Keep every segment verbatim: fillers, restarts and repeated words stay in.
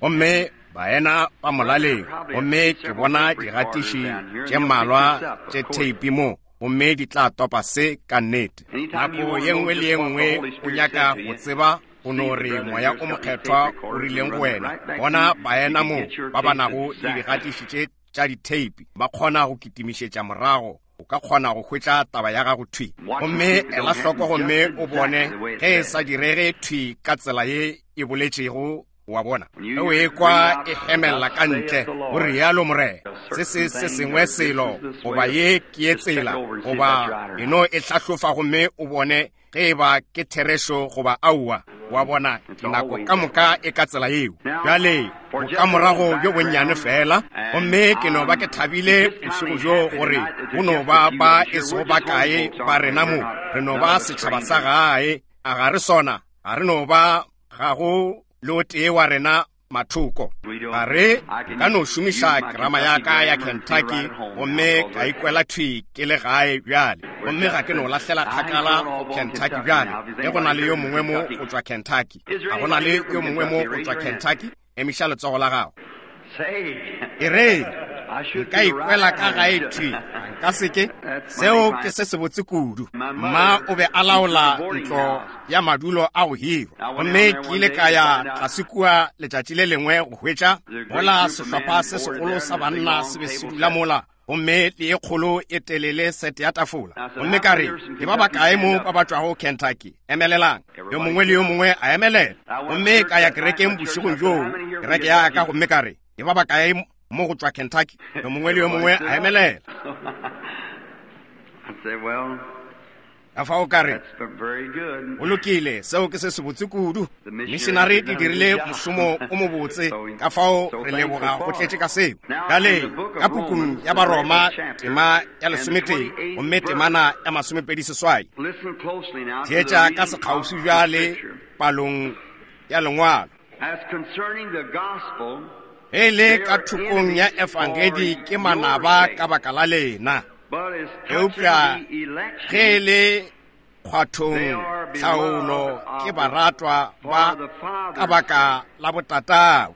gomme baena ba molaleng gomme ke bona digatiši tše mmalwa tše teipi mo gomme di tla topa se ka nnete. Nako ye nngwe le ye nngwe o nyaka go tseba ono re moya o mokgethwa o rileng go wena. Bona baena mo ba banago le digatiši tše tša diteipi ba kgona go kitimišetša morago, o ka kgona go hwetša taba ya gago thwi. Gomme ela hloko gomme o bone ge e sa direge thwi ka tsela ye e boletšego wa bona. O e kwa e hemelela ka ntle o rialo morena. Se se se sengwe selo goba ye ke ye tsela goba eno e hlahlofa gomme o bone ge ba ke theresho goba aua wa bona dinako ka moka e ka tsela yeo. Bjale ka morago yo bonnyane fela gomme ke no ba ke thabile bosigo jo gore go no ba ba e sego ba kae ba rena mo re no ba setšhaba sa gae a ga re sona ga re no ba ga go lo tee wa rena mathoko. Ga re ka no šomiša grama ya ka ya Kentucky gomme ka ikwela thwi ke le gae bjale gomme ga ke no lahlela kgakala Kentucky bjale ge go na le yo mongwe mo go tswa Kentucky. Ga go na le yo mongwe mo go tswa Kentucky emiša letsogo la gago e re nka ikwela ka gae thwi ka seke. Seo ke se se botse kudu. Mma o be a laola ntlo ya madulo a go hirwa gomme ke ile ka ya tlase kua letšatši le lengwe go hwetša mola sehlopha se segolo sa banna se be se dula mola gomme le e kgolo e telele sete ya tafola gomme ka re ke ba bakae mo ba ba tšwago Kentucky emelelang yo mongwe le yo mongwe a emelela gomme ka ya kerekeng bošigong joo kereke ya ka gomme ka re ke ba bakae mo go tswa Kentucky yo mongwe le yo mongwe a emelela. Ka fa o ka re o lokile seo ke se se botse kudu. Missionary di dirile mošomo o mo botse ka fao re leboga go tletše ka seo. Bjale ka pukung ya Baroma tema ya lesometee gomme temana ya masomepedi seswai theetša ka sekgauswi bjale palong ya lengwalo e le ka thokong ya efangedi ke manaba ka baka la lena. Eupša ge le kgwathong tlhaolo ke baratwa ba ka baka la botatao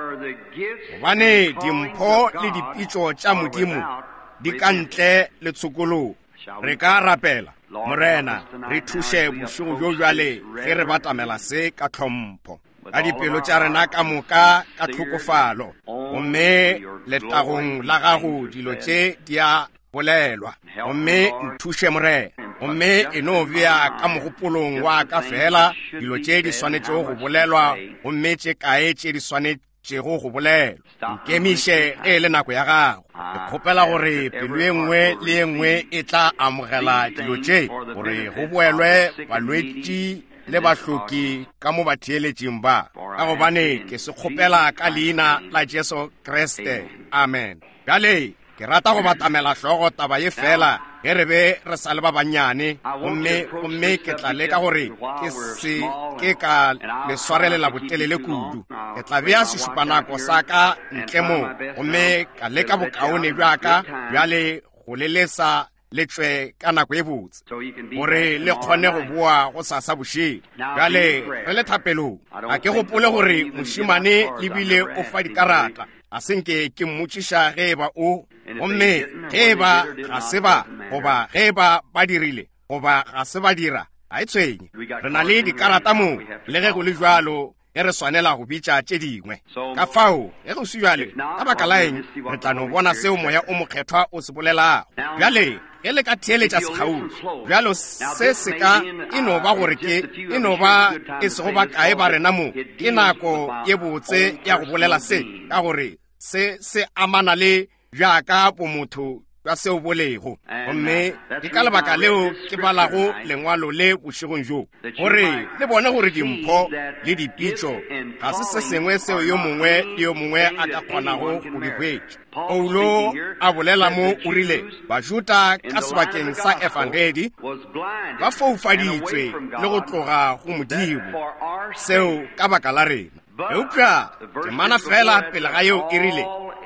gobane dimpho le dipitšo tša modimo di ka ntle le tshokolo. Re ka rapela morena re thuše bošego bjo bjale ge re batamela se ka tlhompho ka dipelo tša rena ka moka ka tlhokofalo gomme letagong la gago dilo tše di a bolelwa gomme nthuše morena gomme e no bea ka mogopolong wa ka fela dilo tše di swanetšego go bolelwa gomme tše kae tše di swanetšego go bolelwa. Nkemiše ge e le nako ya gago. Ke kgopela gore pelo e nngwe le e nngwe e tla amogela dilo tše gore go boelwe balwetši le bahloki ka mo batheeletšeng ba ka gobane ke se kgopela ka leina la Jesu Kriste. Amen. Bjale ke rata go batamela hlogo taba ye fela ge re be re sa le ba bannyane gomme gomme ke tla leka gore ke se ke ka le swarelela botelele kudu. Ke tla bea sešupanako sa ka ntle mo gomme ka leka bokaone bjaka bjale go lelesa le tšwe ka nako e botse gore le kgone go boa go sasa bošego. Bjale re le thapelong a ke gopole gore mošimane le bile o fa dikarata a senke ke mmotšiša ge ba o gomme ge ba ga se ba goba ge ba ba dirile goba ga se ba dira a e tshwenye. Re na le dikarata mo le ge go le jalo e re swanela go bitša tše dingwe ka fao ge go se bjale ka baka laeng re tla no bona seo moya o mokgethwa o se bolelago. Bjale ge le ka theeletša sekgauswi bjalo se se ka e no ba gore ke e no ba e sego ba kae ba rena mo ke nako ye botse ya go bolela se ka gore se se amana le bjaka bomotho ka seo bolego gomme ke ka lebaka leo ke balago lengwalo le bošegong jo gore le bone gore dimpho le dipitšo ga se se sengwe seo yo mongwe le yo mongwe a ka kgonago go di hwetša. Paulo a bolela mo o rile bajuta ka sebakeng sa efangedi ba foufaditšwe le go tloga go modimo seo ka baka la rena. Eupša temana fela pele ga yeo e rile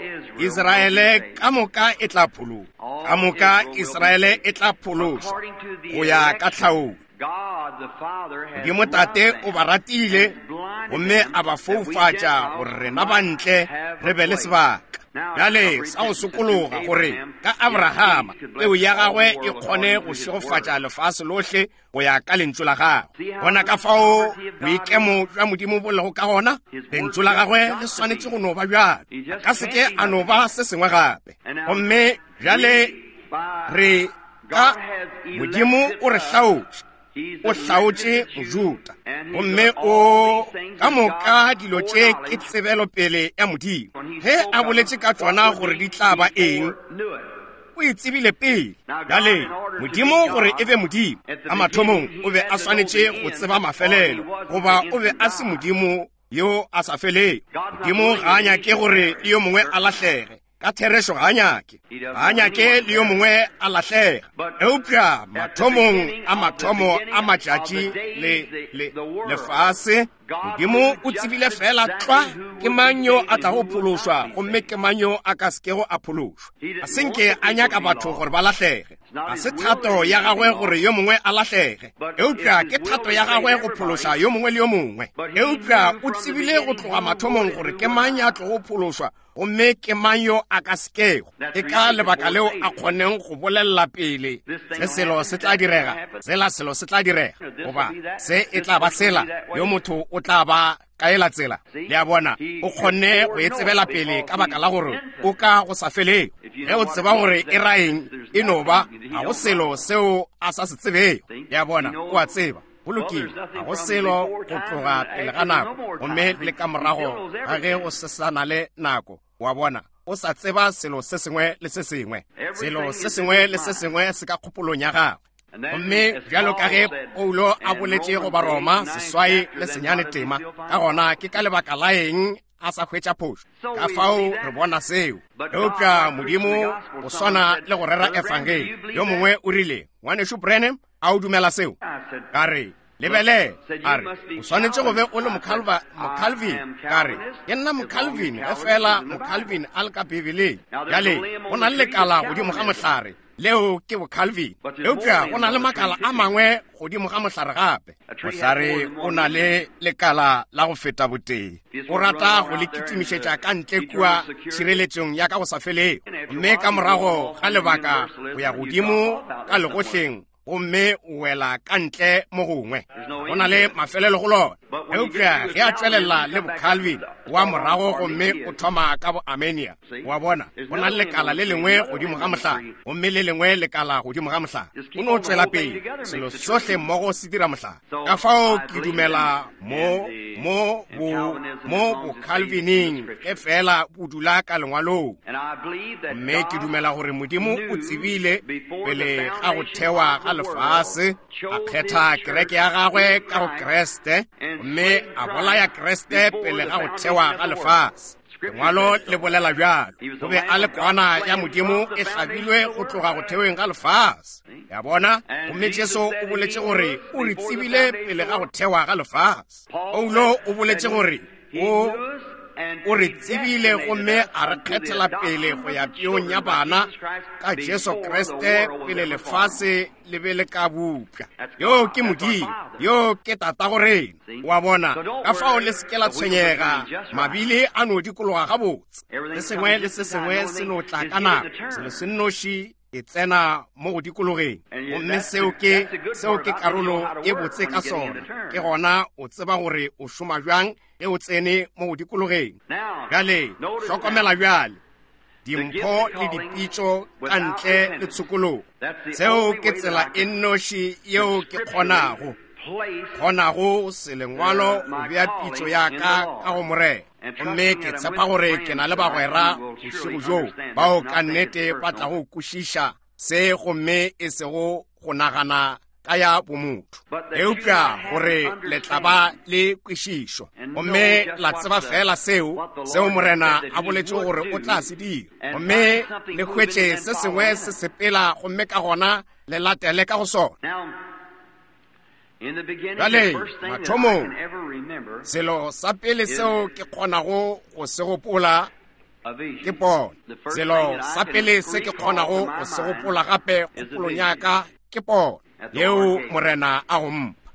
Israele ka moka e tla phologa ka moka Israele e tla phološwa go ya ka tlhaong. Modimo tate o ba ratile gomme a ba foufatša gore rena bantle re be le sebaka. Bjale sa go sokologa gore ka Abrahama peo ya gagwe e kgone go šegofatša lefase lohle go ya ka lentšu la gagwe. Bona ka fao boikemo jwa Modimo bo lego ka gona, lentšu la gagwe le swanetše go no ba bjalo, ka seke a no ba se sengwe gape. Gomme bjale re ka Modimo o re hlaotše, o hlaotše Mojuda, gomme o ka moka dilo tše ke tsebelo pele ya Modimo. Ge a boletše ka tšona gore di tla ba eng, o itsebile pele. Bjale Modimo gore e be Modimo a mathomong o be a swanetše go tseba mafelelo, goba o be a se Modimo yo a sa felego. Modimo ga a nyake gore le yo mongwe a lahlege ka therešo, ga a nyake ga a nyake le yo mongwe a lahlega. Eupša mathomong a mathomo a matšatši le lefase, Modimo o tsebile fela tla ke mang yo a tla go phološwa, gomme ke mang yo a ka sekego a phološwa. A senke a nyaka batho gore ba lahlege, a se thato ya gagwe gore yo mongwe a lahlege. Eupša ke thato ya gagwe go phološa yo mongwe le yo mongwe. Eupša o tsebile go tloga mathomong gore ke mang ya tlo go phološwa, gomme ke mang yo a ka sekego. Ke ka lebaka leo a kgoneng go bolelela pele se selo se tla direga, sela selo se tla direga, goba se e tla ba sela yo motho o tla ba kaela tsela. Le a bona o kgonne go e tsebela pele ka baka la gore o ka go sa felego. Ge o tseba gore e raeng e no ba, ga go selo seo a sa se tsebego. Le a bona o a tseba bolokile, ga go selo go tloga pele ga nako, gomme le ka morago ga ge o sesana le nako. Wa bona o sa tseba selo se sengwe le se sengwe, selo se sengwe le se sengwe se ka kgopolong ya gagwe. Gomme bjalo ka ge Paulo a boletše go Baroma seswai le senyane tema, ka gona ke ka lebaka la eng a sa hwetša phošo. Ka fao re bona seo. Eupša Modimo o swana le go rera efangeli. Yo mongwe o rile, ngwanešo Branham, a o dumela seo? Ka re lebele, a re o swanetše go be o le Mocalvin. Ka re ke nna Mocalvin ge fela Mocalvin a le ka Bibeleng. Bjale go na le lekala godimo ga mohlare leo ke Bocalvin. Eupša go na le makala a mangwe godimo ga mohlare gape. Mohlare o na le lekala la go feta botee, o rata go le kitimišetša ka ntle kua tšhireletšong ya ka go sa felego, mme ka morago ga lebaka go ya godimo ka legohleng, gomme o wela ka ntle mo gongwe. Go na le mafelelo go lona. Eupša ge a tšwelela le Bocalvin wa morago, gomme o thoma ka bo Armenia. Wa bona go na le lekala le lengwe godimo ga mohlare, gomme le lengwe lekala godimo ga mohlare. O no tšwela pele, selo sohle mmogo se dira mohlare. Ka fao ke dumela mo mo bo mo Bocalvining e fela bo dula ka lengwalong, mme ke dumela gore Modimo o tsebile pele ga go thewa ga lefase, a kgetha kereke ya gagwe ka go Kreste, mme a bolaya Kreste pele ga go thewa ga lefase. Lengwalo le bolela bjalo, o be a le kwana ya Modimo e hlabilwe go tloga go theweng ga lefase. Ya bona, gomme Jesu o boletše gore o re tsebile pele ga go thewa ga lefase. Paulo o boletše gore o o re tsebile, gomme a re kgethela pele go ya peong ya bana ka Jesu Kriste pele lefase le be le ka bupša. Yo ke Modimo, yo ke tata gorena. Wa bona ka fao le seke la tshwenyega, mabile a no dikologa gabotse, le sengwe le se sengwe se no tla ka nako, selo se nnoši e tsena mo go dikologeng. Gomme seo ke seo ke karolo e botse ka sona, ke gona o tseba gore o šoma bjang e o tsene mo go dikologeng. Bjale hlokomela bjale dimpho le dipitšo ka ntle le tshokologo. Seo ke tsela e nnoši yeo ke kgonago kgonago se lengwalo go bea pitšo ya ka ka go morena. Mme ke tshepa gore ke na le bagwera bošego jo bao ka nnete ba tla go kwešiša se, gomme e sego go nagana ka ya bomotho. Eupša gore le tla ba le kwešišo, gomme la tseba fela seo seo morena a boletše gore o tla se dira, gomme le hwetše se sengwe se sepela, gomme ka gona le latele ka go sona. Bjale mathomong selo sa pele seo ke kgonago go se gopola ke pono. Selo sa pele se ke kgonago go se gopola gape kgopolong ya ka ke pono yeo morena a go mpa.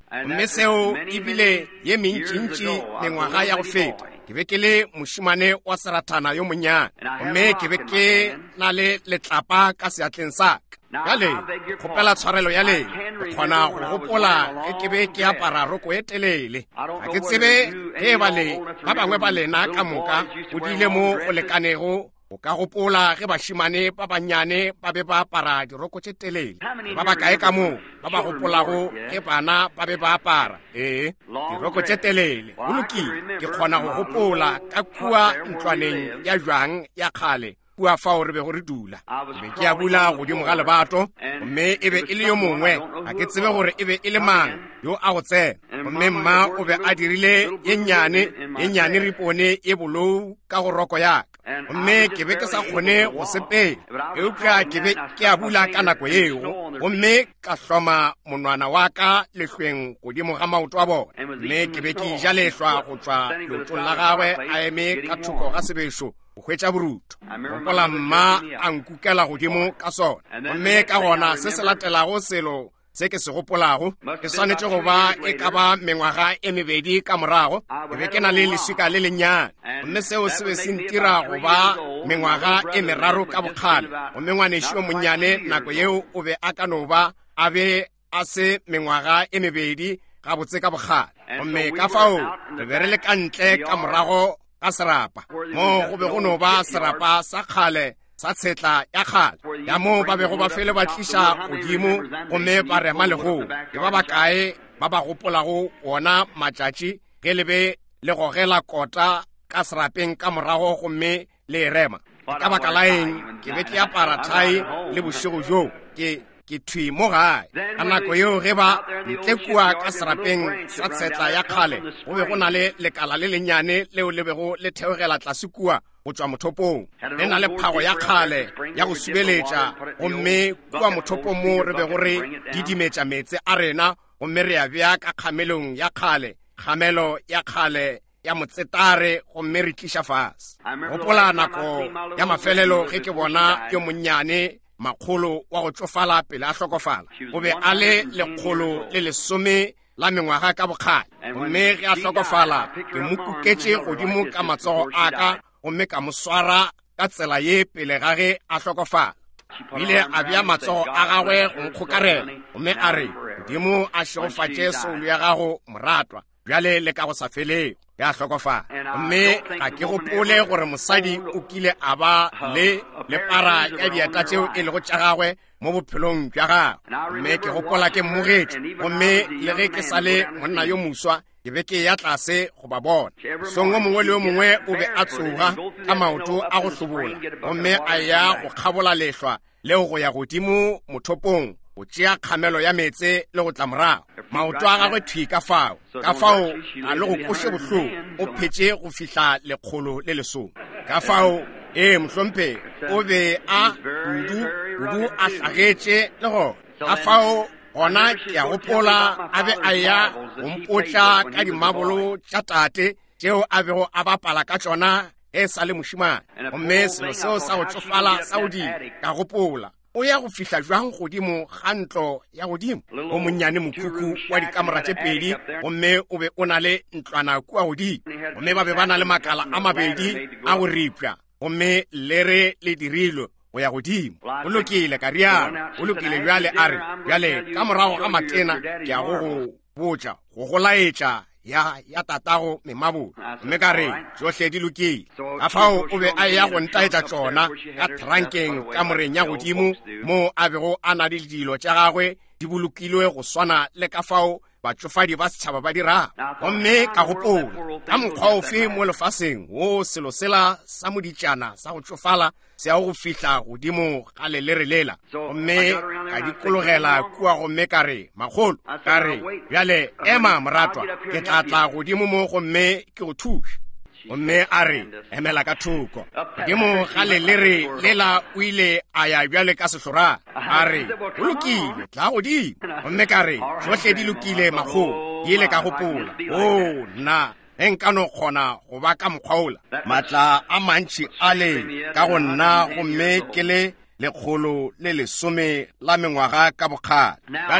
mme seo e bile ye mentšintši mengwaga ya go feta ke be ke le mošimane wa serathana yo monnyane mme ke be ke na le letlapa ka seatleng sa ka jale kgopela tshwarelo ya le ke kgona go gopola ge ke be ke apara roko e telele ga ke tsebe ge bale ba bangwe ba lena ka moka o diile mo go lekanego o ka gopola ge bašimane ba bannyane ba be ba apara diroko tše telele ba ba kae ka moo ba ba gopolago ge bana ba be ba apara ee diroko tše telele go lokile ke kgona go gopola ka kua ntlwaneng ya jwang ya kgale kua fao re be go re dula ke be ke a bula godimo ga lebato mme e be e le yo mongwe ga ke tsebe gore e be e le mang yo a go tsena mme mma o be a dirile ye nnyane ye nnyane ripone e bolou ka go roko yaka mme ke be ke sa kgone go sepela eupša ke be ke a bula ka nako yeo gomme ka hloma monwana wa ka lehlweng godimo ga maoto a bona mme ke be ke ija lehlwa go tswa leotong la gagwe a eme ka thoko ga sebešo go hwetša boruto gopola mma a nkukela godimo ka sona gomme ka gona se se latelago selo se ke se gopolago ke swanetše go ba e ka ba mengwaga e mebedi ka morago ke be ke na le leswika le lennyane gomme seo se be se ntira go ba mengwaga e meraro ka bokgale gomme ngwanešo yo monnyane nako yeo o be a ka no ba a be a se mengwaga e mebedi gabotse ka bogale gomme ka fao re be re le ka ntle ka morago ka serapa mo go be go no ba serapa sa kgale sa tshetla ya kgale ya mo ba be go ba fele ba tliša godimo gomme ba rema legong ke ba ba kae ba ba gopolago ona matšatši ge le be le gogela kota ka serapeng ka morago gomme le rema ka baka la eng ke be ke apara thai le bošego jo ke ke thwi mo gae ka nako yeo ge ba ntle kua ka serapeng sa tshetla ya kgale go be go na le lekala le lennyane leo le bego le theogela tlase kua go tswa mothopong le na le phago ya kgale ya go subeletša gomme kua mothopong mo re be go re didimetša metse a rena gomme re ya bea ka kgamelong ya kgale kgamelo ya kgale ya motsetare gomme re tliša fase gopola nako ya mafelelo ge ke bona yo monnyane makgolo wa go tsofala pele a hlokofala o be a le lekgolo le lesome la mengwaga ka bokgale gomme ge a hlokofala ke mo kuketše godimo ka matsogo a ka gomme ka mo swara ka tsela ye pele ga ge a hlokofala o ile a bea matsogo a gagwe go nkgokarela gomme a re godimo a šegofatše soulu ya gago moratwa bjale le ka go sa felego ya hlokofala mme ga ke gopole gore mosadi o kile a ba le lepara ya dieta tšeo e lego tša gagwe mo bophelong bja gagwe mme ke gopola ke mmogetše gomme le ge ke sa le monna yo moswa ke be ke ya tlase go ba bona song o mongwe le yo mongwe o be a tsoga ka maoto a go hlobola gomme a ya go kgabola lehlwa leo go ya godimo mothopong go tšea kgamelo ya metse le go tla morago maoto a gagwe thwi ka fao ka fao a le go koše bohloko o phetše go fihla lekgolo le lesome ka fao ee mohlompe o be a kudu kudu a hlagetše le go ka fao gona ke a gopola a be a ya go mpotla ka dimabolo tša tate tšeo a bego a bapala ka tšona e sa le mošimane gomme selo seo sa go tsofala sa godimo ka gopola o ya go fihla jwang godimo ga ntlo ya godimo o monnyane mokhukhu wa dikamora tše pedi gomme o be o na le ntlwana kua godimo gomme ba be ba na le makala a mabedi a go ripwa gomme lere le dirilo go ya godimo o lokile ka rialo o lokile bjale a re bjale ka morago ga matena ke a go go botša go go laetša ya ya tatago memabolo mme ka re tšohle di lokile ka fao o be a ya go ntaetša tšona ka trankeng ka moreng ya godimo mo a bego a na le dilo tša gagwe di bolokilwe go swana le ka fao batšofadi ba setšhaba ba dirago gomme ka gopola ka mokgwa ofe mo lefaseng wo selo sela sa moditšana sa go tšofala se ya go fihla godimo ga lelere lela gomme ka dikologela kua gomme ka re magolo ka re bjale ema moratwa ke tla tla godimo mo gomme ke go thuša gomme a re emela ka thoko godimo ga lelere lela o ile a ya bjale ka sehlorana a re o lokile tla godimo gomme ka re tsohle di lokile magolo di ile ka gopola o nna e nka no kgona go ba ka mokgwaola matla a mantši a le ka go nna gomme ke le lekgolo le lesome la mengwaga ka bokgale bjale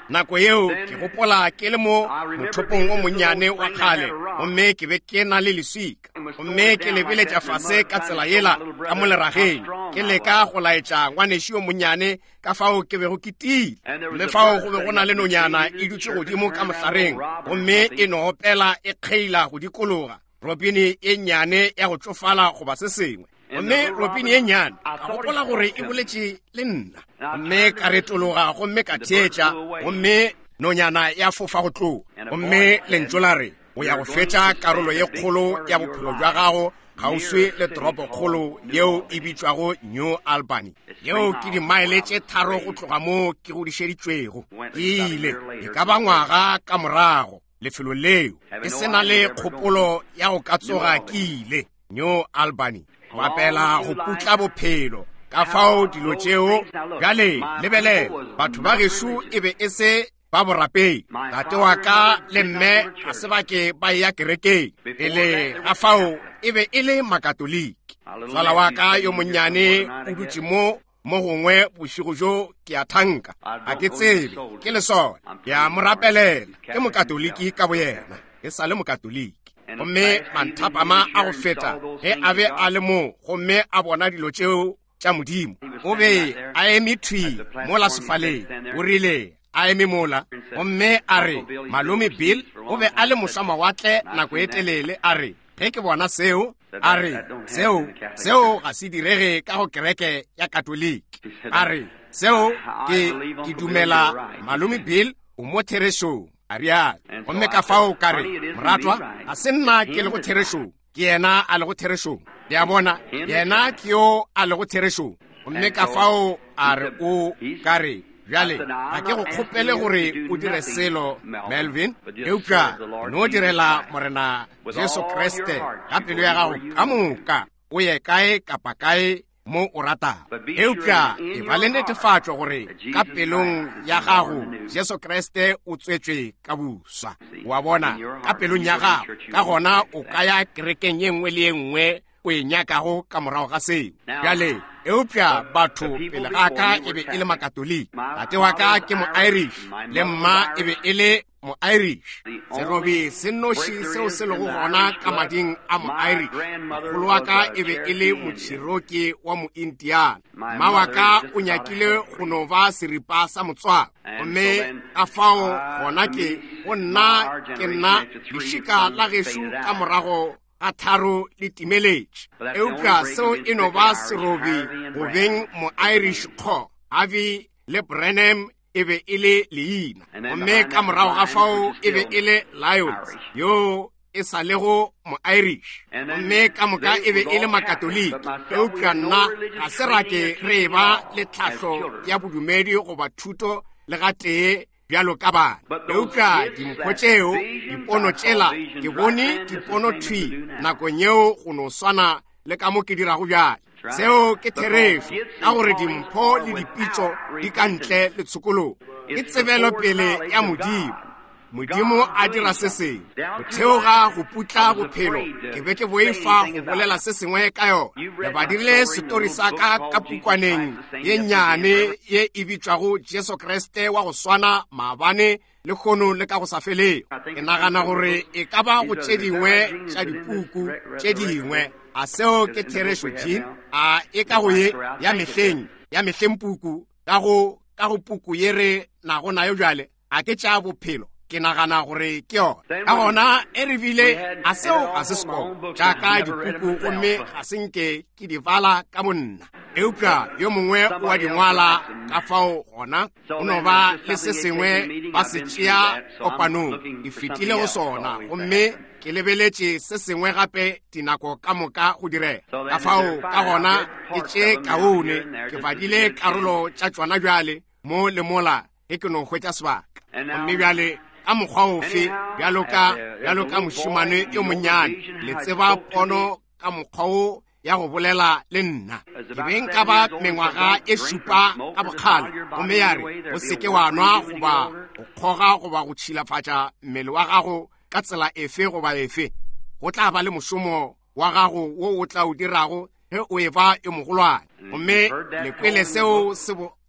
nako yeo ke gopola ke le mo mothopong o monnyane wa kgale gomme ke be ke na le leswika gomme ke lebeletša fase ka tsela yela ka mo lerageng ke leka go laetša ngwanešo yo monnyane ka fao ke bego ke tile mme fao go be go na le nonyana e dutse godimo ka mohlareng gomme e no opela e kgeila go dikologa robini e nnyane ya go tsofala goba se sengwe gomme robini e nnyane ka gopola gore e boletše le nna gomme ka retologa gomme ka theetša gomme nonyana ya fofa go tloga gomme lentso la re o ya go fetša karolo ye kgolo ya bophelo jwa gago kgauswi le toropo kgolo yeo e bitswago New Albany yeo ke dimaele tše tharo go tloga mo ke godišeditšwego ke ile e ka ba ngwaga ka morago lefelo leo e sena le kgopolo ya go ka tsoga ke ile New Albany go apela go putla bophelo ka fao dilo tšeo bjale lebelela batho ba gešo e be e se ba borapei tate wa ka le mme a se ba ke ba ya kerekeng e le ga fao e be e le makatoliki tsala wa ka yo monnyane o dutse mo mo gongwe bošego jo ke a thanka a ke tsebe ke lesole ya morapelela ke mokatoliki ka boyena e sa le mokatoliki gomme manthapama a go feta ge a be a le mo gomme a bona dilo tšeo tša modimo o be a eme thwi mo la sefaleng o rile a eme mola gomme a re malome Bill o be a le mošamawatle nako e telele a re ge ke bona seo a re seo seo ga se direge ka go kereke ya katoliki a re seo ke ke dumela malome Bill o mo therešong a rialo gomme ka fao ka re moratwa ga se nna ke le go therešong ke yena a le go therešong di a bona yena ke yo a le go therešong gomme ka fao a re o ka re bjale ga ke go kgopele gore o dire selo Melvin eupša no direla morena Jesu Kriste ka pelo ya gago ka moka o ye kae kapa kae mo o ratang eupša e ba le netefatšo gore ka pelong ya gago Jesu Kriste o tswetšwe ka buswa wa bona ka pelong ya gago ka gona o ka ya kerekeng ye nngwe le ye nngwe o e nyakago ka morago ga seo bjale eupša batho pele ga ka e be e le makatoliki tate wa ka ke mo-Irish le mma e be e le mo-Irish serobi se nnoši seo se lego gona ka mading a mo-Irish magolo wa ka e be e le motšhiroki wa mo-Indiana mma wa ka o nyakile go no ba seripa sa motswako gomme ka fao gona ke go nna ke nna lešika la gešo ka morago a tharo le timeletše eupša seo e no ba serobi go beng mo-Irish kgo Harvey le Branham e be e le leina gomme ka morago ga fao e be e le Lyons yo e sa lego mo-Irish gomme ka moka e be e le makatoliki eupša nna ga se rake re ba le tlhahlo ya bodumedi goba thuto le ga tee bjalo ka bana eupša dimpho tšeo dipono tšela ke bone dipono thwi nakong yeo go no swana le ka mo ke dirago bjale seo ke therešo ka gore dimpho le dipitso di ka ntle le tshokolong ke tsebelo pele ya modimo modimo a dira se sengwe go theoga go putla bophelo ke be ke boifa go bolela se sengwe ka yona le ba dirile setori sa ka ka pukwaneng ye nnyane ye e bitswago Jesu Kriste wa go swana maabane le kgono le ka go sa felego ke nagana gore e ka ba go tše dingwe tša dipuku tše dingwe a seo ke therešo Jean a e ka go ye ya mehleng ya mehleng puku ka go ka go puku ye re nago nayo bjale a ke tša bophelo ke nagana gore ke yona ka gona e re bile a seo ga se sekolo jaaka dipuku gomme ga senke ke di bala ka monna eupša yo mongwe o wa dingwala ka fao gona o no ba le se sengwe ba se tšea kopanong e fetile go sona gomme ke lebeletše se sengwe gape dinako ka moka go direla ka fao ka gona ke tše kaone ke badile karolo tša tšwana bjale mo le mola e ke no hwetša sebaka gomme bjale ka mokgwa ofe bjalo ka mošimane yo monnyane le tseba pono ka mokgwa o ya go bolela le nna ke beng ka ba mengwaga e šupa ka bokgale gomme ya re o seke wa nwa goba go kgoga goba go tšhilafatša mmele wa gago ka tsela efe goba efe go tla ba le mošomo wa gago wo o tla o dirago ge o e ba e mogolwane gomme lekwele seo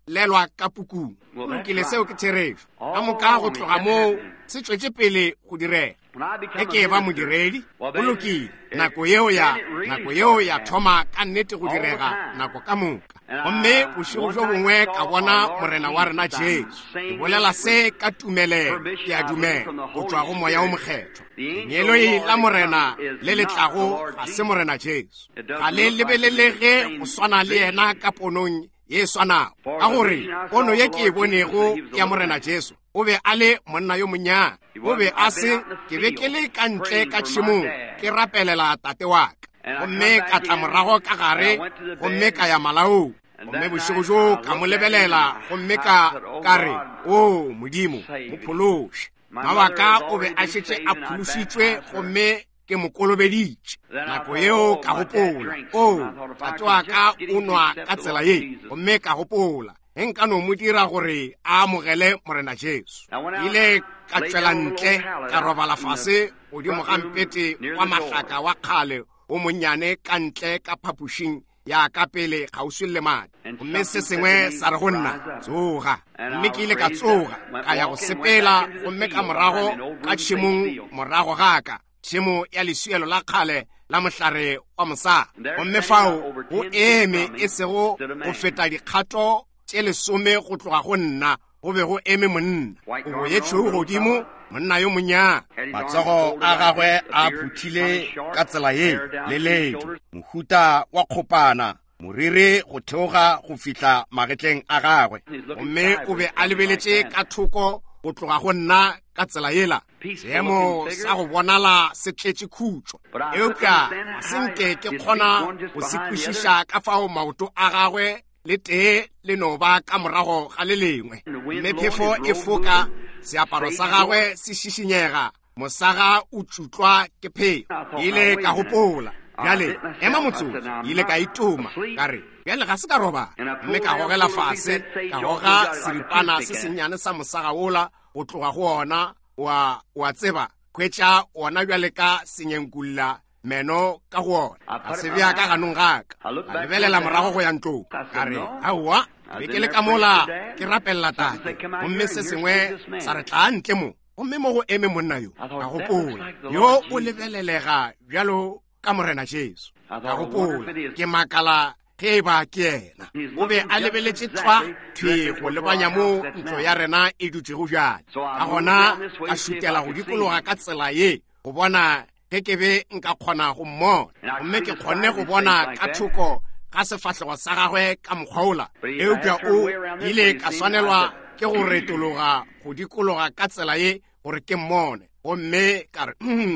lelwa ka pukung ke le seo ke theretso ka moka go tloga mo se tswetse pele go direga e ke ba modiredi o lokile nako yeo ya nako yeo ya thoma ka nnete go direga nako ka moka gomme bosigo jo bongwe ka bona morena wa rena Jesu ke bolela se ka tumelelo ke a dumela go tswa go moya o mokgetho nyelo e la morena le letlago ga se morena Jesu ga le lebelelege go swana le yena ka ponong ye swana ka gore pono ye ke e bonego ya morena Jesu o be a le monna yo monyana o be a se ke be ke le ka ntle ka tshimong ke rapelela tate wa ka gomme ka tla morago ka gare gomme ka ya malao gomme bosigo jo ka mo lebelela gomme ka kare o modimo mo phološe mabaka o be a šetše a pholositswe gomme ke mo kolobeditše nako yeo ka gopola o tate wa ka o nwa ka tsela ye gomme ka gopola e nka no mo dira gore a amogele morena Jesu ile ka tšwela ntle ka robala fase godimo ga mpete wa mahlaka wa kgale o monnyane ka ntle ka phapošing ya ka pele kgauswi le madi gomme se sengwe sa re go nna tsoga mme ke ile ka tsoga ka ya go sepela gomme ka morago ka tšhimong morago gaka tšhimo ya lesuelo la kgale la mohlare wa mosadi gomme fao go eme e sego go feta dikgato tše lesome go tloga go nna go be go eme monna o bo ye tšhou godimo monna yo monyana matsogo a gagwe a phuthile ka tsela ye le ledu mohuta wa kgopana moriri go theoga go fihla magetleng a gagwe gomme o be a lebeletše ka thoko go tloga go nna ka tsela yela seemo sa go bonala se tletše khutšo eupša senke ke kgona go se kwešiša ka fao maoto a gagwe le tee le no ba ka morago ga le lengwe mme phefo e foka seaparo sa gagwe se šišinyega mosaga o tšutlwa ke phefo ile ka gopola bjale ema motsotso ile ka itoma ka re bjale ga se ka roba mme ka gogela fase ka goga seripana se sennyane sa mosaga ola go tloga go ona wa wa tseba khwetša ona bjale ka senyenkulla meno ka go ona a se bja ka ganong gaka a lebelela morago go ya ntlong ka re aowa be ke le ka mola ke rapelela tate gomme se sengwe sa re tla ntle mo gomme mo go eme monna yo ka gopola yo o lebelelega bjalo ka morena Jesu ka gopola ke makala ge ba ke ena o be a lebeletše tšhwa thwego le banya mo ntlo ya rena e dutšego bjale ka gona ka šutela go dikologa ka tsela ye go bona ge ke be nka kgona go mmona gomme ke kgonne go bona ka thoko ka sefahlego sa gagwe ka mokgwaola eupša o ile ka swanelwa ke go retologa go dikologa ka tsela ye gore ke mmone gomme ka re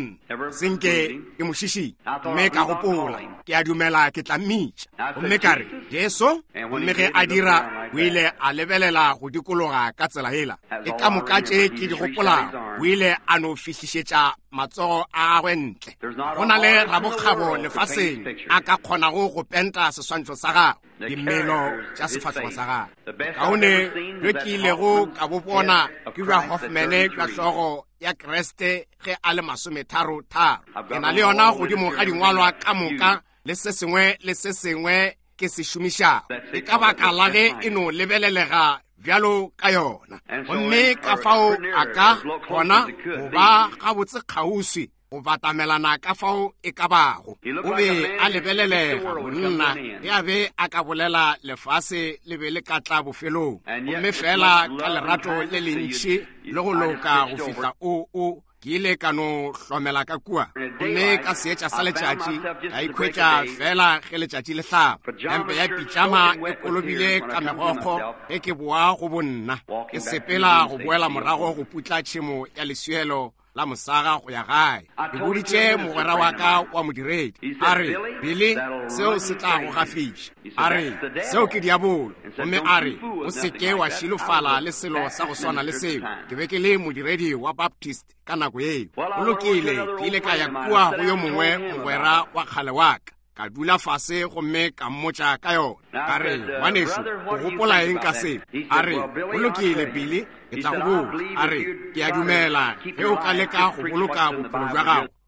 senke ke mošiši mme ka gopola ke a dumela ke tla mmitša gomme ka re Jesu gomme ge a dira o ile a lebelela go dikologa ka tsela yela ke ka moka tše ke di gopolago o ile a no fihlišetša matsogo a gagwe ntle go na le rabokgabo lefaseng a ka kgonago go penta seswantšho sa gago dimelo tša sefahlego sa gago kaone bjo ke ilego ka bopona ke bja Hoffmane bja hlogo ya Kreste ge a le masometharo tharo ke na le yona godimo ga dingwalwa ka moka le se sengwe le se sengwe ke se šomišago e ka baka la ge e no lebelelega bjalo ka yona gomme ka fao a ka gona go ba gabotse kgauswi go batamelana ka fao e ka bago o be a lebelelega monna ge a be a ka bolela lefase le be le ka tla bofelong gomme fela ka lerato le lentši le go loka go fihla o o ke ile ka no hlomela ka kua gomme ka seetša sa letšatši ka ikhwetša fela ge letšatši le hlaba empe ya pitšama e kolobile ka megokgo ge ke boa go bonna ke sepela go boela morago go putla tšhemo ya lesuelo la mosaga go ya gae ke boditše mogwera wa ka wa modiredi a re Billy seo se tla go gafiša a re seo ke diabolo gomme a re o seke wa šilofala le selo sa go swana le seo ke be ke le modiredi wa Baptist ka nako yeo o lokile ke ile ka ya kua go yo mongwe mogwera wa kgale wa ka ka dula fase gomme ka mmotša ka yona ka re ngwanešo go gopola eng ka seo a re o lokile Billy ke tla go bola a re ke a dumela ge o ka leka go boloka bophelo jwa gago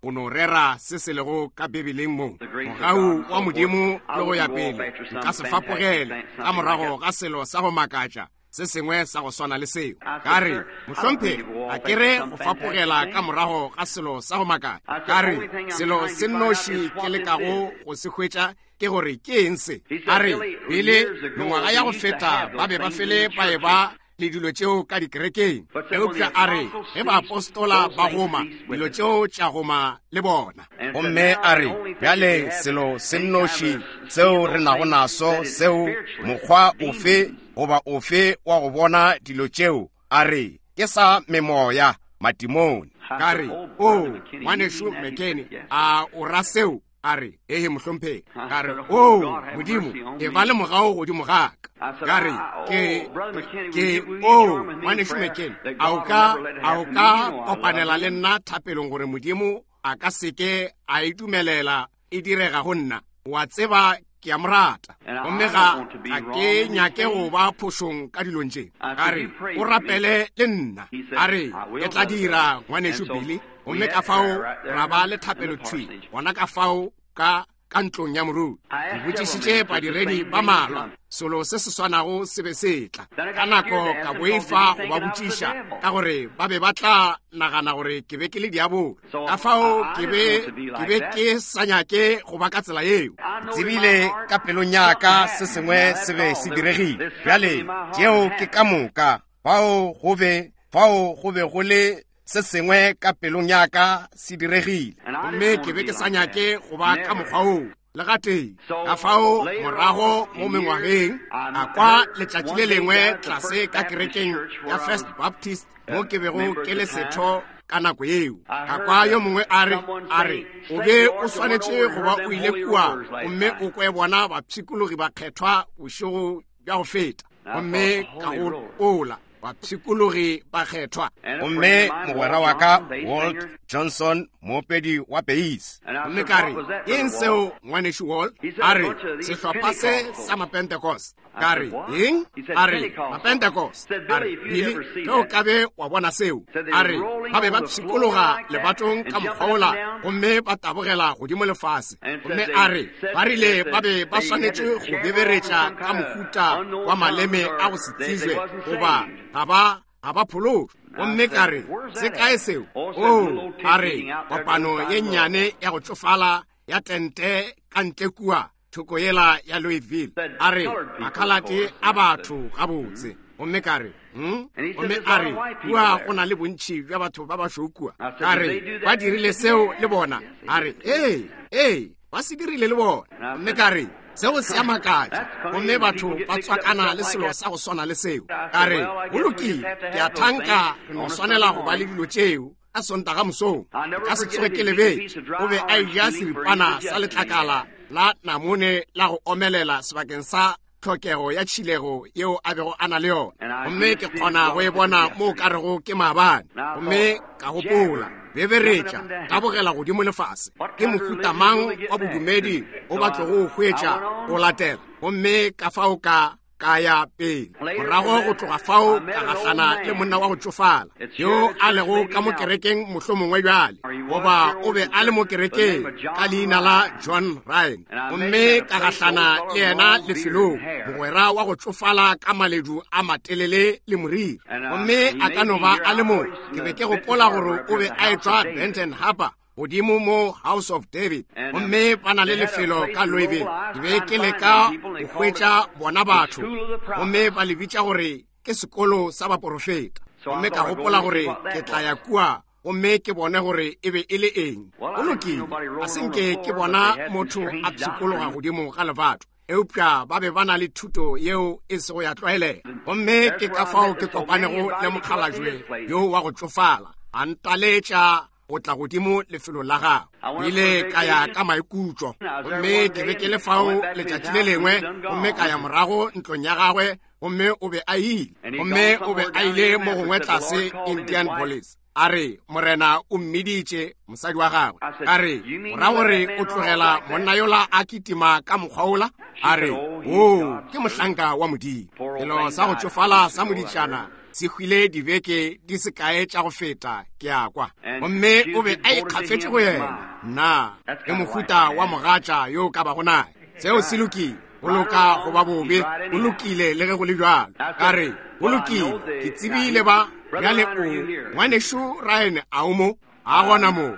go no rera se se lego ka Bibeleng mo mogau wa modimo le go ya pele ka se fapogele ka morago ga selo sa go makatša se sengwe sa go swana le seo ka re mohlomphegi a kere go fapogela ka morago ga selo sa go makatša ka re selo se nnoši ke lekago go se hwetša ke gore ke eng se a re pele mengwaga ya go feta ba be ba fele ba e ba le dilo tšeo ka dikerekeng eupša a re ge baapostola ba goma dilo tšeo tša goma le bona gomme a re bjale selo se nnoši seo re nago naso seo mokgwa ofe goba ofe wa go bona dilo tšeo a re ke sa memoya matimoni ka re o ngwanešo mekene a o ra seo a re ehe mohlomphegi ka re o modimo e ba le mogao godimo gaka ka re ke ke o ngwanešo mekene a o ka a o ka kopanela le nna thapelong gore modimo a ka seke a itumelela e direga go nna wa tseba ke a morata gomme ga ga ke nyake go ba phošong ka dilong tše ka re o rapele le nna a re ke tla dira ngwanešo pele gomme ka fao ra ba le thapelo thwi gona ka fao ka ka ntlong ya moruti ke botšišitše badiredi ba malwa selo se se swanago se be setla ka nako ka boifa go ba botšiša ka gore ba be ba tla nagana gore ke be ke le diabolo ka fao ke be ke be ke sa nyake go ba ka tsela yeo tsebile ka pelong yaka se sengwe se be se diregile bjale tšeo ke ka moka fao go be fao go be go le se sengwe ka pelong yaka se diregile mme ke be ke sa nyake go ba ka mokgwa oo le gateng ka fao morago mo mengwageng a kwa letšatši le lengwe tlase ka kerekeng ya First Baptist mo ke bego ke le setho ka nako yeo ka kwa yo mongwe a re a re o be o swanetše go ba o ile kua mme o kwe bona bapšhikologi ba kgethwa bošego bja go feta gomme ka go pola bapšhikologi ba kgethwa gomme mogwera wa ka Walt Johnson moopedi wa Beis gomme ka re eng seo ngwanešo Walt a re sehlopha se sa mapentecost ka re eng a re mapentecost a re pele ge o ka be wa bona seo a re ba be ba pšhikologa lebatong ka mokgwaola gomme ba tabogela godimo lefase gomme a re ba rile ba be ba swanetše go beberetša ka mohuta wa maleme a go se tsizwe goba ga ba ga ba phološo gomme ka re se kae seo o a re kopano ye nnyane ya go tsofala ya tente ka ntle kua thoko yela ya Louisville a re makhalate a batho gabotse gomme ka re gomme a re kua go na le bontšhi bja batho ba ba šokua ka re ba dirile seo le bona a re ee ee ba se dirile le bona gomme ka re seo se a makatša gomme batho ba tswakana le selo sa go swana le seo ka re go lokile ke a thanka re no swanela go ba le dilo tšeo a sontaga mosong ka se tsoge ke lebetse o be a eja seripana sa letlakala la namone la go omelela sebakeng sa tlhokego ya tšhilego yeo a bego a na le yona gomme ke kgona go e bona mo ka rego ke maabane gomme ka gopola beberetša ka bogela godimo lefase ke mohuta mang wa bodumedi o batlo go hwetša go latela gomme ka fao ka ka ya pele morago go tloga fao ka gahlana le monna wa go tsofala yo a lego ka mo kerekeng mohlomongwe bjale goba o be a le mo kerekeng ka leina la John Ryan gomme ka gahlana le yena lefelong mogwera wa go tsofala ka maledu a matelele le moriri gomme a ka no ba a le mo ke be ke gopola gore o be a etswa Benton Harbor godimo mo House of David gomme ba na le lefelo ka Louisville ke be ke leka go hwetša bona batho gomme ba le bitša gore ke sekolo sa baprofeta gomme ka gopola gore ke tla ya kua gomme ke bone gore e be e le eng o lokile a senke ke bona motho a pšhikologa godimo ga lebato eupša ba be ba na le thuto yeo e sego ya tlwaelega gomme ke ka fao ke kopanego le mokgalajwe yo wa go tsofala a ntaletša o tla godimo lefelo la gago ile ka ya ka maikutlo gomme ke be ke le fao letšatši le lengwe gomme ka ya morago ntlong ya gagwe gomme o be a ile gomme o be a ile mo gongwe tlase Indianapolis a re morena o mmiditše mosadi wa gagwe a re ora gore o tlogela monna yola a kitima ka mokgwaola a re o ke mohlanka wa modimo selo sa go tsofala sa moditšana se hwile dibeke di se kae tša go feta ke a kwa gomme o be a ikgafetse go yena nna ke mohuta wa mogatša yo ka ba go nae seo se lokile go loka go ba bobe go lokile le ge go le bjalo ka re go lokile ke tsebile ba bjale o ngwanešo Ryan a o mo a gona mo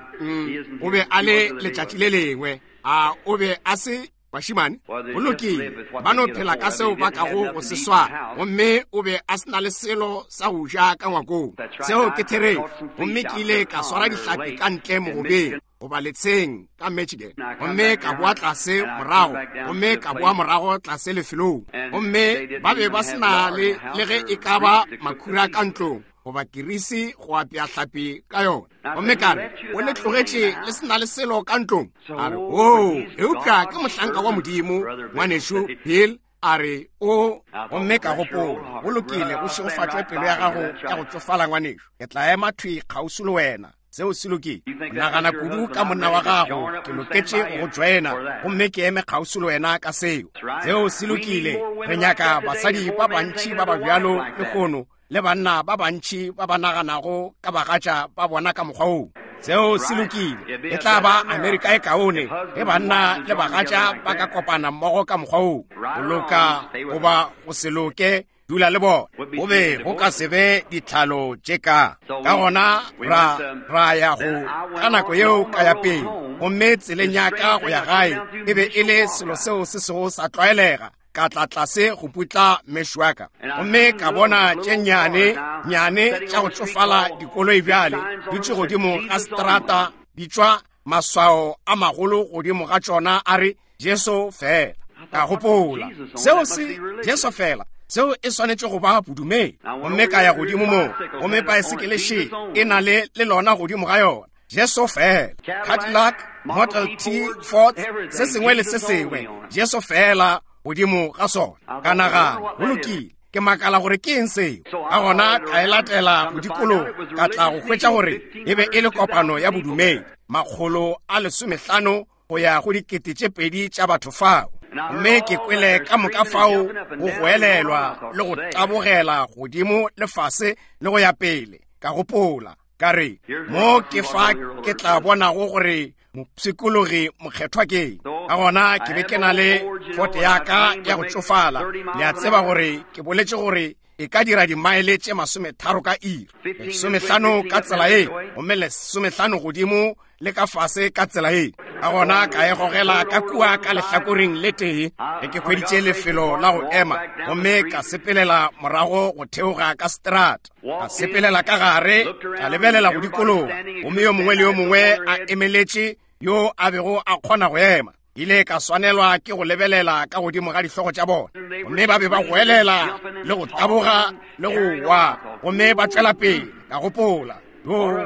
o be a le letšatši le lengwe a o be a se bashimane o lokile ba no phela ka seo ba ka go go seswa gomme o be a sena le selo sa go ja ka ngwakong seo ke there gomme ke ile ka swara dihlapi ka ntle mogobeng go ba letsheng ka Michigan gomme ka boa tlase morago gomme ka boa morago tlase lefelong gomme ba be ba sena le le ge e ka ba makhura ka ntlong goba kirisi go apea hlapi ka yona gomme kare o le tlogetše le sena le selo ka ntlong a re o eupša ke mohlanka wa modimo ngwanešo Bill a re o gomme ka gopola go lokile go šegofatšwe pelo ya gago ya go tsofala ngwanešo ke tla ema thwi kgauswi le wena seo se lokile nagana kudu ka monna wa gago ke loketše go joina gomme ke eme kgauswi le wena ka seo seo se lokile re nyaka basadi ba bantši ba ba bjalo le kgono le banna ba bantši ba ba naganago ka bagatša ba bona ka mokgwa oo seo se lokile e tla ba Amerika e kaone ge banna le bagatša ba ka kopana mmogo ka mokgwa oo go loka goba go se loke dula le bona go be go ka se be ditlhalo tše ka ka gona ra ra ya go ka nako yeo ka ya pele gomme tseleng yaka go ya gae e be e le selo seo se sego sa tlwaelega ka tla tlase go putla mešwaka gomme ka bona tše nnyane nnyane tša go tsofala dikoloi bjale dutše godimo ga strata di tšwa maswao a magolo godimo ga tšona a re Jesu fela ka gopola seo se Jesu fela seo e swanetše go ba bodumedi gomme ka ya godimo mo gomme baesekele she e na le le lona godimo ga yona Jesu fela Cadillac Model T Ford se sengwe le se sengwe Jesu fela godimo ga sona ka nagana go lokile ke makala gore ke eng seo ka gona ka e latela go dikolo ka tla go hwetša gore e be e le kopano ya bodumedi makgolo a lesomehlano go ya go dikete tše pedi tša batho fao mme ke kwele ka moka fao go goelelwa le go tabogela godimo lefase le go ya pele ka gopola ka re mo ke fa ke tla bonago gore mopsikologi mokgethwa ke ka gona ke be ke na le fote yaka ya go tsofala le a tseba gore ke boletše gore e ka dira dimaele tše masometharo ka iri lesomehlano ka tsela e gomme lesomehlano godimo le ka fase ka tsela e ka gona ka e gogela ka kua ka lehlakoreng le tee e ke hweditše lefelo la go ema gomme ka sepelela morago go theoga ka strata ka sepelela ka gare ka lebelela go dikolong gomme yo mongwe le yo mongwe a emeletše yo a bego a kgona go ema ile ka swanelwa ke go lebelela ka godimo ga dihlogo tša bona gomme ba be ba goelela le go taboga le go wa gomme ba tšwela pele ka gopola yo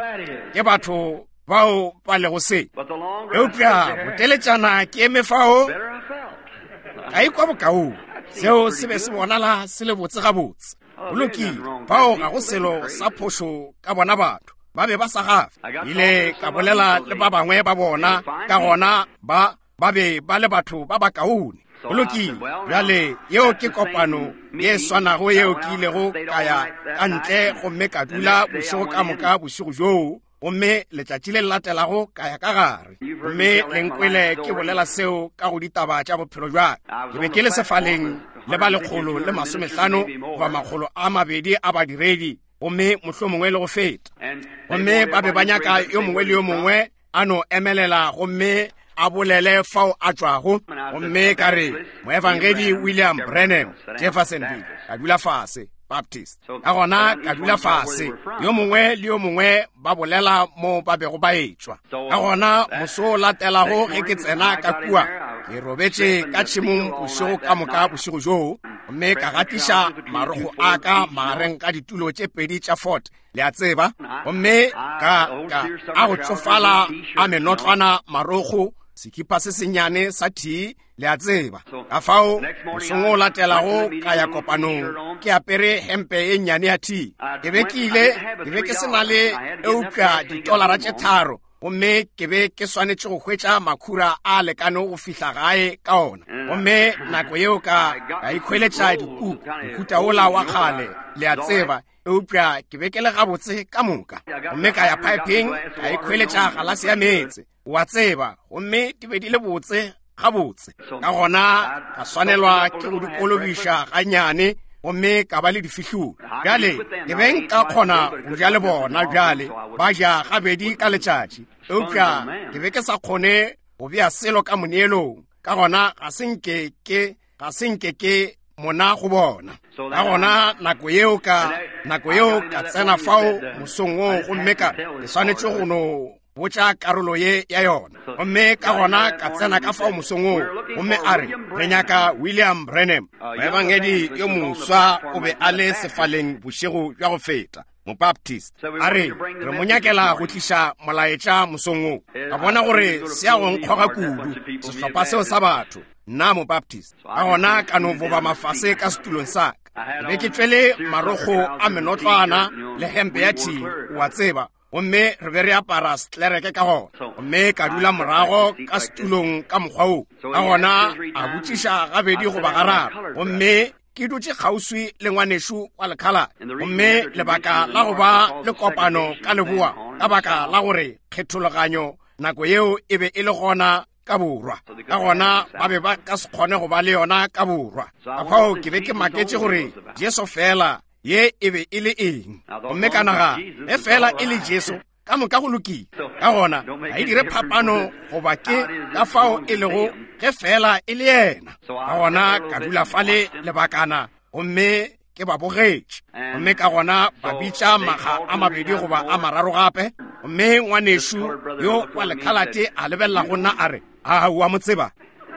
ke batho bao ba lego se eupša boteletšana ke eme fao ka ikwa bokao seo se be se bonala se le botse gabotse go lokile bao ga go selo sa phošo ka bona batho ba be ba sa gafe ile ka bolela le ba bangwe ba bona ka gona ba ba be ba le batho ba ba kaone go lokile bjale yeo ke kopano ye swanago yeo ke ilego ka ya ka ntle gomme ka dula bošego ka moka bošego joo gomme letšatši le latelago ka ya ka gare gomme lenkwele ke bolela seo ka go ditaba tša bophelo jwa ke be ke le sefaleng le ba lekgolo le masomehlano goba makgolo a mabedi a badiredi gomme mohlomongwe mongwe le go feta gomme ba be ba nyaka yo mongwe le yo mongwe a no emelela gomme a bolele fao a tšwago gomme ka re moevangedi William Branham Jeffersonville ka dula fase Baptist ka gona ka dula fase yo mongwe le yo mongwe ba bolela mo ba bego ba etšwa ka gona moso latelago ge ke tsena ka kua ke robetše ka tšhimong bošego ka moka bošego joo mme ka gatiša marogo a ka magareng ka ditulo tše pedi tša Ford le a tseba gomme ka a go tsofala a menotlwana marogo sekipa se senyane sa thii le a tseba ka fao mosong o latelago ka ya kopanong ke apere hempe e nnyane ya thii ke be ke ile ke be ke se na le eupša ditolara tše tharo gomme ke be ke swanetše go hwetša makhura a lekane go fihla gae ka ona gomme nako yeo ka ka ikhweletša dikuku mohuta ola wa kgale le a tseba eupša ke be ke le gabotse ka moka gomme ka ya pipeng ka ikhweletša galase ya meetse wa tseba gomme di be di le botse gabotse ka gona ka swanelwa ke go dikolobiša gannyane gomme ka ba le difihlong bjale ke beng ka kgona go ja le bona bjale ba ja gabedi ka letšatši eupša ke be ke sa kgone go bea selo ka moneelong ka gona ga senke ke ga senke ke mona go bona ka gona nako yeo ka nako yeo ka tsena fao mosong o gomme ka ke swanetše go no botša karolo ye ya yona gomme ka gona ka tsena ka fao mosong o gomme a re re nyaka William Branham moebangedi yo moswa o be a le sefaleng bošego bja go feta mobaptist a re re mo nyakela go tliša molaetša mosong o ka bona gore se ya go nkgoga kudu sehlopha seo sa batho nna mobaptist ka gona ka no boba mafase ka setulong sa ka be ke tšwele marogo a menotlwana le hempe ya thing wa tseba gomme re be re apara setlereke ka gona gomme ka dula morago ka setulong ka mokgwa o ka gona a botšiša gabedi goba gararo gomme ke dutše kgauswi le ngwanešo wa lekhalane gomme lebaka la go ba le kopano ka leboa ka baka la gore kgethologanyo nako yeo e be e le gona ka borwa ka gona ba be ba ka se kgone go ba le yona ka borwa ka fao ke be ke maketše gore jesu fela ye e be e le eng gomme ka naga e fela e le jesu ka moka go lokile ka gona ga e dire phapano goba ke ka fao e lego ge fela e le yena ka gona ka dula fale lebakana gomme ke ba bogetše gomme ka gona ba bitša maga a mabedi goba a mararo gape gomme ngwanešo yo wa lekhalate a lebelela go nna a re a wa mo tseba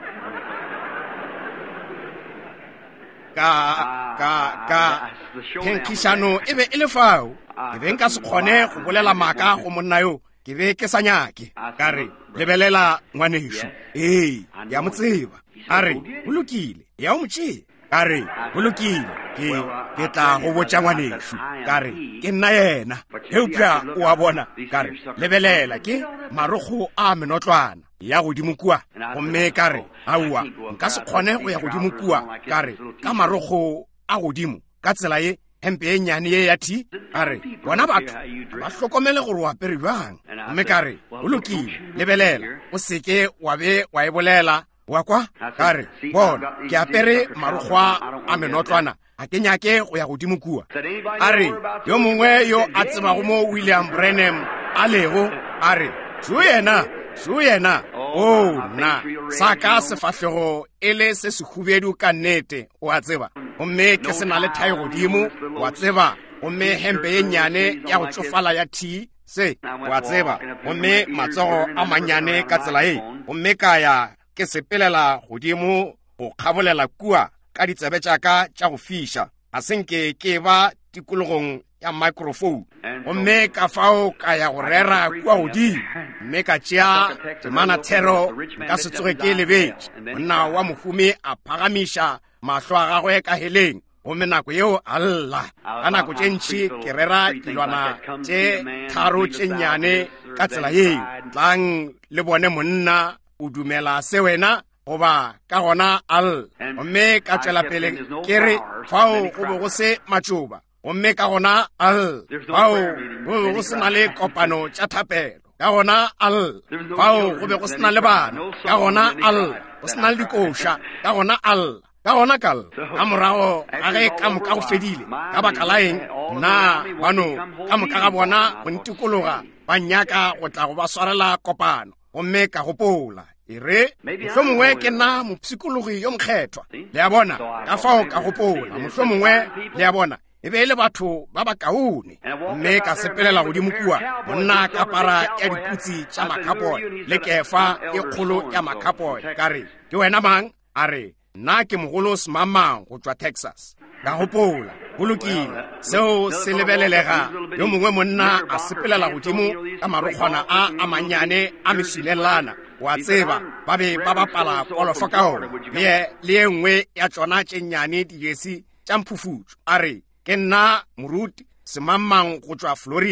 ka ka ka phenkišano e be e le fao ke be nka se kgone go bolela maaka go monna yo ke be ke sa nyake ka re lebelela ngwanešo ee ya mo tseba a re go lokile ya o motšea ka re go lokile ke ke tla go botša ngwanešo ka re ke nna yena eupša o a bona ka re lebelela ke marogo a menotlwana ya godimo kua gomme ka re aowa nka se kgone go ya godimo kua ka re ka marogo a godimo ka tsela ye hempe e nnyane ye ya thi a re bona batho ba hlokomele gore o apere bjang gomme ka re o lokile lebelela o seke wa be wa e bolela wa kwa ka re bona ke apere marogwa a menotlwana a ke nyake go ya godimo kua a re yo mongwe yo a tsebago mo William Branham a lego a re seo yena seo yena o na sa ka sefahlego e le se sehubedu ka nnete o a tseba gomme ke se na le thai godimo wa tseba gomme hempe ye nnyane ya go tsofala ya thi se wa tseba gomme matsogo a mannyane ka tsela e gomme ka ya ke sepelela godimo go kgabolela kua ka ditsebe tša ka tša go fiša a senke ke ba tikologong ya microphone gomme ka fao ka ya go rera kua godimo mme ka tšea temana thero ka se tsoge ke lebetše monna wa mohumi a phagamiša mahlo a gagwe ka heleng gomme nako yeo a lla ka nako tše ntši ke rera dilwana tše tharo tše nnyane ka tsela yeo tlang le bone monna o dumela se wena goba ka gona al gomme ka tšwela pele ke re fao go be go se matšoba gomme ka gona al fao go be go se na le kopano tša thapelo ka gona al fao go be go se na le bana ka gona al go se na le dikoša ka gona al ka gona kal ka morago ga ge ka moka go fedile ka baka la eng nna bano ka moka ga bona go ntikologa ba nyaka go tla go ba swarela kopano gomme ka gopola e re mohlomongwe ke nna mopsikologi yo mokgethwa le a bona ka fao ka gopola mohlomongwe le a bona e be e le batho ba ba kaone mme ka sepelela godimo kua monna ka para ya diputsi tša makapoi le kefa e kgolo ya makapoi ka re ke wena mang a re nna ke mogolo semamang go tšwa Texas ka gopola go lokile seo se lebelelega yo mongwe monna a sepelela godimo ka marokgwana a a mannyane a mesilelana wa tseba ba be ba bapala kolofo ka ona le e nngwe ya tsona tše nnyane dijesi tša mphufutšo a re ke nna moruti semamang go tšwa Florida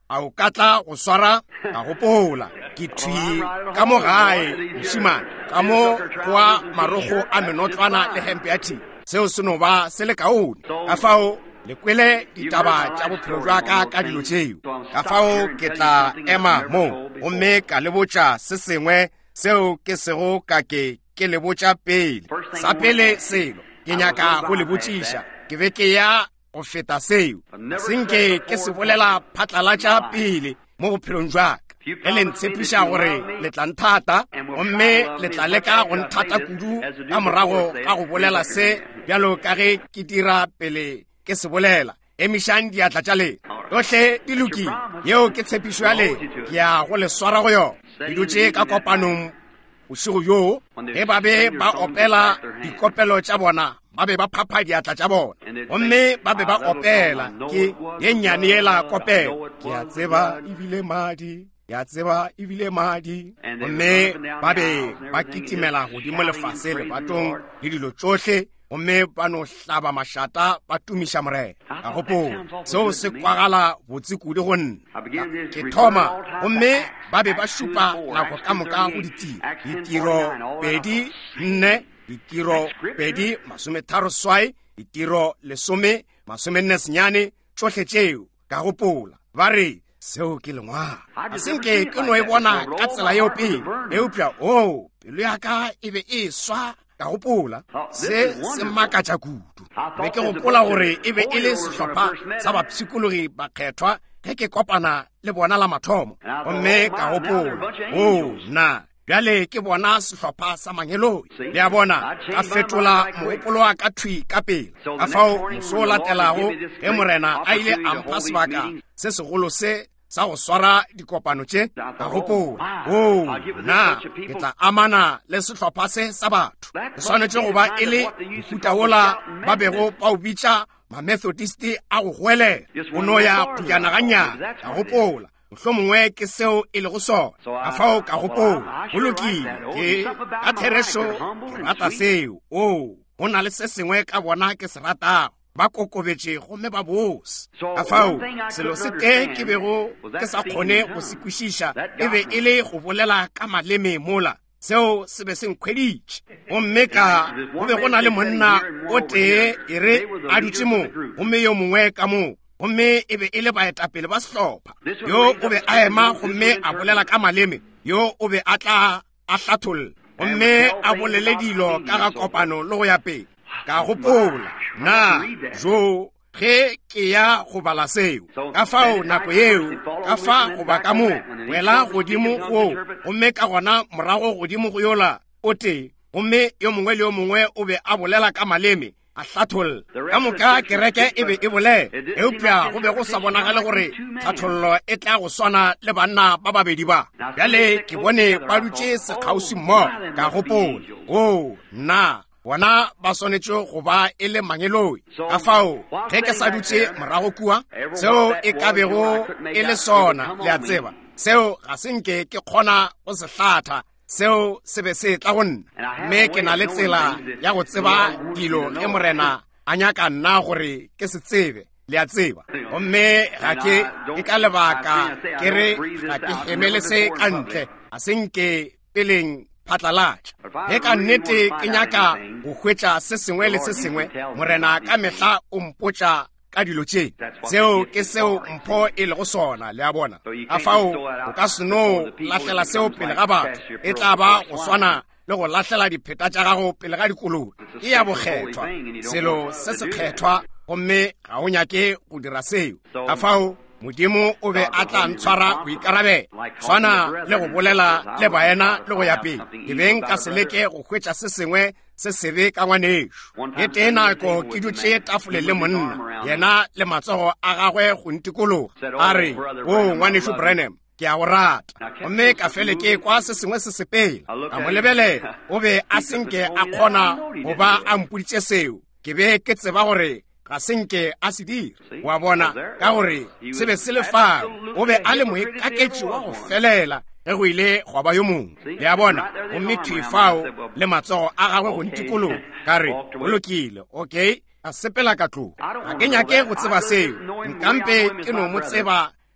a o katla go swara a gopola ke thwi ka mo gae moshimane ka mo kwa marogo a menotlwana le hempe ya thi seo se no ba se le kaone ka fao le kwele ditaba tša bophelo jwa ka ka dilo tšeo ka fao ke tla ema mo gomme ka le botša se sengwe seo ke sego ka ke ke le botša pele sa pele selo ke nyaka go le botšiša ke be ke ya go feta seo senke ke se bolela phatlalatša pele mo bophelong jwa ka le ntshepiša gore le tla nthata gomme le tla leka go nthata kudu ka morago ga go bolela se bjalo ka ge ke dira pele ke se bolela emišang diatla tša le yohle di lokile yeo ke tshepišo ya le ke ya go le swara go yona di dutše ka kopanong bošego yoo ge ba be ba opela dikopelo tša bona ba be ba phapha diatla tša bona gomme ba be ba opela ke ye nnyane yela kopelo ke a tseba ebile madi ya tseba ebile madi gomme ba be ba kitimela godimo lefase lebatong le dilo tsohle gomme ba no hlaba mašata ba tumiša morena ka gopo seo se kwagala botse kudu go nna ke thoma gomme ba be ba šupa nako ka moka go ditiro ditiro pedi nne ditiro pedi masometharo swai ditiro lesome masomenne senyane tsohle tšeo ka gopola ba re seo ke lengwala a senke ke no e bona ka tsela yeo pele eupša o pelo ya ka e be e swa ka gopola se se makatša kudu be ke gopola gore e be e le sehlopha sa bapsikologi ba kgethwa ge ke kopana le bona la mathomo gomme ka gopola o na bjale ke bona sehlopha sa manyeloi le a bona ka fetola mogopolo wa ka thwi ka pele ka fao moso o latelago ge morena a ile a mpha sebaka se segolo se sa go swara dikopano tše ka gopola o na ke tla amana le sehlopha se sa batho e swanetše go ba e le mohuta wola ba bego ba o bitša mamethodiste a go hwelela o no ya pujana gannyana ka gopola mohlomongwe ke seo e le go sona ka fao ka gopola go lokile ke ka therešo ke rata seo o go na le se sengwe ka bona ke se ratago ba kokobetše gomme ba bose ka fao selo se te ke bego ke sa kgone go se kwešiša e be e le go bolela ka maleme mola seo se be se nkhweditše gomme ka go be go na le monna o tee e re a dutše mo gomme yo mongwe ka moo gomme e be e le baetapele ba sehlopha yo o be a ema gomme a bolela ka maleme yo o be a tla a hlatholla gomme a bolele dilo ka ga kopano le go ya pele ka gopola na jo ge ke ya go bala seo ka fao nako yeo ka fa go ba ka moo wela godimo go gomme ka gona morago godimo go yola o tee gomme yo mongwe le yo mongwe o be a bolela ka maleme a hlatholla ka moka kereke e be e bolela eupša go be go sa bonagale gore hlathollo e tla go swana le banna ba babedi ba bjale ke bone ba dutše sekgausi mmogo ka gopola o na bona ba swanetše go ba e le manyeloi ka fao ge ke sa dutše morago kua seo e ka bego e le sona le a tseba seo ga senke ke kgona go se hlatha seo se be se tla go nna mme ke na le tsela ya go tseba dilo ge morena a nyaka nna gore ke se tsebe le a tseba gomme ga ke ke ka lebaka ke re ga ke hemele se ka ntle a senke peleng phatlalatša ge ka nnete ke nyaka go hwetša se sengwe le se sengwe morena ka mehla o mpotša ka dilo tše seo ke seo mpho e lego sona le a bona ka fao o ka seno lahlela seo pele ga batho e tla ba go swana le go lahlela dipheta tša gago pele ga dikoloi ke ya bokgethwa selo se se kgethwa gomme ga o nyake go dira seo ka fao modimo o be a tla ntshwara go ikarabela swana le go bolela le baena le go ya pele ke beng ka se leke go hwetša se sengwe se sebe ka ngwanešo e tee nako ke dutše tafole le monna yena le matsogo a gagwe go ntikologa a re o ngwanešo Branham ke a go rata gomme ka fele ke kwa se sengwe se sepela ka mo lebelela o be a senke a kgona go ba a mpoditše seo ke be ke tseba gore ga senke a se dira wa bona ka gore se be se le fao o be a le moekaketše wa go felela ge go ile go ba yo mongwe le a bona gomme thwi fao le matsogo a gagwe go ntikologa ka re o lokile okay a sepela ka tlong ga ke nyake go tseba seo nkampe ke no mo tseba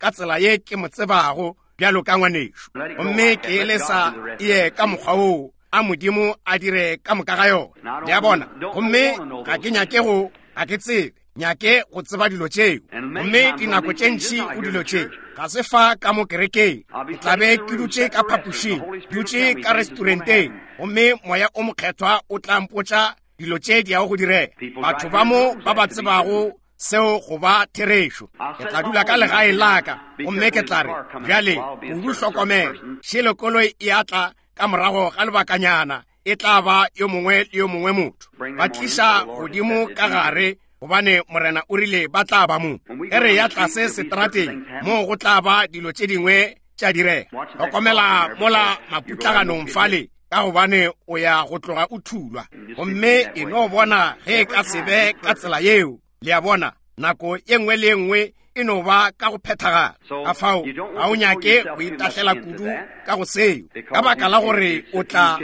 ka tsela ye ke mo tsebago bjalo ka ngwaneso gomme ke elesa ye ka mokgwa o a modimo a dire ka moka ga yona le a bona gomme ga ke nyake go ga ke tsebe nyake go tseba dilo tšeo gomme dinako tše ntši o dilo tše ga se fa ka mo kerekeng ke tlabe ke dutše ka phapošing dutše ka restauranteng gomme moya o mokgethwa o tla mpotša dilo tše di yago go direga batho ba mo ba ba tsebago seo go ba therešo ke tla dula ka legae laka gomme ke tla re bjale kudu hlokomela šelekoloi e atla ka morago ga lebakanyana e tla ba yo mongwe le yo mongwe motho ba tliša godimo ka gare gobane morena o rile ba tla ba mo e re ya tlase seterateng mo go tla ba dilo tše dingwe tša direga hlokomela mola maputlaganong fale ka gobane o ya go tloga o thulwa gomme e no bona ge ka sebe ka tsela yeo le a bona nako ye nngwe le nngwe e no ba ka go phethagala ka fao ga o nyake go itahlela kudu ka go seo ka baka la gore o tla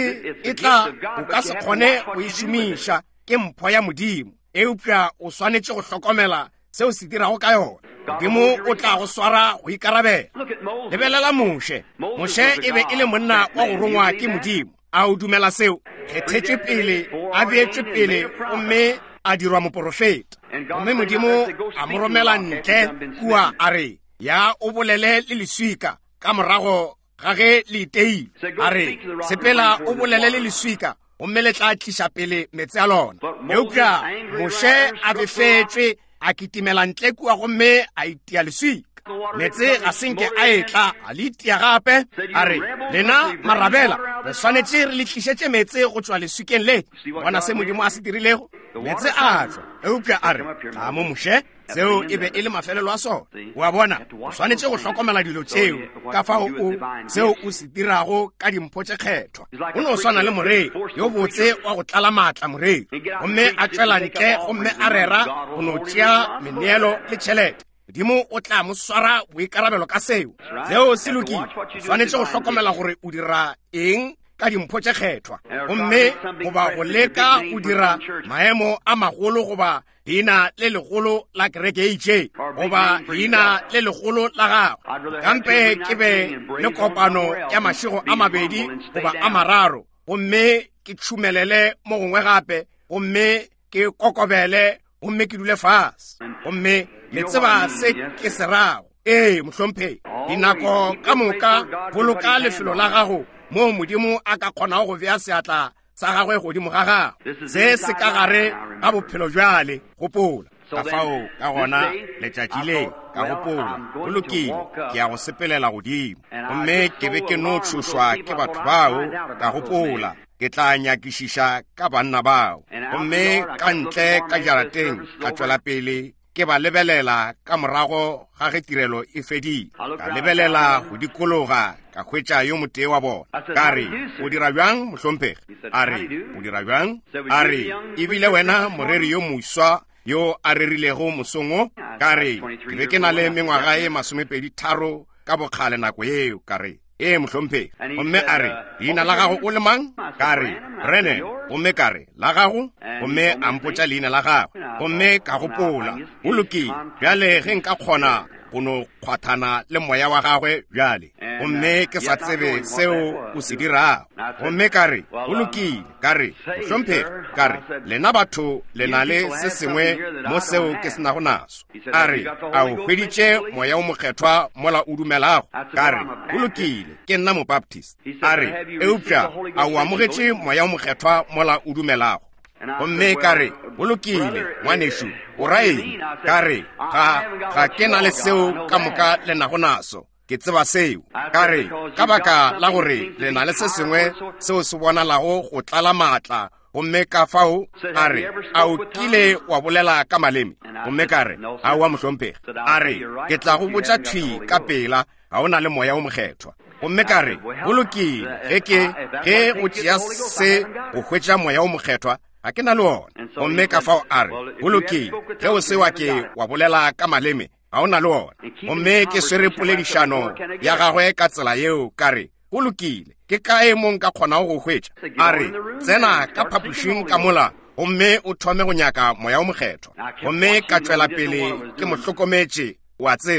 e tla o ka se kgone go e šomiša ke mpho ya modimo eupša o swanetše go hlokomela seo se dirago ka yona modimo o tla go swara go ikarabela lebelela Moshe Moshe e be e le monna wa go rongwa ke modimo a o dumela seo kgethetšwe pele a beetšwe pele gomme a dirwa moprofeta gomme modimo a mo romela ntle kua a re ya o bolele le leswika ka morago ga ge le iteile a re sepela o bolele le leswika gomme le tla tliša pele metse a lona eupša Moshe a befetšwe a kitimela ntle kua gomme a itia leswika metse ga senke a etla a le itia gape a re lena marabela re swanetše re le tlišetše metse go tšwa leswikeng le bona se modimo a se dirilego metse a tšwa eupša a re ga mo Moshe seo e be e le mafelelo a sona wa bona o swanetše go hlokomela dilo tšeo ka fao o seo o se dirago ka dimpho tše kgethwa o no swana le morei yo botse wa go tlala maatla morei gomme a tšwela ntle gomme a rera go no tšea meneelo le tšhelete modimo o tla mo swara boikarabelo ka seo seo se lokile o swanetše go hlokomela gore o dira eng ka dimpho tše kgethwa gomme goba go leka go dira maemo a magolo goba leina le legolo la kereke e itše goba leina le legolo la gago kampe ke be le kopano ya mašego a mabedi goba a mararo gomme ke tšhumelele mo gongwe gape gomme ke kokobele gomme ke dule fase gomme le tseba se ke se rago ee mohlomphei dinako ka moka boloka lefelo la gago mo modimo a ka kgonago go bea seatla sa gagwe godimo ga gago se se ka gare ga bophelo jwale gopola ka fao ka gona letšatši le ka gopola go lokile ke ya go sepelela godimo gomme ke be ke no tšhošwa ke batho bao ka gopola ke tla nyakišiša ka banna bao gomme ka ntle ka jarateng ka tšwela pele ke ba lebelela ka morago ga ge tirelo e fedile ka lebelela go dikologa ka hwetša yo motee wa bona ka re o dira bjang mohlomphegi a re o dira bjang a re ebile wena moreri yo moswa yo a rerilego mosongo ka re ke be ke na le mengwaga e masomepedi tharo ka bokgale nako yeo ka re ee mohlomphegi gomme a re leina la gago o le mang ka re Brennan gomme ka re la gago gomme a mpotša leina la gago gomme ka gopola o lokile bjale ge nka kgona go no kgwathana le moya wa gagwe bjale gomme ke sa tsebe seo o se dirago gomme ka re o lokile ka re mohlomphegi ka re lena batho le na le se sengwe mo seo ke se nago naso a re a o hweditše moya o mokgethwa mola o dumelago ka re o lokile ke nna mobaptist a re eupša a o amogetše moya o mokgethwa mola o dumelago gomme ka re o lokile ngwanešo o ra eng ka re ga ga ke na le seo ka moka le nago naso ke tseba seo ka re ka baka la gore le na le se sengwe seo se bonalago go tlala maatla gomme ka fao a re a o kile wa bolela ka maleme gomme ka re a wa mohlomphegi a re ke tla go botša thwi ka pela ga o na le moya o mokgethwa gomme ka re go lokile ge ke ge go tšea se go hwetša moya o mokgethwa ga ke na le ona gomme ka fao a re go lokile ge o se wa ke wa bolela ka maleme ga o na le ona gomme ke swere poledišano ya gagwe ka tsela yeo ka re go lokile ke kae mo nka kgonago go hwetša a re tsena ka phapošing ka mola gomme o thome go nyaka moya o mokgethwa gomme ka tšwela pele ke mo hlokometše wa tseba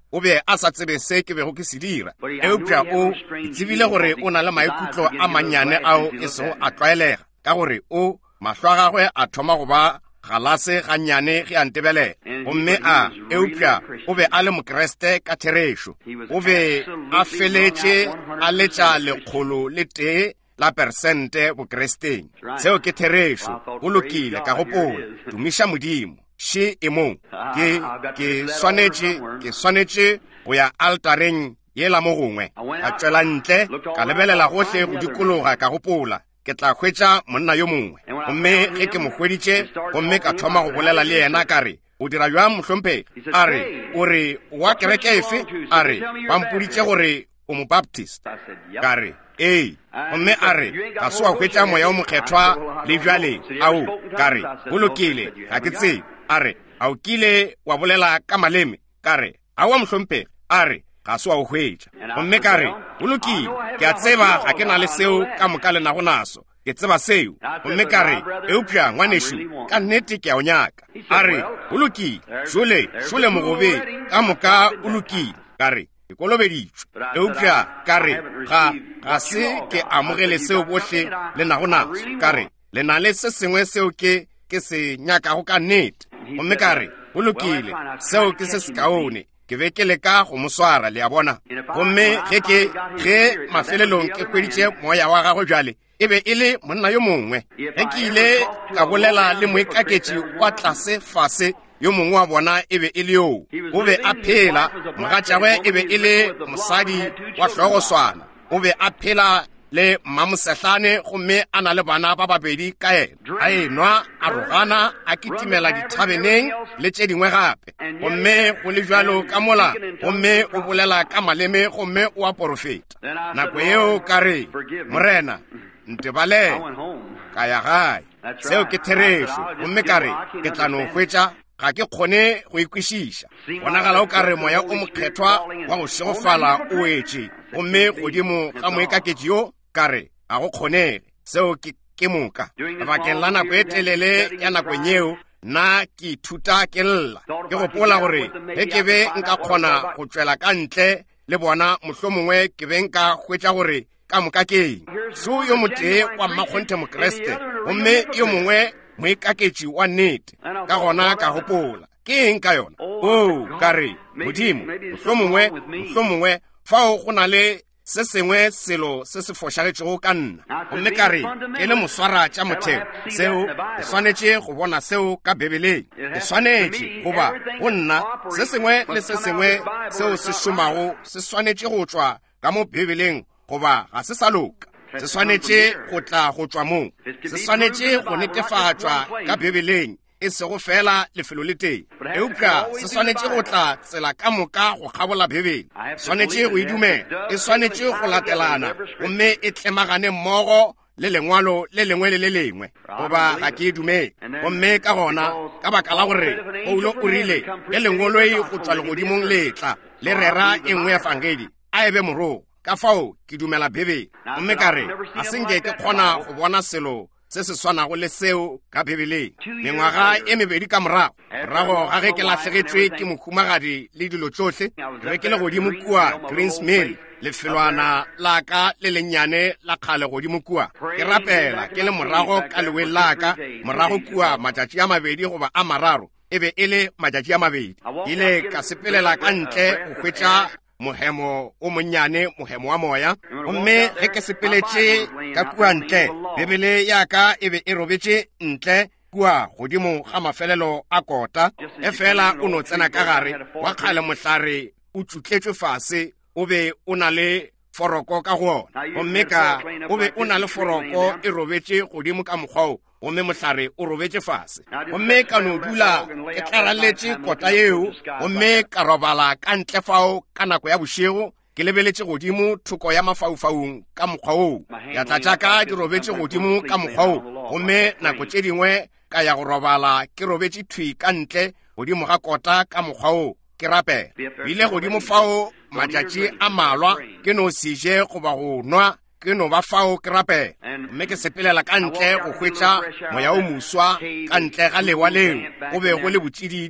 o be a sa tsebe se ke bego ke se dira eupša o tsebile gore o na le maikutlo a mannyane ao e sego a tlwaelega ka gore o mahlo a gagwe a thoma go ba galase gannyane ge a ntebelela gomme a eupša o be a le mokreste ka therešo o be a feletše a letša lekgolo le tee la persente bokresteng seo ke therešo go lokile ka gopola tumiša modimo she e mo ke ke swanetše ke swanetše go ya altareng yela mo gongwe a tšwela ntle ka lebelela gohle go dikologa ka gopola ke tla hwetša monna yo mongwe gomme ge ke mo hweditše gomme ka thoma go bolela le yena ka re o dira jwang mohlomphegi a re o re wa kereke efe a re ba mpoditše gore o mobaptist ka re ee gomme a re ga se wa hwetša moya o mokgethwa le bjale ao ka re go lokile ga ke tsebe a re a o kile wa bolela ka maleme ka re a wa mohlomphegi a re ga se wa o hwetša gomme ka re go lokile ke a tseba ga ke na le seo ka moka le nago naso ke tseba seo gomme ka re eupša ngwanešo ka nnete ke a o nyaka a re go lokile šole šole mogobedi ka moka o lokile ka re ke kolobeditšwe eupša ka re ga ga se ke amogele seo bohle le nago naso ka re le na le se sengwe seo ke ke se nyakago ka nnete gomme ka re go lokile seo ke se se kaone ke be ke leka go mo swara le a bona gomme ge ke ge mafelelong ke hweditše moya wa gagwe bjale e be e le monna yo mongwe ge ke ile ka bolela le moikaketši wa tlase fase yo mongwe wa bona e be e le yoo o be a phela mogatšagwe e be e le mosadi wa hlogoswana o be a phela le mmamosehlane gomme a na le bana ba babedi ka ena a enwa a rogana a kitimela dithabeneng le tše dingwe gape gomme go le bjalo ka mola gomme o bolela ka maleme gomme o a porofeta nako yeo ka re morena ntebale ka ya gae seo ke therešo gomme ka re ke tla no hwetša ga ke kgone go ikwešiša bonagala o ka re moya o mokgethwa wa go segofala o etše gomme godimo ga moikaketši yo ka re ga go kgonege seo ke moka bakeng la nako e telele ya nakong yeo nna ke ithuta ke lla ke gopola gore ge ke be nka kgona go tšwela ka ntle le bona mohlomongwe ke be nka hwetša gore ka moka keng so yo motee wa mmakgonthe mokreste gomme yo mongwe moikaketši wa nnete ka gona ka gopola ke eng ka yona o ka re modimo mohlomongwe mohlomongwe fao go na le se sengwe selo se se fošagetšego ka nna gomme ka re ke le moswara tša motheo seo ke swanetše go bona seo ka bebeleng ke swanetše goba go nna se sengwe le se sengwe seo se šomago se swanetše go tšwa ka mo bebeleng goba ga se sa loka se swanetše go tla go tšwa moo se swanetše go netefatšwa ka bebeleng e sego fela lefelo le teng eupša se swanetše go tla tsela ka moka go kgabola bebele swanetše go idumela e swanetše go latelana gomme e tlemagane mmogo le lengwalo le lengwe le le lengwe goba ga ke e dumele gomme ka gona ka baka la gore Paulo o rile le lengoloi go tšwa legodimong letla le rera e nngwe ya fangedi a ebe morogo ka fao ke dumela bebele gomme ka re a senke ke kgona go bona selo se se swanago le seo ka bebeleng mengwaga e mebedi ka morago morago ga ge ke latlhegetšwe ke mokhumagadi le dilo tsohle ge ke le godimo kua Greensmill lefelwana la ka le lennyane la kgale godimo kua ke rapela ke le morago ka lewe la ka morago kua matšatši a mabedi goba a mararo e be e le matšatši a mabedi ile ka sepelela ka ntle go hwetša mohemo o monnyane mohemo wa moya gomme ge ke sepeletše ka kua ntle bebele ya ka e be e robetše ntle kua godimo ga mafelelo a kota efela o no tsena ka gare wa kgale mohlare o tšutletšwe fase o be o na le foroko ka go ona gomme ka o be o na le foroko e robetše godimo ka mokgwao gomme mohlare o robetše fase gomme ka no dula ke tlaraletše kota yeo gomme ka robala ka ntle fao ka nako ya bošego ke lebeletše godimo thoko ya mafaufaung ka mokgwa oo ya tla tšaka di robetše godimo ka mokgwa oo gomme nako tše dingwe ka ya go robala ke robetše thwi ka ntle godimo ga kota ka mokgwa oo ke rapela bile godimo fao matšatši a malwa ke no sije goba go nwa ke no ba fao ke rapela mme ke sepelela ka ntle go hwetša moya o moswa ka ntle ga lewa leo go be go le botšididi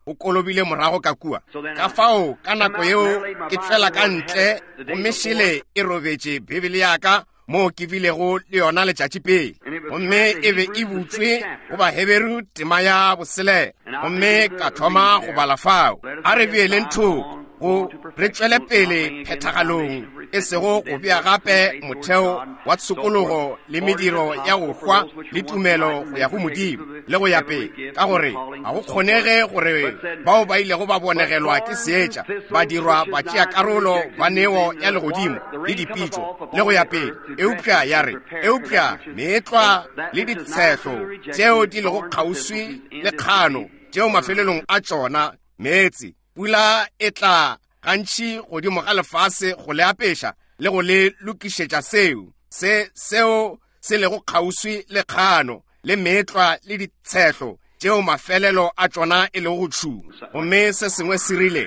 o kolobile morago ka kua ka fao ka nako yeo ke tswela ka ntle gomme šele e robetše bibele yaka mo ke bilego le yona letšatši pele gomme e be e butswe go baheberu tema ya bosele gomme ka thoma go bala fao a re beeleng thoko go re tswele pele phethagalong e sego go bea gape motheo wa tshokologo le mediro ya go hwa le tumelo go ya go modimo le go ya pele ka gore ga go kgonege gore bao ba ile go ba bonegelwa ke seetša ba dirwa ba tšea karolo ba neo ya legodimo le dipitšo le go ya pele eupša ya re eupša meetlwa le ditshego tšeo di lego kgauswi le kgano tšeo mafelelong a tšona meetse pula e tla gantši godimo ga lefase go le apeša le go le lokišetša seo se seo se lego kgauswi le kgano le meetlwa le ditshego tšeo mafelelo a tšona e lego go tšhuma gomme se sengwe se rile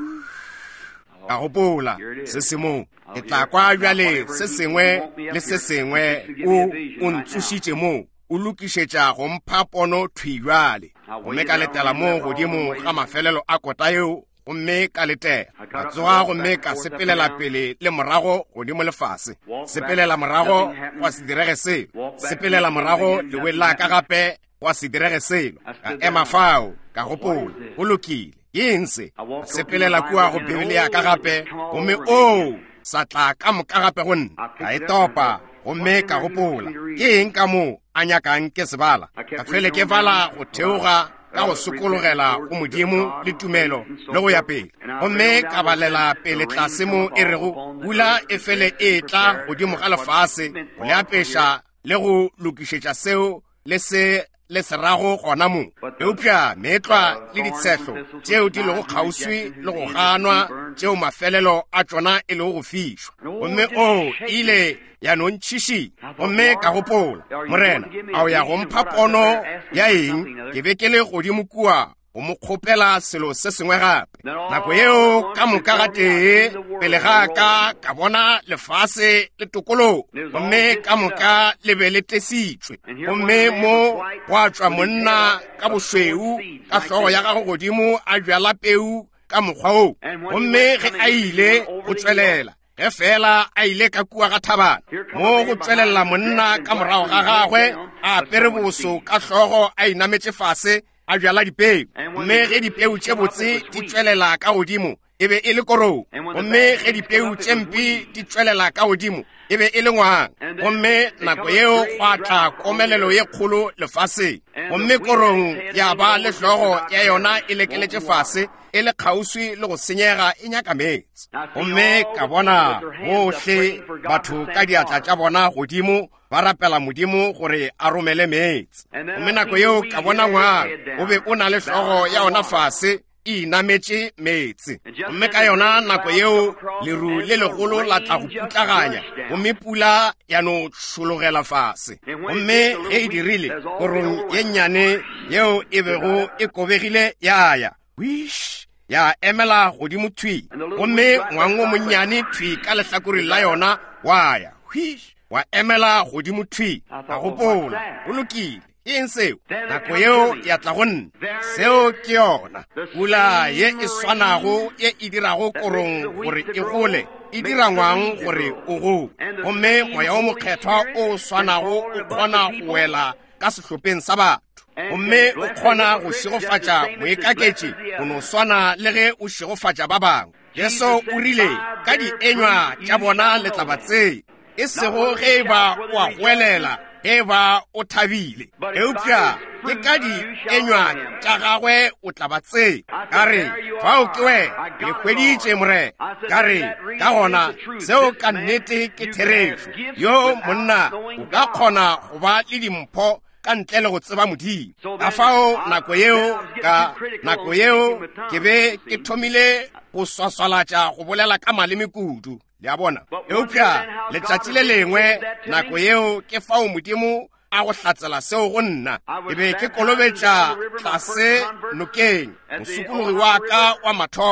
ka gopola se se moo ke tla kwa bjale se sengwe le se sengwe o o ntsošitše moo o lokišetša go mpha pono thwi bjale gomme ka letela moo godimo ga mafelelo a kota yeo gomme ka letea ka tsoga gomme ka sepelela pele le morago godimo lefase sepelela morago gwa se direge selo sepelela morago lewe la ka gape gwa se direge selo ka ema fao ka gopola go lokile eng se ka sepelela kua go bibele ya ka gape gomme o sa tla ka moka gape go nna ka e topa gomme ka gopola ke eng ka moo a nyakang ke sebala ka tlhwele ke bala go theoga ka go sokologela go modimo le tumelo le go ya pele gomme ka balela pele tlase mo e rego pula e fele e tla godimo ga lefase go le apeša le go lokišetša seo le se le serago gona mo eupša meetlwa le ditshego tšeo di lego kgauswi le go ganwa tšeo mafelelo a tšona e lego go fišwa gomme o ile ya no ntšhiši gomme ka gopola morena a o ya go mpha pono ya eng ke be ke le godimo kua go mo kgopela selo se sengwe gape nako yeo ka moka ga tee pele ga ka ka bona lefase le tokolo gomme ka moka le be le tesitswe gomme mo gwa tšwa monna ka bošweu ka hlogo ya gago godimo a bjala peu ka mokgwa o gomme ge a ile go tswelela ge fela a ile ka kua ga thabana mo go tswelela monna ka morago ga gagwe a apere boso ka hlogo a inametše fase a bjala dipeu mme ge dipeu tše botse di tswelela ka godimo e be e le korong gomme ge dipeu tše mpi di tswelela ka godimo e be e le ngwang gomme nako yeo gwa tla komelelo ye kgolo lefaseng gomme korong ya ba le hlogo ya yona e lekeletše fase e le kgauswi le go senyega e nyaka meetse gomme ka bona bohle batho ka diatla tša bona godimo ba rapela modimo gore a romele meetse gomme nako yeo ka bona ngwang o be o na le hlogo ya yona fase e inametše meetse gomme ka yona nako yeo leru le legolo la tla go putlaganya gomme pula ya no tšhologela fase gomme ge e dirile korong ye nnyane yeo e bego e kobegile yaya wish ya emela godimo thwi gomme ngwang o monnyane thwi ka lehlakore la yona waya wish wa emela godimo thwi ka gopola o lokile eng seo nako yeo ya tla go nna seo ke yona pula ye e swanago ye e dirago korong gore e gole e dira ngwang gore o go gomme moya o mokgethwa o swanago o kgona go wela ka sehlopheng sa batho gomme o kgona go šigofatša moekaketše go no swana le ge o šigofatša ba bangwe jesu o rile ka dienywa tša bona letlabatseng e sego ge e ba o a goelela ge ba o thabile eupša ke ka dienywa tša gagwe o tla ba tsee ka re fao ke we ke hweditše more ka re ka gona seo ka nnete ke therešo yo monna o ka kgona go ba le dimpho ka ntle le go tseba modimo ka fao nako yeo ka nako yeo ke be ke thomile go swaswalatša go bolela ka maleme kudu le a bona eupša letšatši le lengwe nako yeo ke fao modimo a go hlatsela seo go nna ke be ke kolobetša tlase nokeng mosupologi wa ka wa mathomo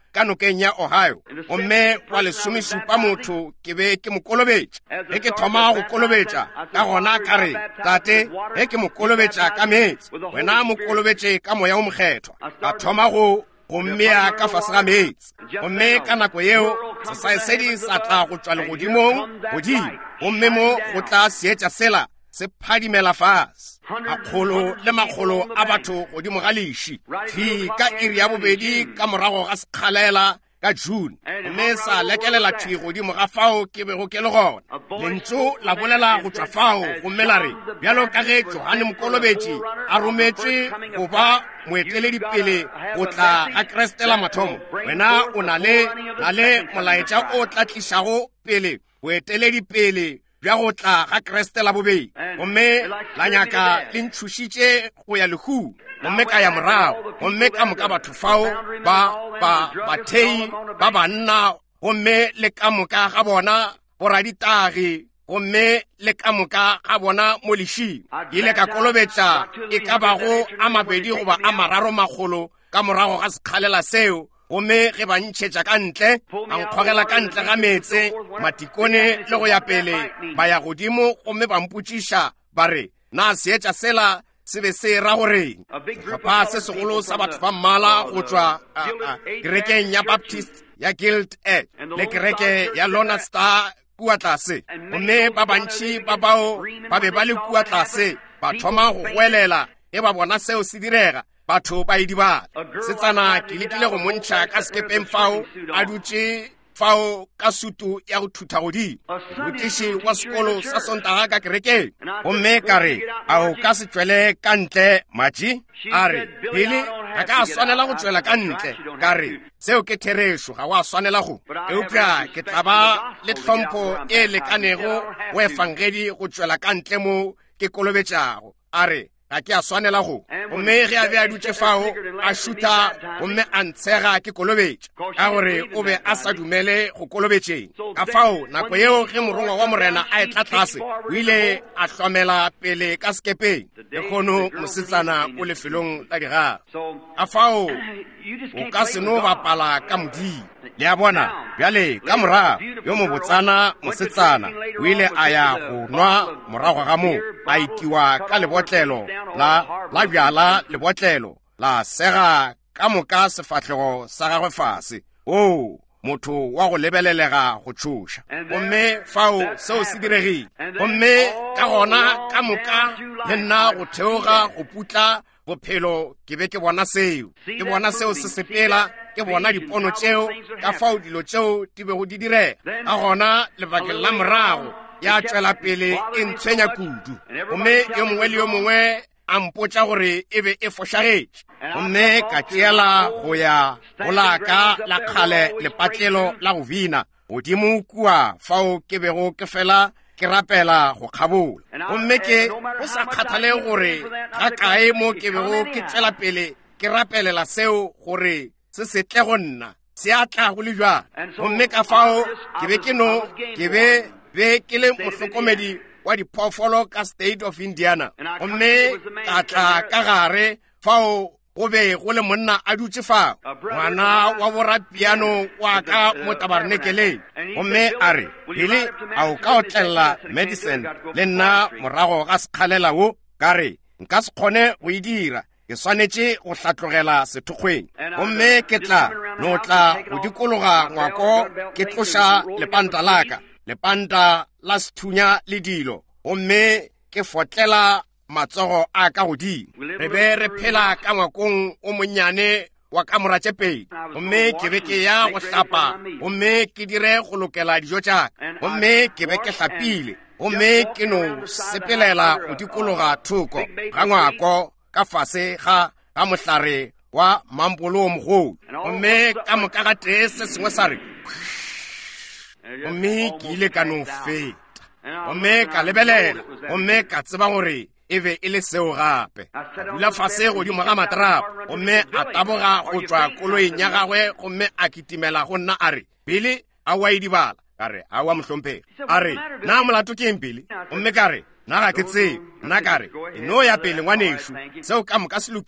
ka nokeng ya Ohio. Gomme wa lesomesupa motho ke be ke mo kolobetša. Ge ke thoma go kolobetša ka gona ka re, tate, ge ke mo kolobetša ka meetse, wena mo kolobetše ka moya o mokgethwa. Ka thoma go go mmea ka fase ga meetse. Gomme ka nako yeo sesaesedi sa tla go tšwa legodimong godimo, gomme mo go tla seetša sela se phadimela fase. Makgolo le makgolo a batho godimo ga leši. Fi ka iri ya bobedi ka morago ga sekgalela ka June, mme sa lekelela thwi godimo ga fao ke bego ke le gona. Lentso la bolela go tšwa fao gomme la re, bjalo ka ge Johane Mokolobetši a rometšwe go ba moeteledipele go tla ga Kreste la mathomo, wena o na le na le molaetša o tla tlišago pele boeteledipele bja go tla ga Kreste la bobedi. Gomme la nyaka le ntšhošitše go ya lehu, gomme ka ya morago, gomme ka moka batho fao ba ba bathei ba banna, gomme le ka moka ga bona boraditagi, gomme le ka moka ga bona mo lešing. Ke ile ka kolobetša e ka bago a mabedi goba a mararo magolo ka morago ga sekgalela seo, gomme ge ba ntšhetša ka ntle, ba nkgogela ka ntle ga meetse matikone le go ya pele ba ya godimo, gomme ba mpotšiša ba re, na seetša sela se be se ra goreng? Sehlopha se segolo sa batho ba mmala go tšwa kerekeng ya Baptist ya Guild Edge le kereke ya Lona Star kua tlase, gomme ba bantši ba bao ba be ba le kua tlase ba thoma go goelela e ba bona seo se direga. Batho ba idibala. Setsana ke lekile go montšha ka sekepeng fao a dutše fao ka sutu ya go thutha godimo, motiši wa sekolo sa Sontaga ka kerekeng. Gomme ka re, a o ka se tšwele ka ntle matši? A re, pele ga ka swanela go tšwela ka ntle. Ka re, seo ke therešo, ga wa swanela go. Eupša ke tla ba le tlhompho e lekanego go efangedi go tšwela ka ntle mo ke kolobetšago. A re, ga ke a swanela go. Gomme ge a be a dutše fao a šutha, gomme a ntshega ke kolobetša ka gore o be a sa dumele go kolobetšeng. Ka fao nako yeo ge morongwa wa morena a etla tlase, o ile a hlomela pele ka sekepeng, le kgono mosetsana o lefelong la digara. Ka fao o ka se no bapala ka modimo. Le a bona bjale ka morago yo mobotsana mosetsana o ile a ya go nwa morago ga moo, a itiwa ka lebotlelo la la bjala, lebotlelo la sega ka moka sefatlhego sa gagwe fase. O motho wa go lebelelega go tšhoša. Gomme fao seo se diregile, gomme ka gona ka moka le nna go theoga go putla bophelo ke be ke bona seo, ke bona seo se sepela, ke bona dipono tšeo ka fao dilo tšeo di bego di direga. Ka gona lebakeng la morago ya tšwela pele e ntshwenya kudu, gomme yo mongwe le yo mongwe a mpotša gore e be e fošagetše. Gomme ka tšeela go ya go laka la kgale lepatlelo la go bina godimo kua fao ke bego ke fela ke rapela go kgabola. Gomme ke go sa kgathale gore ga kae mo ke bego ke tšwela pele ke rapelela seo gore se setle go nna se a tla go le bjana. Gomme ka fao ke be ke no ke be be ke le mohlokomedi wa diphoofolo ka state of Indiana. Gomme ka tla ka gare fao go be go le monna a dutše fao, ngwana wa borapiano wa ka mo tabarnekeleng. Gomme a re, pele a o ka otlelela medicine le nna morago ga sekgalela wo, ka re nka se kgone go e dira, ke swanetše go hlatlogela sethokgweng. Gomme ke tla no tla go dikologa ngwako ke tloša lepanta laka, lepanta la sethunya le dilo, gomme ke fotlela matsogo a ka godimo. Re be re phela ka ngwakong o monnyane wa ka moratše pedi, gomme ke be ke ya go hlapa, gomme ke dire go lokela dijo tšaka, gomme ke be ke hlapile, gomme ke no sepelela go dikologa thoko ga ngwako ka fase ga ga mohlare wa mampolo o mogolo. Gomme ka moka ga tee se sengwe sa re, gomme ke ile ka no feta, gomme ka lebelela, gomme ka tseba gore e be e le seo gape. A dula fase godimo ga matrapa, gomme a taboga go tšwa koloing ya gagwe, gomme a kitimela go nna a re, pele a wa idibala. Ka re, a wa mohlomphegi. A re, na molato ke eng pele? Gomme ka re, na ga ke tsebe. Nna ka re, e no ya pele ngwanešo, seo ka moka se lokile.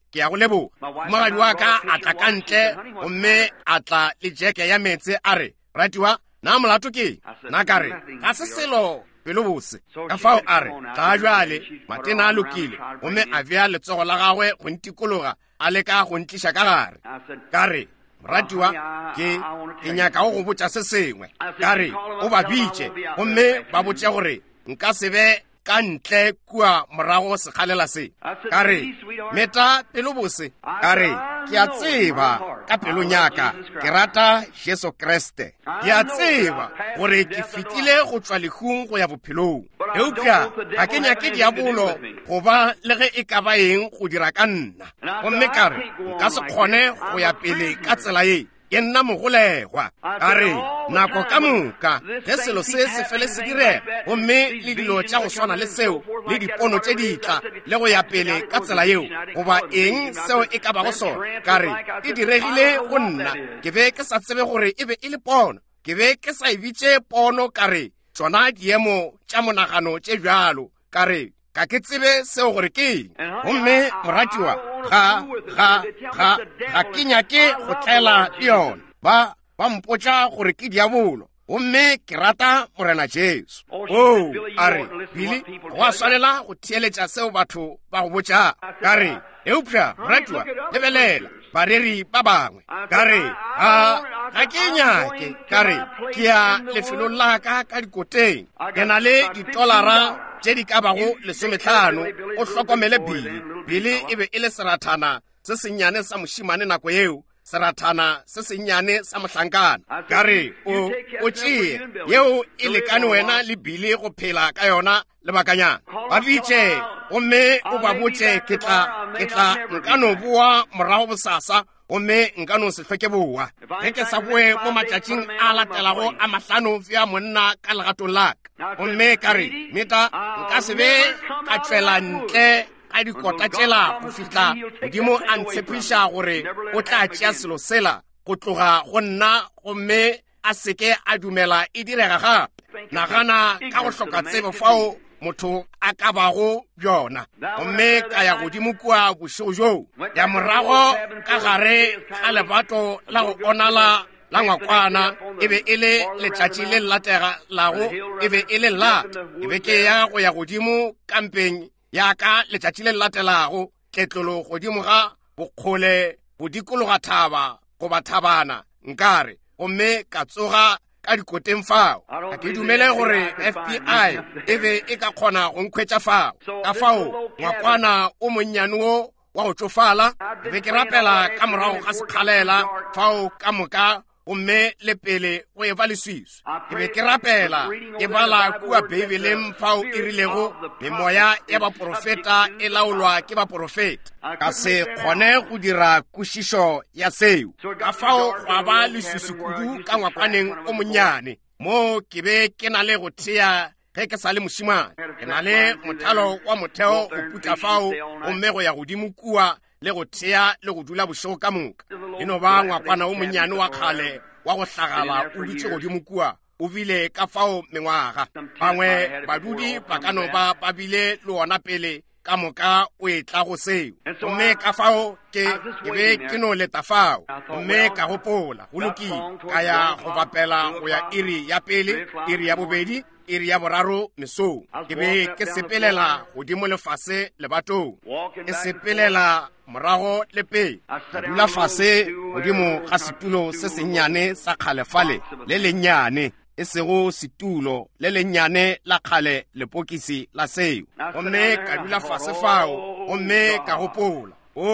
ke ya go leboga. Mogadi wa ka a tla ka ntle gomme a tla le jeke ya metse a re, ratiwa, na molato ke? Na ka re, ga se selo pelo bose. Ka fao a re, tla jwale, matena a lokile, gomme a bea letsogo la gagwe go ntikologa a leka go ntliša ka gare. Ka re, ratiwa, ke ke nyaka go go botša se sengwe. Ka re, o ba bitše, gomme ba botše gore nka se be ka ntle kua morago sekgalela se. Ka re, meta pelo bose. Ka re, ke a tseba ka pelo nyaka ke rata Jesu Kriste. Ke a tseba gore ke fitile go tswa lehung go ya bophelong. Eupša ga ke nyake diabolo goba le ge e ka ba eng go dira ka nna. Gomme ka re, nka se kgone go ya pele ka tsela ye ke nna mogolegwa. Ka re, nako ka moka ge selo se se fele se direga, gomme le dilo tša go swana le seo le dipono tše ditla le go ya pele ka tsela yeo goba eng seo e ka bago sona. Ka re, e diregile go nna, ke be ke sa tsebe gore e be e le pono, ke be ke sa ebitše pono. Ka re, tšona diemo tša monagano tše bjalo. Ka re, ka ke tsebe seo gore ke eng. Gomme moratiwa, ga ga ga ga ke nyake go tlela le yona. Ba ba mpotša gore ke diabolo, gomme ke rata Morena Jesu. Oh, a re, Bili, go a swanela go theeletša seo batho ba go botša. Ka re, eupša moratiwa, lebelela bareri ba bangwe. Ka re, ga ga ke nyake. Ka re, ke ya lefelong la ka ka dikoteng, ke na le ditolara tše di ka bago lesomehlano. O hlokomele Bili. Bili e be e le serathana se sennyane sa mošimane nako yeo, serathana se sennyane sa mohlankana. Ka re, o o tšee yeo e lekane wena le Bili go phela ka yona lebakanyana. Ba bitše gomme o ba botše, ke tla ke tla nka no boa morago bosasa, gomme nka no se hloke boa ge ke sa boe mo matšatšing a latelago a mahlano fea monna ka legatong laka. Gomme ka re, meta nka se be ka tšwela ntle ka dikota tšela go fihla Modimo a ntshepiša gore o tla tšea selo sela go tloga go nna, gomme a seke a dumela e direga gape. Nagana ka go hloka tsebo fao motho a ka bago bjona. Gomme ka ya godimo kua bošego joo ya morago ka gare ga lebato la go onala la ngwakwana, e be e le letšatši le latelago, e be e le lata, e be ke ya go ya godimo kampeng ya ka letšatši le latelago, ketlolo godimo ga bokgole go dikologa thaba goba thabana nkare. Gomme ka tsoga ka dikoteng fao, ga ke dumele gore F B I e be e ka kgona go nkhwetša fao. Ka fao ngwakwana o monnyane wo wa go tšofala, e be ke rapela ka morago ga sekgalela fao ka moka, gomme le pele go e ba leswiswi. Ke be ke rapela ke bala kua Bibeleng fao e rilego memoya ya baprofeta e laolwa ke baprofeta. Ka se kgone go dira kwešišo ya seo. Ka fao go ba leswiswi kudu ka ngwakwaneng o monnyane, mo ke be ke na le go thea ge ke sa le mošimane. Ke na le mothalo wa motheo go putla fao, gomme go ya godimo kua le go thea le go dula bošego ka moka. E no ba ngwakwana o monnyane wa kgale wa go hlagala o dutše godimo kua, o bile ka fao mengwaga. Bangwe badudi ba ka no ba ba bile le wona pele ka moka o e tla go seo. Gomme ka fao ke ke be ke no leta fao, gomme ka gopola go lokile ka ya go bapela go ya iri ya pele, iri ya bobedi, iri ya boraro mesong. Ke be ke sepelela godimo lefase lebatong, ke sepelela morago le pele, ka dula fase godimo ga setulo se sennyane sa kgalefale le lennyane, e sego setulo le lennyane la kgale lepokisi la seo. Gomme ka dula fase fao, gomme ka gopola,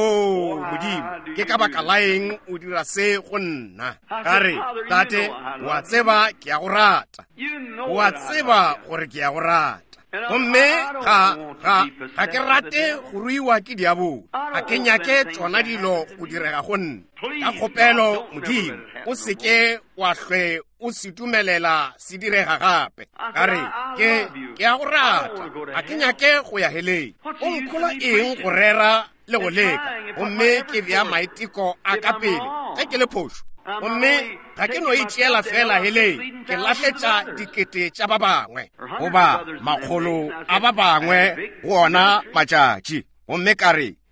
o Modimo, ke ka baka la eng o dira se go nna. Ka re, tate, wa tseba ke ya go rata, wa tseba gore ke ya go rata. Gomme ga ga ga ke rate go ruiwa ke diabolo, ga ke nyake tsona dilo go direga go nna. Ka kgopelo Modimo, o seke wa hlwe o se dumelela se direga gape. Ka re, ke ke ya go rata, ga ke nyake go ya heleng. O nkgola eng go rera le go leka, gomme ke bea maiteko a ka pele ge ke le phošo. Gomme ga ke no itšeela fela heleng, ke lahletša dikete tša ba bangwe goba makgolo a ba bangwe go ona matšatši. Gomme ka re,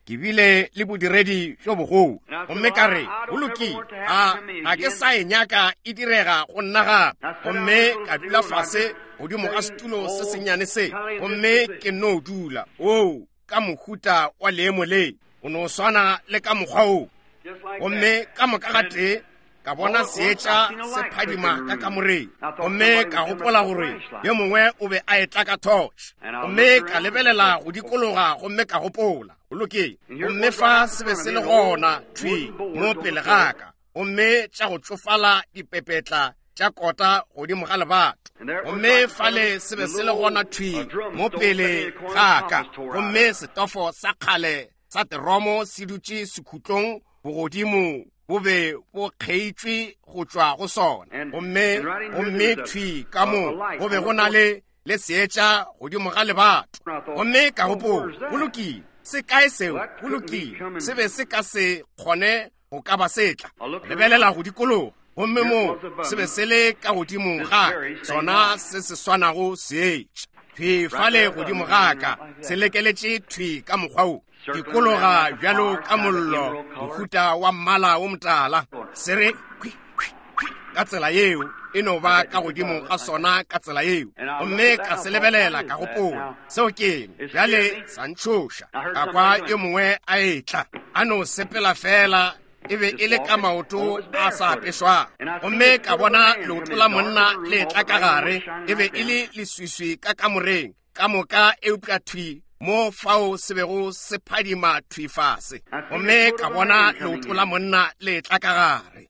ke bile le bodiredi jo bogolo gomme ka re go lokile a ga ke sa e nyaka e direga go nna gape gomme ka dula fase godimo ga setulo se senyane se gomme ke no dula o ka mohuta wa leemo le o no swana le ka mokgwa o gomme ka moka ga tee ka bona seetša se phadima ka kamoreng gomme ka gopola gore yo mongwe o be a etla ka torch gomme ka lebelela go dikologa gomme ka gopola go lokeng gomme fa se be se le gona thwi mo pele gaka gomme tša go tsofala dipepetla tša kota godimo ga lebato gomme fale se be se le gona thwi mo pele gaka gomme setofo sa kgale sa teromo se dutše sekhutlong bogodimo bo be bo kgeitšwe go tšwa go sona gomme gomme thwi ka mo go be go na le le seetša godimo ga lebato gomme ka gopola go lokile se kae seo go lokile se be se ka se kgone go ka ba setla lebelela go dikologa gomme mo se be se le ka godimo ga sona se se swanago seetša thwi fale godimo gaka se lekeletše thwi ka mokgwa o dikologa bjalo ka mollo mohuta wa mmala o motala se re ka tsela yeo e no ba ka godimo ga sona ka tsela yeo gomme ka se lebelela ka gopola seo keng bjale sa ntšhoša ka kwa yo mongwe a etla a no sepela fela e be e le ka maoto a sa apešwa gomme ka bona leoto la monna le etla ka gare e be e le leswiswi ka kamoreng ka moka eupša thwi mo fao se bego se phadima thwi fase gomme ka bona leoto la monna le etla ka gare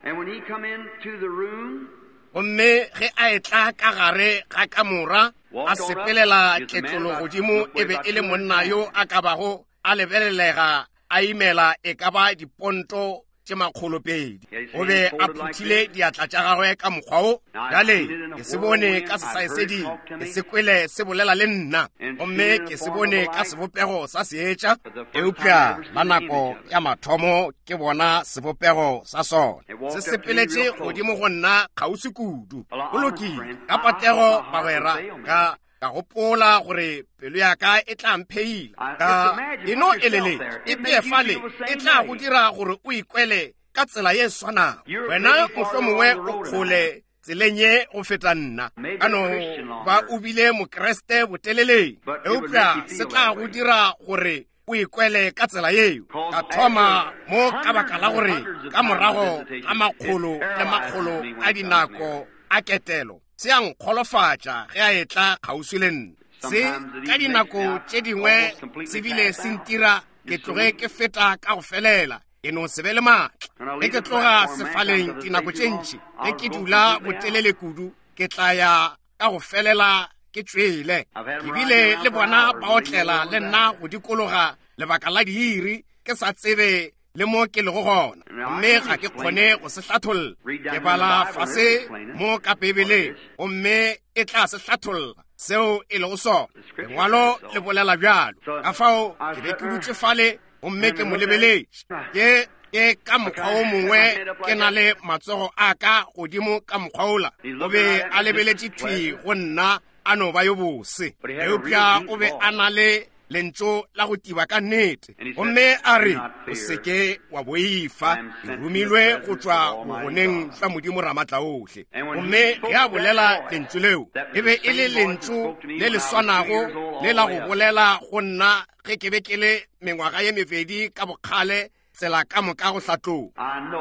gomme ge a etla ka gare ga kamora a sepelela tletlolo godimo e be e le monna yo a ka bago a lebelelega a imela e ka ba diponto tše makgolopedi o be a phuthile diatla tša gagwe ka mokgwa o bjale ke se bone ka sesaesedi ke se kwele se bolela le nna gomme ke se bone ka sebopego sa seetša eupša la nako ya mathomo ke bona sebopego sa sona se sepeletše godimo go nna kgausi kudu go lokile ka patego bagwera ka ka gopola gore pelo ya ka e tla mpheila ka eno eleletše e peefale e tla go dira gore o ikwele ka tsela ye swanang wena mohlomongwe o kgole tseleng ye go feta nna ka no ba o bile mokreste boteleleng eupša se tla go dira gore o ikwele ka tsela yeo ka thoma mo ka baka la gore ka morago ga makgolo le makgolo a dinako a ketelo se a nkgolofatša ge a etla kgauswi le nna se ka dinako tše dingwe se bile se ntira ke tloge ke feta ka go felela e no se be le maatla ge ke tloga sefaleng dinako tše ntši ge ke dula botelele kudu ke tla ya ka go felela ke tšwele ke bile le bona ba otlela le nna go dikologa lebaka la diiri ke sa tsebe le mo ke lego gona mme ga ke kgone go se hlatholla ke bala fase mo ka bebele gomme e tla se hlatholla seo e lego sona lengwalo le bolela bjalo ka fao ke be ke dutše fale gomme ke mo lebeletše ke ke ka mokgwa o mongwe ke na le matsogo a ka godimo ka mokgwa ola o be a lebeletše thwi go nna a no ba yo bose eupša o be a na le lentso la go tiba ka nnete gomme a re o seke wa boifa e romilwe go tšwa bogoneng tla modimo ramatla ohle gomme ge a bolela lentso leo e be e le lentso le le swanago le la go bolela go nna ge ke be ke le mengwaga ye mefedi ka bokgale tsela ka moka go hlatlong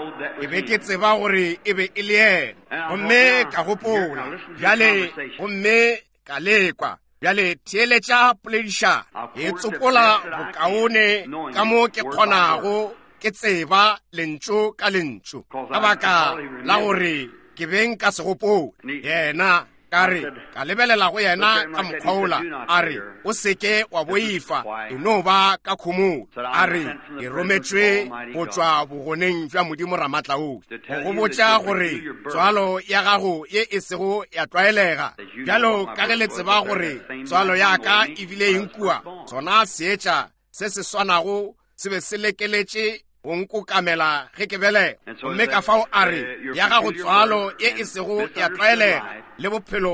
e be ke tseba gore e be e le ena gomme ka gopola bjale gomme ka lekwa bjale theeletša poledišana e tsopola bokaone ka mo ke kgonago ke tseba lentso ka lentso ka baka la gore ke beng ka se gopole yena ka re ka lebelela go yena ka mokgwaola a re o seke wa boifa e no ba ka kgomola a re e rometšwe go tšwa bogoneng bja modimo ramatla ohle go go botša gore tswalo ya gago ye e sego ya tlwaelega bjalo ka ge le tseba gore tswalo ya ka e bile enkua sona seetša se se swanago se be se lekeletše go nkokamela ge ke belega gomme ka fao a re ya gago tswalo ye e sego ya tlwaelega le bophelo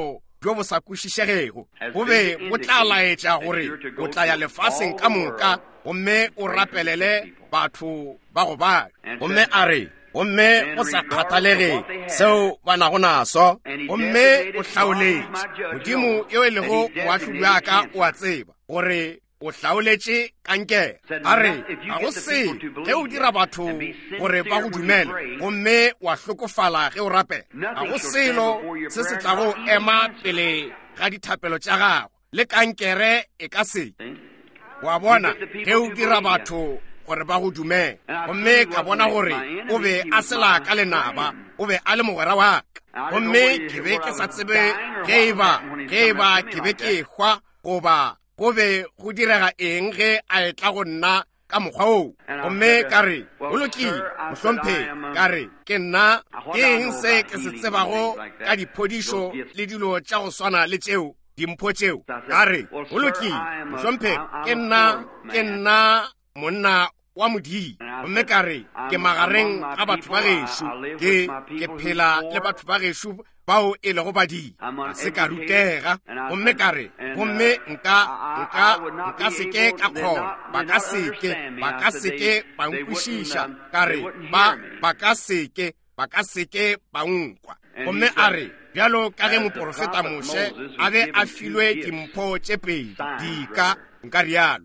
jo bo sa kwešišegego go be go tla laetša gore o tla ya lefaseng ka moka gomme o rapelele batho ba go bala gomme a re gomme o sa kgathalege seo ba nago naso gomme o hlaoletše modimo eo e lego moahlodi wa ka o a tseba gore o hlaoletše kankere a re ga go selo ge o dira batho gore ba go dumele gomme wa hlokofala ge o rapela ga go selo se se tla go ema pele ga dithapelo tša gago le kankere e ka se wa bona ge o dira batho gore ba go dumele gomme ka bona gore o be a sela ka lenaba o be a le mogwera wa ka gomme ke be ke sa tsebe ge eba ge eba ke be ke hwa goba go be go direga eng ge a etla go nna ka mokgwa oo gomme ka re boloki mohlomphe ka re ke nna ke eng se ke se tsebago ka diphodišo le dilo tša go swana le tšeo dimpho tšeo ka re boloki mohlomphe ke nna ke nna monna wa modii gomme ka re ke magareng ga batho ba gešo ke ke phela le batho ba gešo bao e lego badii a se ka rutega gomme ka re gomme nka nka nka seke ka kgona ba ka seke ba ka seke ba nkwešiša ka re ba ba ka seke ba ka seke ba nkwa gomme a re bjalo ka ge moprofeta Mose a be a filwe dimpho tše pedi dika nka rialo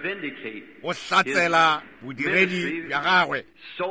go hlatsela bodiredi bja gagwe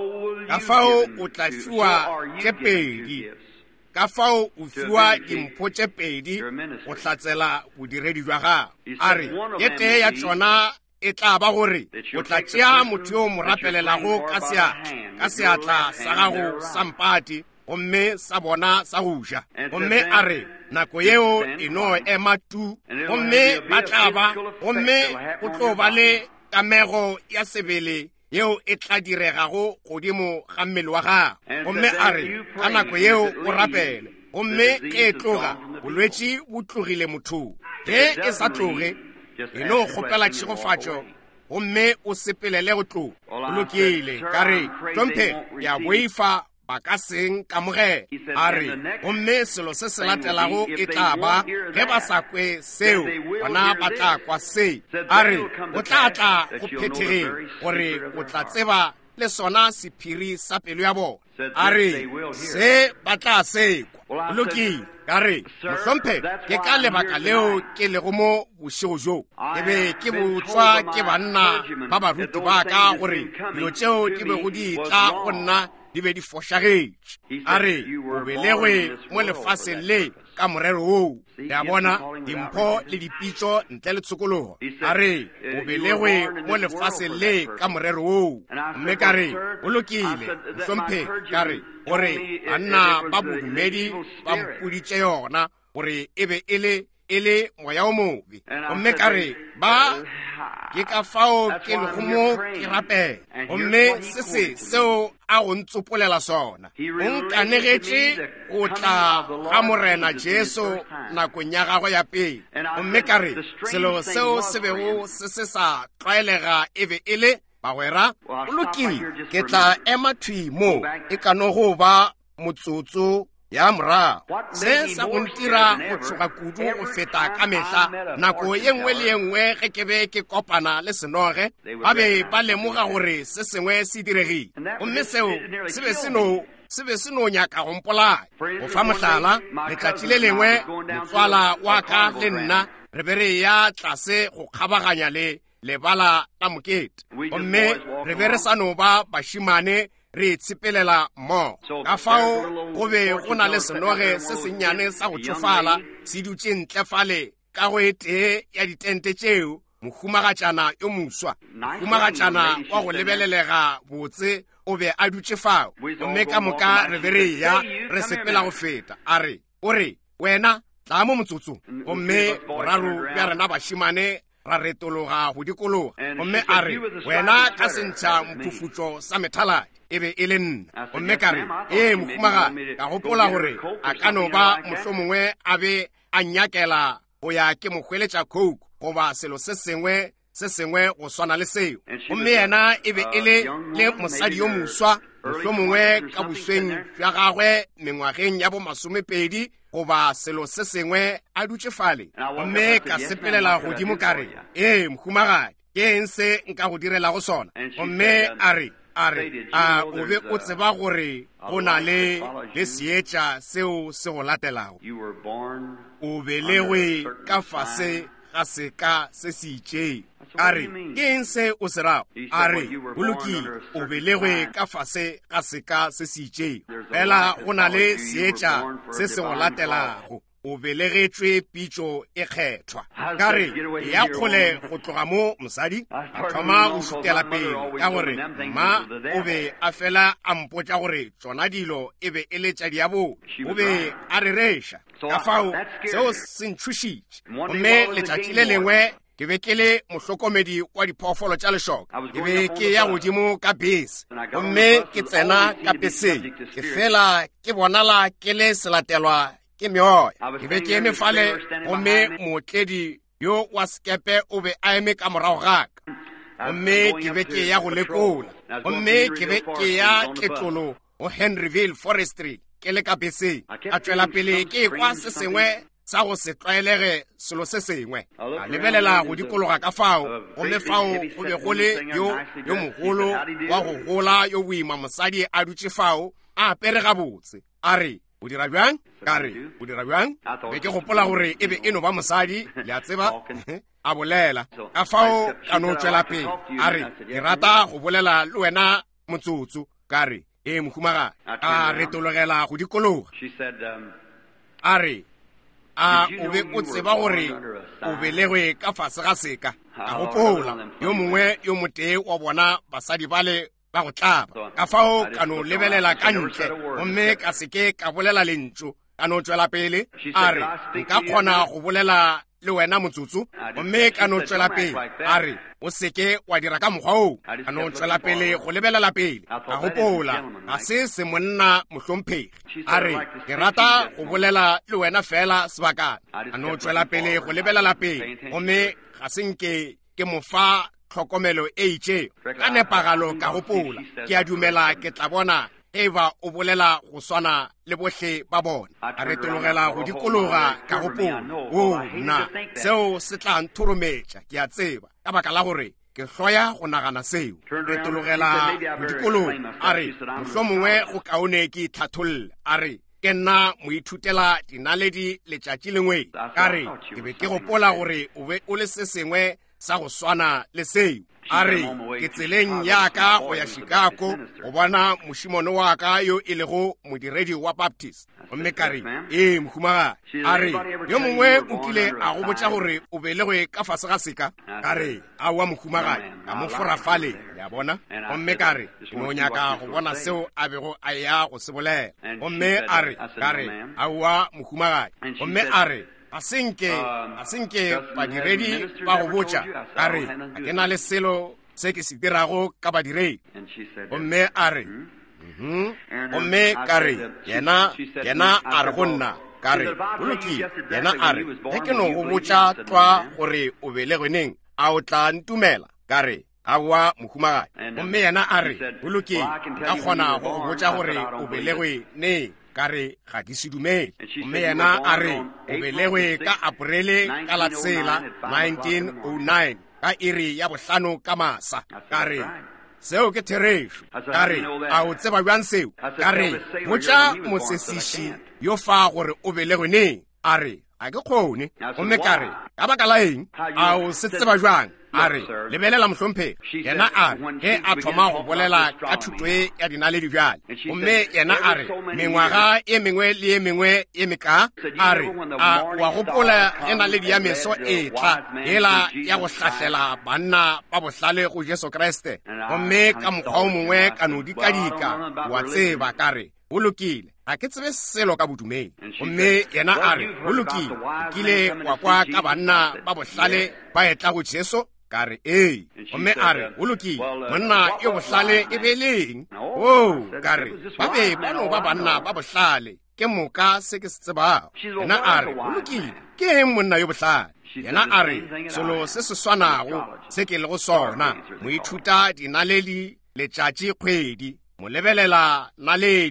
ka fao o tla fiwa tše pedi ka fao o fiwa dimpho tše pedi go hlatsela bodiredi bja gagwe a re ye tee ya tšona e tla ba gore o tla tšea motho yo mo rapelelago ka seatla ka seatla sa gago sa mpati gomme sa bona sa go ja gomme a re nako yeo e no ema tu gomme ba tla ba gomme go tlo ba le kamego ya sebele yeo e tla diregago godimo ga mmele wa gago gomme a re ka nako yeo o rapele gomme ke e tloga bolwetši bo tlogile mothong ge e sa tloge e no kgopela tšhigofatšo gomme o sepelele go tloga bolokile ka re tlomphe ya boifa ba ka seng kamogela a re gomme selo se se latelago e tla ba ge ba sa kwe seo bona ba tla kwa se a re o tla tla go phethegeng gore o tla tseba le sona sephiri sa pelo ya bona a re se ba tla sekwa bolokile ka re mohlomphe ke ka lebaka leo ke lego mo bošego jo ke be ke botswa ke banna ba baruti ba ka gore dilo tšeo di bego di tla go nna di be di fošagetše a re o belegwe mo lefaseng le ka morero woo ya bona dimpho le dipitso ntle le tshokologo a re o belegwe mo lefaseng le ka morero woo mme ka re o lokile mohlomphe ka re gore banna ba bodumedi ba mpoditše yona gore e be e le e le moya o mobe gomme ka re ba ke ka fao ke lego mo ke rapela gomme se se seo a go ntsopolela sona o nkanegetše go tla ga morena Jesu nakong ya gagwe ya pele gomme ka re selo seo se bego se se sa tlwaelega e be e le bagwera o lokile ke tla ema thwi mo e ka no go ba motsotso ya morago se sa go ntira go tšhoga kudu go feta ka mehla nako ye nngwe le ye nngwe ge ke be ke kopana le senoge ba be ba lemoga gore se sengwe se diregile gomme seo se be se no se be se no nyaka go mpolaya go fa mohlala letšatši le lengwe motswala wa ka le nna re be re ya tlase go kgabaganya le lebala la mokete gomme re be re sa no ba bašimane re tshepelela mo ka fao go be go na le senoge se sennyane sa go tšofala se dutše ntle fale ka go etee ya ditente tšeo mohumagatšana yo moswa mohumagatšana wa go lebelelega botse o be a dutše fao gomme ka moka re be re ya re sepela go feta a re o re wena tla mo motsotsong gomme boraro bja rena bašimane ra retologa go dikologa gomme a re wena ka sentšha mphufutšo sa methaladi e be e le nna gomme ka re ee mohumaga ka gopola gore a ka no ba mohlomongwe a be a nyakela go ya ke mokgweletša coke goba selo se sengwe se sengwe go swana le seo gomme yena e be e le le mosadi yo moswa mohlomongwe ka bosweng bja gagwe mengwageng ya bo masomepedi goba selo se sengwe a dutše fale mme ka sepelela godimo ka re ee mohumagadi ke eng se nka go direlago sona mme a re a re a o be o tseba gore go na le le seetša seo se go latelago o belegwe ka fase ga seka se se itšeng a re ke eng se o se rago a re bolokile o belegwe ka fase ga seka se se itšeng fela go na le seetša se se go latelago o belegetšwe pitšo e kgethwa ka re ya kgole go tloga mo mosadi a thoma go šutela pele ka gore mma o be a fela a mpotša gore tsona dilo e be e le tša diabo o be a rereša ka fao seo se ntšhušitše gomme letšatši le lengwe ke be ke le mohlokomedi wa diphoofolo tša lešoka ke be ke ya godimo ka bese gomme ke tsena ka beseng ke fela ke bonala ke le selatelwa ke meoya ke be ke eme fale gomme mootledi yo wa sekepe o be a eme ka morago gaka gomme ke be ke ya go lekola gomme ke be ke ya tletlolo go Henryville Forestry ke le ka beseng a tšwela pele ke kwa se sengwe sa go se tlwaelege selo se sengwe a lebelela go dikologa ka fao gomme fao go be go le yo yo mogolo wa go gola yo boima mosadi a dutše fao a apere gabotse a re o dira bjang ka re o dira bjang be ke gopola gore e be e no ba mosadi le a tseba a bolela ka fao ka no tšwela pele a re ke rata go bolela le wena motsotso ka re e mohumagadi a retologela go dikologa a re a o be o tseba gore o belegwe ka fase ga seka ka gopola yo mongwe yo motee wa bona basadi bale ba go tlaba ka fao ka no lebelela ka ntle gomme ka seke ka bolela lentso ka no tšwela pele a re nka kgona go bolela le wena motsotso gomme ka no tšwela pele a re o seke wa dira ka mokgwa oo ka no tšwela pele go lebelela pele ka gopola ga se se monna mohlomphegi a re ke rata go bolela le wena fela sebakana ka no tšwela pele go lebelela pele gomme ga senke ke mofa tlhokomelo e itšeo ka nepagalo ka gopola ke a dumela ke tla bona eba o bolela go swana le bohle ba bona a retologela go dikologa ka gopola o nna seo se tla nthorometša ke a tseba ka baka la gore ke hloya go nagana seo retologela go dikologa a re mohlomongwe go kaone ke itlhatholle a re ke nna moithutela dinaledi letšatši lengwe ka re ke be ke gopola gore o be o le se sengwe sa go swana le seo a re ke tseleng yaka go ya Chicago go bona mošimone wa ka yo e lego modiredi wa Baptist gomme ka re ee mohumagadi a re yo mongwe o kile a go botša gore o belegwe ka fase ga seka ka re aowa mohumagadi ka mo forafale ya bona gomme ka re ke no nyaka go bona seo a bego a ya go se bolela gomme a re ka re aowa mohumagadi gomme a re a senke a senke badiredi ba go botša ka re a ke na le selo se ke se dirago ka badiredi gomme a re gomme ka re yena yena a re go nna ka re bolokile yena a re ge ke no go botša twa gore o belegwe neng a o tla ntumela ka re aowa mohumagadi gomme yena a re bolokile nka kgona go go botša gore o belegwe neng ka re ga ke se dumele mme yena a re o belegwe ka Aprele ka la tsela nineteen oh nine ka iri ya bohlano ka masa ka re seo ke therešo ka re a o tseba bjang seo ka re botša motsesiši yo fa gore o belegwe neng a re a ke kgone gomme ka re ka baka la eng a o se tseba bjang a re lebelela mohlomphegi yena a re ge a thoma go bolela ka thuto e ya dinaledi bjale gomme yena a re mengwaga e mengwe le e mengwe e meka a re a wa gopola ge naledi ya meso e tla ela ya go hlahlela banna ba bohlale go Jesu Kriste gomme ka mokgwa o mongwe ka no dikadika wa tseba ka re o lokile a ke tsebe selo ka bodumedi gomme yena a re o lokile o kile wa kwa ka banna ba bohlale ba etla go Jesu ka re ee gomme a re o lokile monna e bohlale e beleng o ka re ba be ba no ba banna ba bohlale ke moka se ke se tsebago yena a re o lokile ke eng monna yo bohlale yena a re selo se se swanago se ke le go sona moithuta dinaledi letšatši kgwedi mo lebelela naledi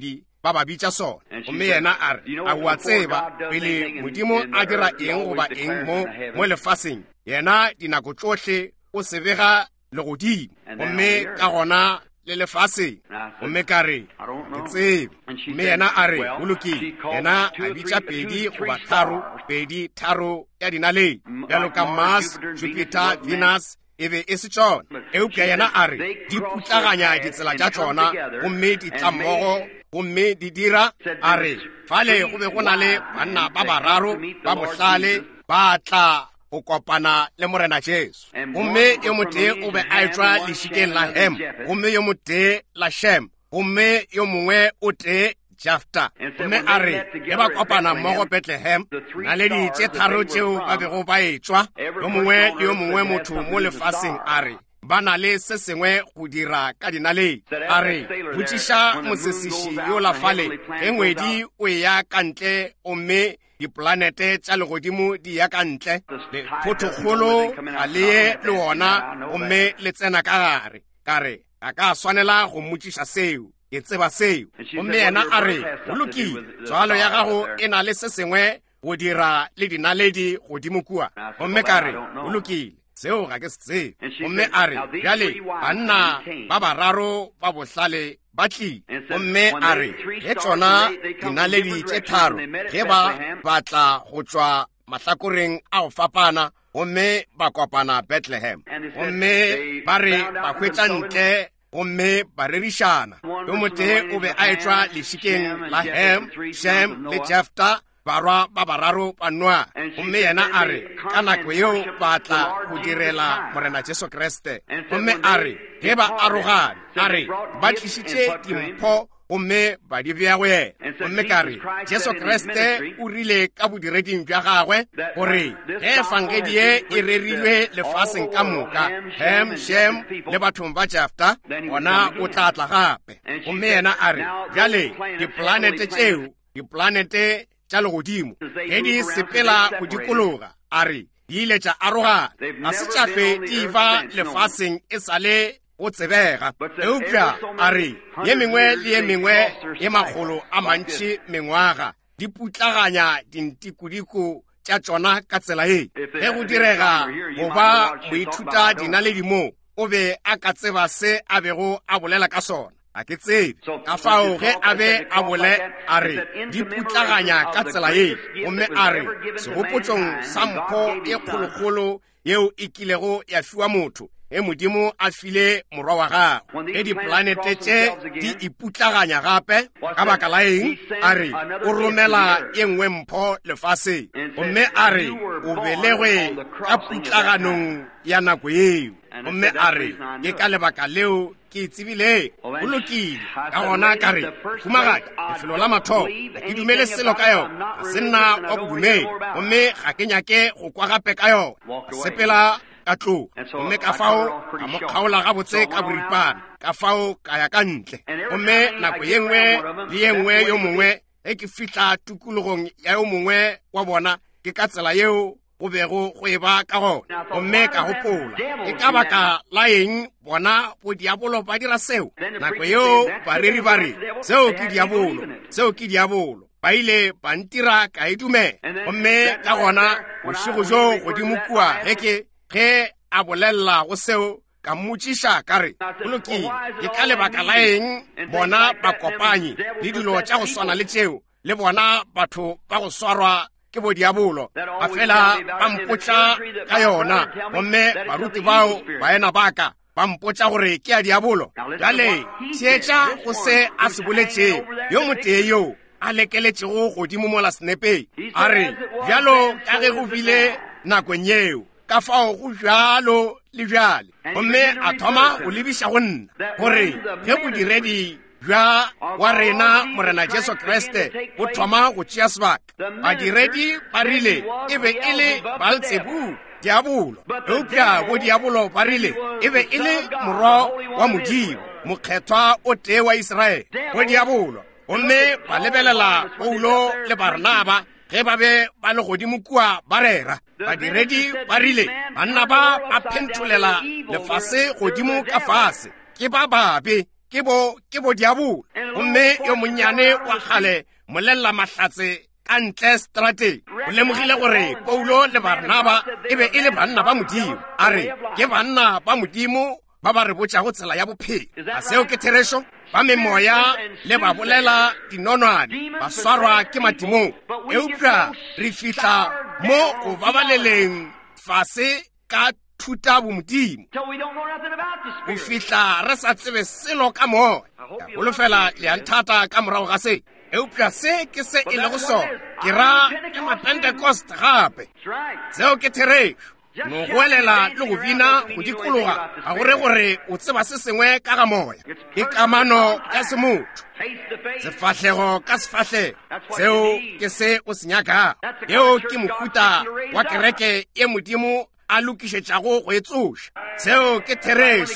ba ba bitša sona. Gomme yena a re a wa tseba pele Modimo a dira eng goba eng mo mo lefaseng, yena dinako tsohle o se bega legodimo, gomme ka gona le lefaseng. Gomme ka re ke tsebe. Gomme yena a re o lokile. Yena a bitša pedi goba tharo, pedi tharo ya dinaledi bjalo ka Mars, Jupiter, Venus e be e se tšona. Eupša yena a re di putlaganya ditsela tša tšona, gomme di tla mmogo, gomme di dira. A re fale go be go na le banna ba bararo ba bohlale ba tla go kopana le morena Jesu. Gomme yo motee o be a etswa lešikeng la Hem, gomme yo motee la Shem, gomme yo mongwe o tee Jafta. Gomme a re ge ba kopana mmogo Bethlehem, naledi tše tharo tšeo ba bego ba etswa, yo mongwe le yo mongwe motho mo lefaseng a re ba na le se sengwe go dira ka dinaledi. A re botšiša mosesiši yo la fale ge ngwedi o ya ka ntle, gomme diplanete tša legodimo di ya ka ntle, le phothokgolo ga le ye le wona gomme le tsena ka gare. Ka re a ka swanela go mmotšiša seo, ke tseba seo. Gomme yena a re o lokile, tswalo ya gago e na le se sengwe go dira le dinaledi godimo kua. Gomme ka re o lokile, seo ga ke se tsebe. Gomme a re bjale banna ba bararo ba bohlale ba tlile. Gomme a re ge tšona dinaledi tše tharo ge ba batla go tšwa mahlakoreng a go fapana, gomme ba kopana Bethlehem. Gomme ba re ba hwetša ntle, gomme ba rerišana. Yo motee o be a etswa lešikeng la Hem, Shem le Jafta, barwa ba bararo ba Noa. Gomme yena a re ka nako yeo ba tla go direla morena Jesu Kriste. Gomme a re ge ba arogane, a re ba tlišitše dimpho, gomme ba di bea go yena. Gomme ka re Jesu Kriste o rile ka bodireding bja gagwe gore ge efangedi ye e rerilwe lefaseng ka moka, Hem, Shem le bathong ba Jafta, gona o tla tla gape. Gomme yena a re bjale diplanete tšeo, diplanete tša legodimo ge di sepela go dikologa, a re di ile tša arogana, ga se tša fe di ba lefaseng e sa le go tsebega. Eupša a re ye mengwe le ye mengwe ye magolo a mantši mengwaga di putlaganya dintikodiko tša tšona ka tsela ye. Ge go direga go ba moithuta dinaledi mo, o be a ka tseba se a bego a bolela ka sona. A ke tsebe ka fao ge a be a bole, a re di putlaganya ka tsela ye. Gomme a re segopotšong sa mpho e kgolokgolo yeo e kilego ya fiwa motho, e Modimo a file morwa wa gago, ge diplanete tše di iputlaganya gape ka baka la eng, a re o romela ye nngwe mpho lefaseng. Gomme a re o belegwe ka putlaganong ya nako yeo. Gomme a re ke ka lebaka leo ke tsebile o lokile ka gona. Ka re humagadi lefelo la mathomo ga ke dumele selo ka yona, ga se nna wa bodumedi, gomme ga ke nyake go kwa gape ka yona. Sepela ka tlo, gomme ka fao ka mo kgaola gabotse ka boripana, ka fao ka ya ka ntle. Gomme nako ye nngwe le ye nngwe yo mongwe ge ke fihla tukulogong ya yo mongwe wa bona, ke ka tsela yeo go bego go e ba ka gona. Gomme ka gopola ke ka baka la eng bona bo diabolo ba dira seo. Nako yeo bareri ba re seo ke diabolo, seo ke diabolo, ba ile ba ntira ka e dumela. Gomme ka gona bošego jo godimo kua ge ke ge a bolelela go seo, ka mmotšiša ka re o lokile, ke ka lebaka la eng bona ba kopanye le dilo tša go swana le tšeo, le bona batho ba go swarwa ke bo diabolo ba fela ba mpotša ka yona. Gomme baruti bao baena baka ba mpotša gore ke a diabolo. Bjale theetša go se a se boletšego yo motee yo a lekeletšego godimo mola senepeng, a re bjalo ka ge go bile nakong yeo, ka fao go bjalo le bjale. Gomme a thoma go lebiša go nna gore ge bodiredi bja wa rena morena Jesu Kriste bo thoma go tšea sebaka, badiredi ba rile e be e le Baalzebub, diabolo. Eupša bo diabolo ba rile e be e le morwa wa Modimo, mokgethwa o tee wa Israele, bo diabolo. Gomme ba lebelela Paulo le Barnaba ge ba be ba le godimo kua ba rera. Badiredi ba rile banna ba ba phentholela lefase godimo ka fase, ke ba babe, ke bo ke bo diabolo mme yo monyane wa kgale molella mahlatse ka ntle strateng o lemogile gore Paulo le Barnaba e be e le banna ba modimo a re ke banna ba modimo ba ba re botša go tsela ya bophelo a seo ke thereso ba memoya le ba bolela dinonwane ba swarwa ke matimong eupša re fihla mo go babaleleng fase ka thuta bomodimo go fihla re sa tsebe selo ka moya golofela leanthata ka morago ga se eupša se ke se e lego sona ke ra ke mapentecost gape seo ke thereso no goelela le go bina go dikologa ga gore gore o tseba se sengwe ka ga moya ke kamano ya semotho sefahlego ka sefahlego seo ke se o se nyaka yeo ke mohuta wa kereke ye modimo a lokišetšago go e tsoša seo ke thereso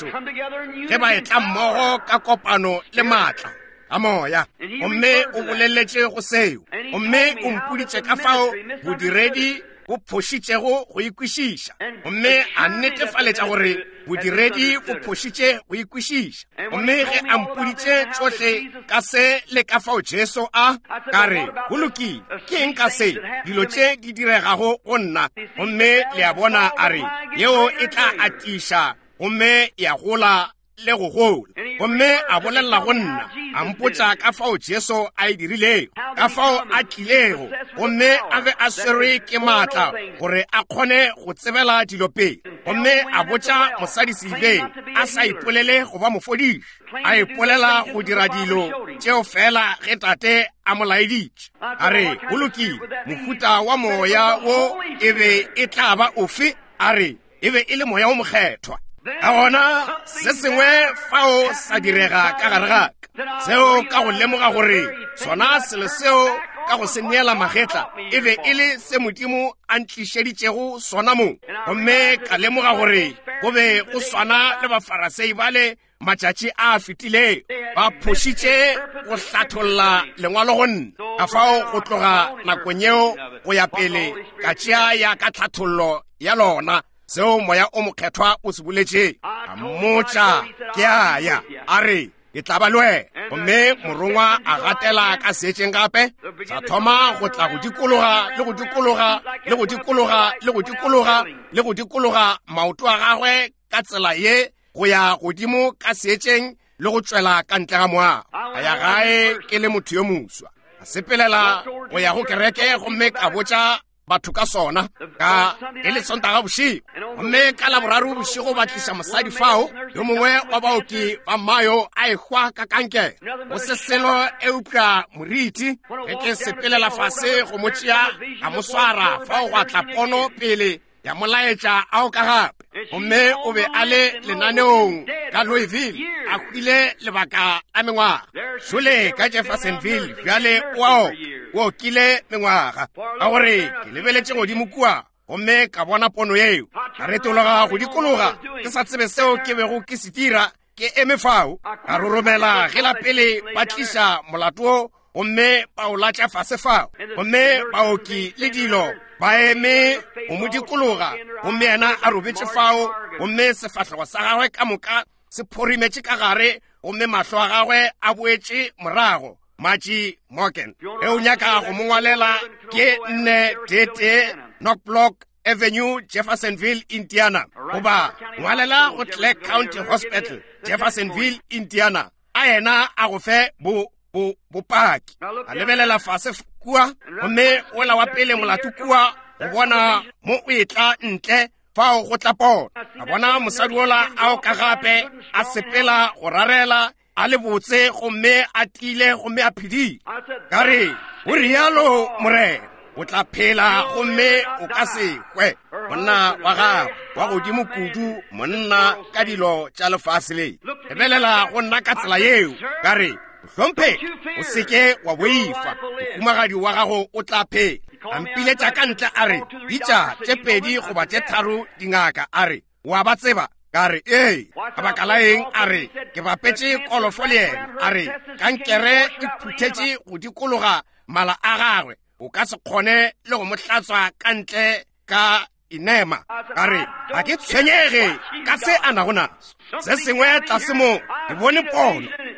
ge ba etla mmogo ka kopano le maatla a moya gomme o boleletše go seo gomme o mpuditše ka fao bodiredi bo phošitšego go ikwešiša gomme a netefaletša gore bodiredi bo phošitše go ikwešiša gomme ge a mpuditše tsohle ka se le ka fao Jesu a ka re go lokile ke eng ka se dilo tše di diregago go nna gomme le a bona a re yeo e tla atiša gomme ya gola le go gola gomme a bolela go nna a mpotša ka fao Jesu a e dirilego ka fao a tlilego gomme a be a swerwe ke maatla gore a kgone go tsebela dilo pele gomme a botša mosadi seibeng a sa ipolele go ba mofodiši a ipolela go dira dilo tšeo fela ge tate a molaeditše a re go lokile mohuta wa moya wo e be e tla ba ofe a re e be e le moya wo mokgethwa ka gona se sengwe fao sa direga ka gare gaka seo ka go lemoga gore sona selo seo ka go se neela magetla e be e le se modimo a ntlišeditšego sona mo gomme ka lemoga gore go be go swana le bafarasei ba le matšatši a fetilego ba phošitše go hlatholla lengwalo go nna ka fao go tloga nakong yeo go ya pele ka tšea ya ka hlathollo ya lona seo moya o mokgethwa o se boletše a mmotša ke aya a re ke tla ba lwe gomme morongwa a gatela ka seetšeng gape sa thoma go tla go dikologa le go dikologa le go dikologa le go dikologa le go dikologa maoto a gagwe ka tsela ye go ya godimo ka seetšeng le go tšwela ka ntle ga moago a ya gae ke le motho yo moswa a sepelela go ya go kereke gomme ka botša batho ka sona ka e le sontaga bošigo gomme ka laboraro bošigo ba tliša mosadi fao yo mongwe wa baoki ba mayo a ekgwa ka kankere go se selo eupša moriti ge ke sepelela fase go mo tšea a mo swara fao go atla pono pele ya molaetša ao ka gape gomme o be a le lenaneong ka Louisville a hwile lebaka la mengwaga šole ka Jeffersonville bjale wao wo kile mengwaga ka gore ke lebeletše godimo kua gomme ka bona pono yeo ka retologa go dikologa ke sa tsebe seo ke bego ke se dira ke eme fao ka roromela ge la pele ba tliša molato gomme ba o latša fase fao gomme baoki le dilo ba eme o mo dikologa gomme yena a robetše fao gomme sefahlego sa gagwe ka moka se phorimetše ka gare gomme mahlo a gagwe a boetše morago Maji Morgan e o nyaka go mongwalela ke nne tete Knockblock Avenue Jeffersonville Indiana goba ngwalela go Clark County Hospital Jeffersonville Indiana a yena a go fe bo bo bopaki a lebelela fase kua gomme o la wa pele molato kua go bona mo o etla ntle fao go tla pona a bona mosadi ola a o ka gape a sepela go rarela a le botse gomme a tile gomme a phedi ka re o rialo more o tla phela gomme o ka se hwe monna wa gago wa godimo kudu monna ka dilo tša lefase le lebelela go nna ka tsela yeo ka re hlomphe o seke wa boifa humagadi wa gago o tla phela a mpiletša ka ntle a re ditša tše pedi goba tše tharo dingaka a re wa ba tseba ka re ee ka baka la eng a re ke bapetše kolofo le ena a re kankere e phuthetše go dikologa mala a gagwe o ka se kgone le go mo hlatswa ka ntle ka inema ka re ga ke tshwenyege ka se a nago naso se sengwe tlase mo ke bone pono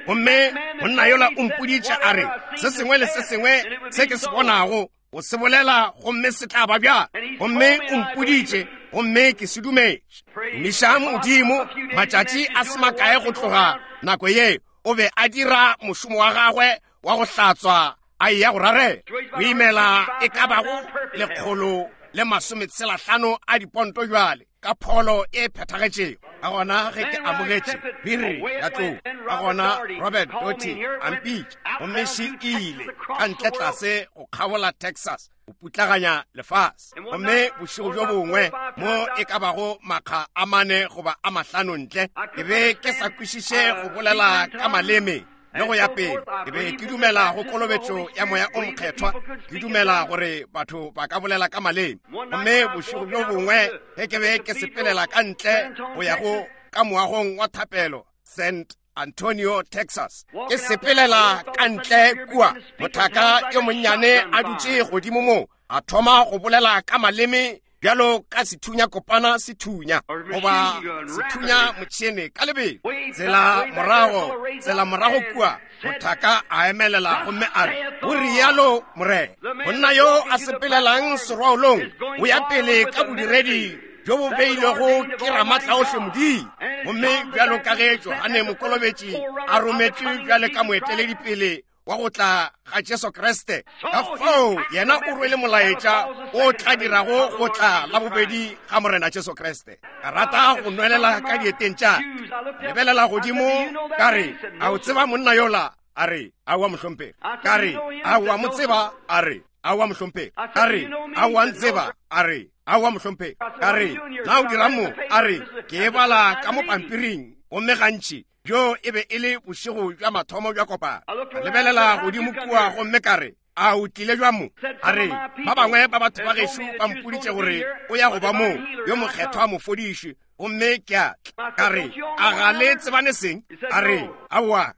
gomme monna yola o mpoditše a re se sengwe le se sengwe se ke se bonago o se bolela gomme se tla ba bjang gomme o mpoditše gomme ke se dumetše dumiša Modimo matšatši a se makae go tloga nako ye o be a dira mošomo wa gagwe wa go hlatswa a eya go rarela o imela e ka bago lekgolo le masometshelahlano a diponto jwale ka pholo e phethagetšego a gona ge ke amogetše biri ya tlou a gona Robert Doty ampitše gomme se ile ka ntle tlase go kgabola Texas go putlaganya lefase gomme bošego jo bongwe mo e ka bago makga a mane goba a mahlano ntle ke be ke sa kwešiše go bolela ka maleme le go ya pele ke be ke dumela go kolobetšo ya moya o mokgethwa ke dumela gore batho ba ka bolela ka maleme gomme bošego jo bongwe ge ke be ke sepelela ka ntle go ya go ka moagong wa thapelo Saint Antonio, Texas ke sepelela ka ntle kua mothaka yo monnyane a dutše godimo mo a thoma go bolela ka maleme bjalo ka sethunya kopana sethunya goba sethunya motšhene ka lebelo tsela morago tsela morago kua mothaka a emelela gomme a re o rialo morena monna yo a sepelelang serwaolong o ya pele ka bodiredi jo bo beilego ke ramatla ohle Modimo gomme bjalo ka ge Johane Mokolobetši a rometšwe bjale ka moeteledipele wa go tla ga Jesu Kriste ka fao yena o rwele molaetša o tla dirago go tla la bobedi ga morena Jesu Kriste ka rata go nwelela ka dieteng tša lebelela godimo ka re a o tseba monna yola a re a wa mohlomphegi ka re a wa mo tseba a re a wa mohlomphegi ka re a wa ntseba a re a wa mohlomphegi ka re na o dira mo a re ke e bala ka mo pampiring gomme gantši jo e be e le bošego jwa mathomo jwa kopana a lebelela godimo kua gomme ka re a o tlile jwa mo a re ba bangwe ba batho ba gešo ba mpoditše gore o ya go ba mo yo mokgethwa mofodiši gomme ke a ka re a ga le tsebane seng a re aowa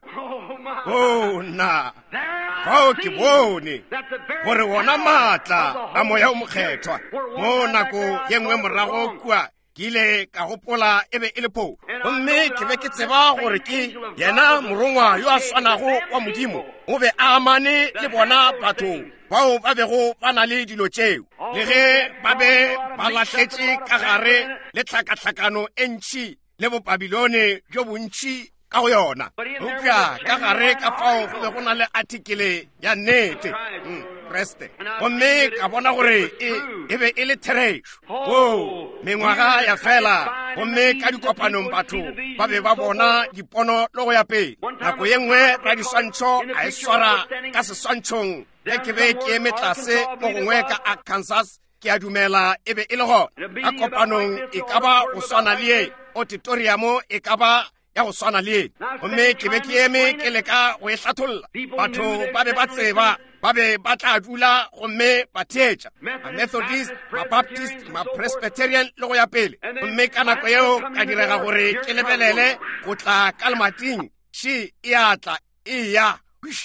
o na fao ke bone gore wona maatla a moya o mokgethwa mo nako ye nngwe morago kua ke ile ka gopola e be e le phou gomme ke be ke tseba gore ke yena morongwa yo a swanego wa Modimo o be a amane le bona batho bao ba bego ba na le dilo tšeo le ge ba be ba lahletše ka gare le tlhakatlhakano e ntšhi le bobabilone jo bontšhi ka go yona upša ka gare ka fao go be go na le artikele ya nnete Kriste gomme ka bona gore e be e le therešo o mengwaga ya fela gomme ka dikopanong batho ba be ba bona dipono le go ya pele nako ye nngwe ra diswantšho a e swara ka seswantšhong ge ke be ke eme tlase mo gongwe ka Arkansas ke a dumela e be e le gona ka kopanong e ka ba go swana le ye auditoriamo e ka ba ya go swana le ye gomme ke be ke eme ke leka go e hlatholla batho ba be ba tseba ba be ba tla dula gomme ba theetša ma-Methodist ma-Baptist ma-Presbyterian le go ya pele gomme ka nako yeo ka direga gore ke lebelele go tla ka lemating še e atla e ya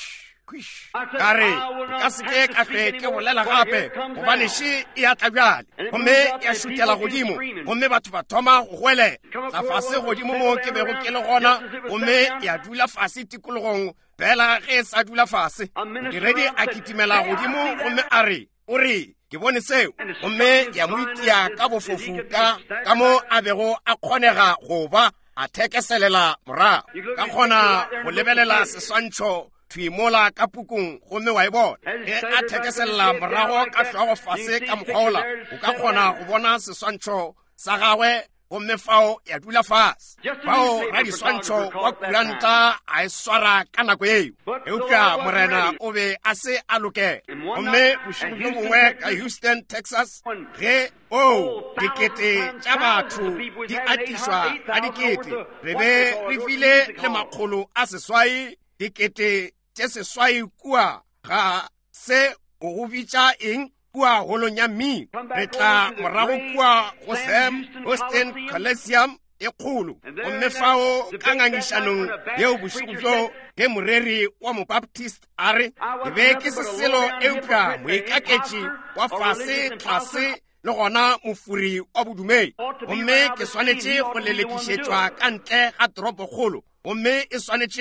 ka re ka seke ka hlwe ke bolela gape gobane še e atla bjale gomme ya šutela godimo gomme batho ba thoma go hwelela tla fase godimo mo ke bego ke le gona gomme ya dula fase tikologong fela ge e sa dula fase modiredi a kitimela godimo gomme a re o re ke bone seo gomme ya mo itia ka bofofu ka ka mo a bego a kgonega go ba a thekeselela morago ka kgona go lebelela seswantšho twimola ka pukung gomme wa e bona ge a thekeselela morago ka hlwago fase ka mokgwaola o ka kgona go bona seswantšho sa gagwe gomme fao ya dula fase fao radiswantšho wa kuranta a e swara ka nako eo eupša morena o be a se a lokela gomme bošego jo bongwe ka Houston, Texas ge o dikete tša batho di atišwa ka dikete re be re file le makgolo a seswai dikete tše seswai kua ga se o go bitša eng kua holong ya mmino re tla morago kua go Sam Houston Coliseum e kgolo gomme fao ka ngangišanong yeo bošego bjo ge moreri wa mo-Baptist a re e be ke seselo eupša moikaketši wa fase tlase le gona mofuri wa bodumedi gomme ke swanetše go lelekišetšwa ka ntle ga toropokgolo gomme e swanetše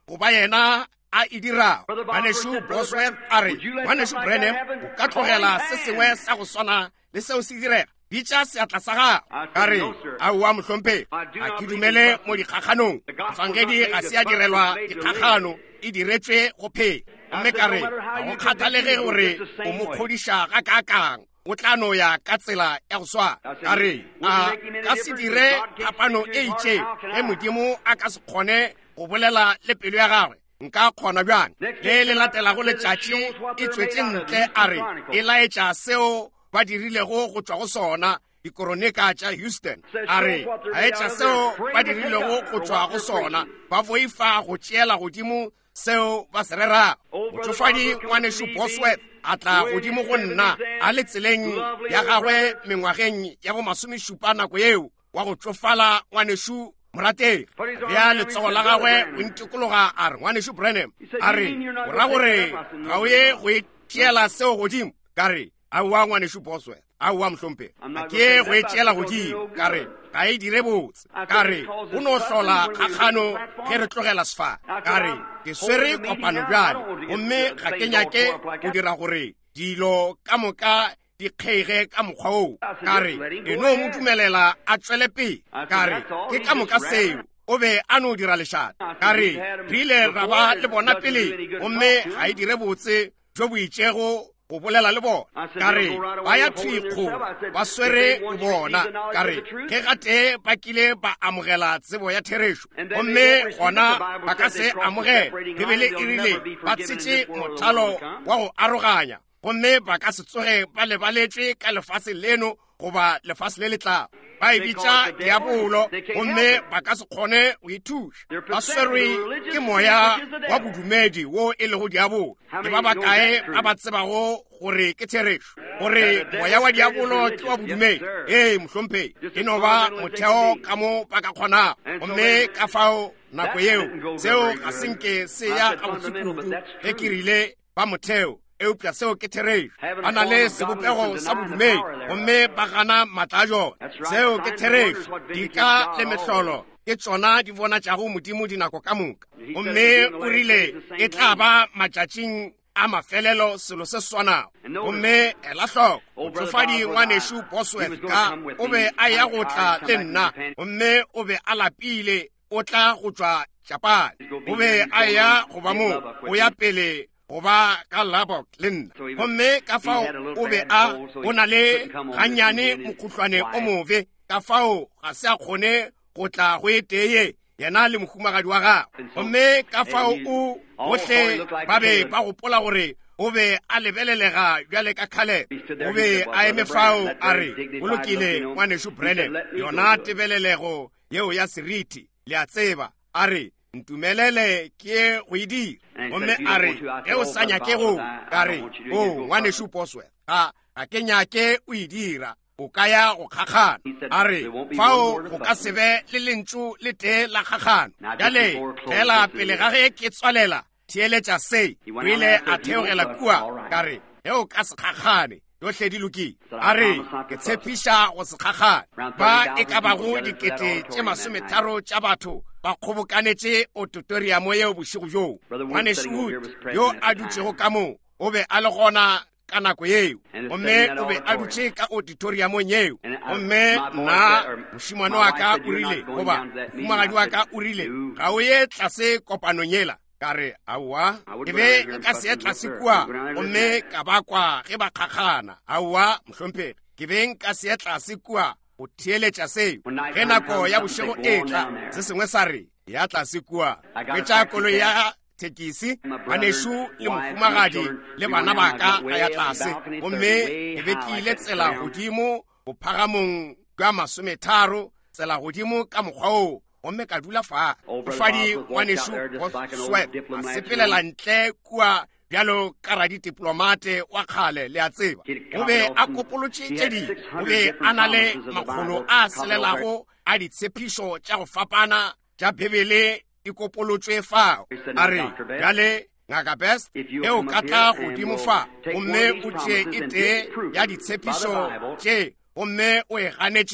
go ba yena a e dirago. Ngwaneso Bosworth a re, ngwaneso Branham, o ka tlogela se sengwe sa go swana le seo se direga. Bitša seatla sa gago. Ka re, aowa mohlomphegi, a ke dumele mo dikgakganong. Mofangedi ga se a direlwa dikgakgano, e diretswe go phela. Mme ka re, ga go kgathalege gore o mo kgodiša ga kakang, o tla no ya ka tsela ya go swana. Ka re, a ka se dire phapano e itše ge Modimo a ka se kgone go bolela le pelo ya gagwe. Nka kgona bjang. Le le latelago letšatši e tswetse ntle a re, e laetša seo ba dirilego go tšwa go sona dikoronika tša Houston. A re, a etša seo ba dirilego go tšwa go sona, ba boifa go tšeela godimo seo ba se rerago. Motsofadi ngwaneso Bosworth a tla godimo go nna a le tseleng ya gagwe mengwageng ya bo masomešupa nako yeo wa go tsofala ngwaneso morategi. Bja letsogo la gagwe o ntikologa a re, ngwaneso Branham, a re, o ra gore ga o ye go itšeela seo godimo. Ka re, aowa ngwaneso Bosworth, aowa mohlomphegi, a ke go e tšeela godimo. Ka re, ga e dire botse. Ka re, o no hlola kgakgano ge re tlogela sefane. Ka re, ke swere kopano bjale, gomme ga ke nyake go dira gore dilo ka moka di kgeige ka mokgwa oo. Ka re, e no mo dumelela a tšwele pele. Ka re, ke ka moka seo o be a no dira lešata. Ka re, re ile ra ba le bona pele, gomme ga e dire botse jo bo itšego go bolela le bona. Ka re, ba ya thwikgo ba swere go bona. Ka re, ge gate ba kile ba amogela tsebo ya therešo, gomme gona ba ka se amogele. Bibele e rile ba tshetse mothalo wa go aroganya, gomme ba ka se tsoge ba lebaletše ka lefase leno goba lefase le letlago. Ba e bitša diabolo, gomme ba ka se kgone go ithuša. Ba swerwe ke moya wa bodumedi wo e lego diabolo. Ke ba bakae ba ba tsebago gore ke therešo, gore moya wa diabolo ke wa bodumedi? Ee mohlomphegi, e no ba motheo ka mo ba ka kgonago. Gomme ka fao nako yeo seo ga senke se ya ga botsekudu ge ke rile ba motheo eupša seo ke therešo. Ba na le sebopego sa bodumedi, gomme ba gana maatla a jona. Seo ke therešo, dika le mehlolo ke tšona di bona tšago Modimo dinako ka moka. Gomme o rile e tla ba matšatšing a mafelelo selo se swanago. Gomme ela hloko, motsofadi ngwaneso Bosworth ka o be a ya go tla le nna, gomme o be a lapile o tla go tšwa Japan. O be a ya go ba mo, o ya pele go ba ka Lubbock le nna. Gomme ka fao o be a o na le gannyane mokhutlwane o mobe, ka fao ga se a kgone go tla go e teye yena le mohumagadi wa gagwe. Gomme ka fao o bohle ba be ba gopola gore o be a lebelelega bjale ka Caleb. O be a eme fao a re, o lokile ngwaneso Branham, yona tebelelego yeo ya seriti le a tseba. A re, ntumelele ke go e dira. Gomme a re, ge o sa nyakego. Ka re, o ngwaneso Bosworth, ga ke nyake o e dira, o ka ya go kgakgana. A re, fao go ka sebe le lentšu le tee la kgakgana. Bjale fela pele ga ge ke tswalela theeletša se, o ile a theogela kua. Ka re, ge o ka se kgakgane yohle di lokile. A re, ke tshepiša go se kgakgane. Ba e ka bago dikete tše masometharo tša batho ba kgobokanetše auditoriamo yeo bošego joo. Ngwaneso Wood yo a dutšego ka mo o be a le gona ka nako yeo, gomme o be a dutše ka auditoriamong yeo. Gomme nna mošimane wa ka o rile, goba humagadi wa ka o rile, ga o ye tlase kopanong yela. Ka re, aowa, ke be nka se ye tlase kua, gomme ka bakwa ge ba kgakgana. Aowa mohlomphegi, ke be nka se ye tlase kua o theeletša seo. Ge nako ya bošego e tla, se sengwe sa re ya tlase kua. Ke tša koloi ya thekisi, ngwaneso le mohumagadi le bana ba ka a ya tlase. Gomme ke be ke ile tsela godimo bophagamong ka masometharo, tsela godimo ka mokgwa oo. Gomme ka dula fa mofadi ngwaneso Bosworth a sepelela ntle kua bjalo ka radidiplomate wa kgale le a tseba. O be a kopolotše tše di, o be a na le makgolo a selelago a ditshepišo tša go fapana tša Bibele di kopolotšwe fao. A re, bjale ngaka Best, ge o ka tla godimo fa, gomme o tšee e tee ya ditshepišo tše, gomme o e ganetše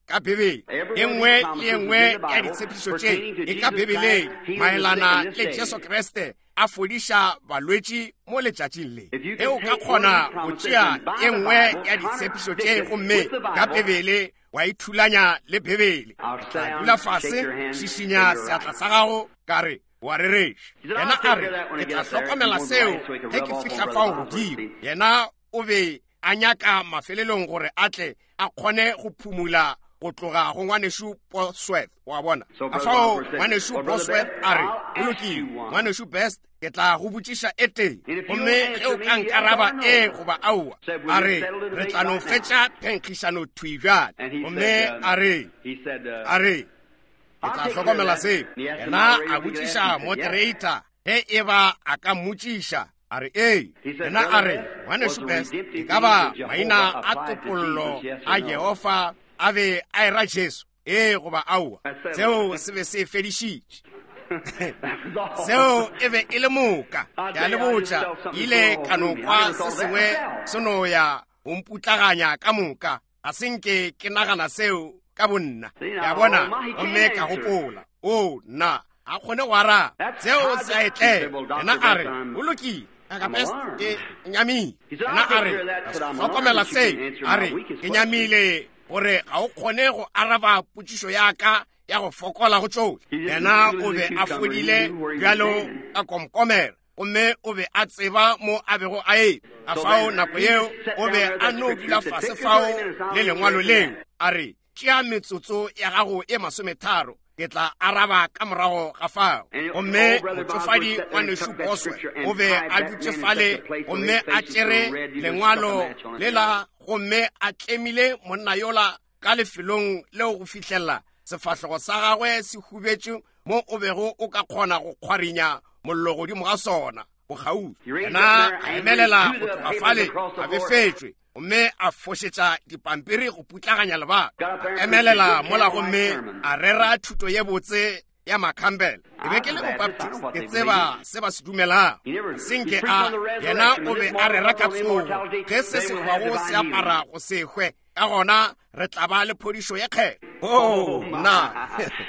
ka Bibele e nngwe le e nngwe ya ditshepišo tše e ka Bibeleng maelana le Jesu Kriste a fodiša balwetši mo letšatšing le e o ka kgona go tšea e nngwe ya ditshepišo tše gomme ka Bibele wa ithulanya le Bibele tla dula fase šišinya seatla sa gago ka re wa rereša yena a re ke tla hlokomela seo ge ke fihla fao godimo yena o be a nyaka mafelelong gore a tle a kgone go phumula go tloga go ngwanešu Bosworth wa bona a fao ngwanešu Bosworth a re o lokile ngwanešu Best ke tla go botšiša e teng gomme ge o ka nkaraba e goba aowa a re re tla no fetša phenkgišano thui bjale gomme a re a re ke tla hlokomela seo yena a botšiša moderator ge e ba a ka mmotšiša a re ee yena a re ngwanešu Best e ka ba maina a topollo a Jehova a be a era Jesu ee goba aowa seo se be se fedišitše seo e be e le moka ya le botša ile ka no kwa se sengwe se no ya o mputlaganya ka moka a senke ke nagana seo ka bonna ya bona gomme ka gopola o nna a kgone go ara seo se a etle yena a re o lokile ka Best ke nyamile yena a re hlokomela se a re ke nyamile gore ga o kgone go araba potšišo yaka ya go fokola go tšohle yena o be a fodile bjalo ka komkomere gomme o be a tseba mo a bego a eme a fao nako yeo o be a no dula fase fao le lengwalo leo a re tšea metsotso ya gago e masometharo ke tla araba ka morago ga fao gomme motsofadi ngwanešu Bosworth o be a dutše fale gomme a tšere lengwalo le la gomme a tlemile monna yola ka lefelong leo go fihlelela sefahlogo sa gagwe se hubetše mo o bego o ka kgona go kgwarinya mollo godimo ga sona bogaufi yena a emelela go tloga fale a befetšwe gomme a fošetša dipampiri go putlaganya lebaka a emelela mola gomme a rera thuto ye botse ya macampbell e be ke le mobaptist ke tseba se ba se dumelago senke a yena o be a rera ka tsogo ge se se gwago se apara go sekgwe ka gona re tla ba le phodišo ya kgetho o na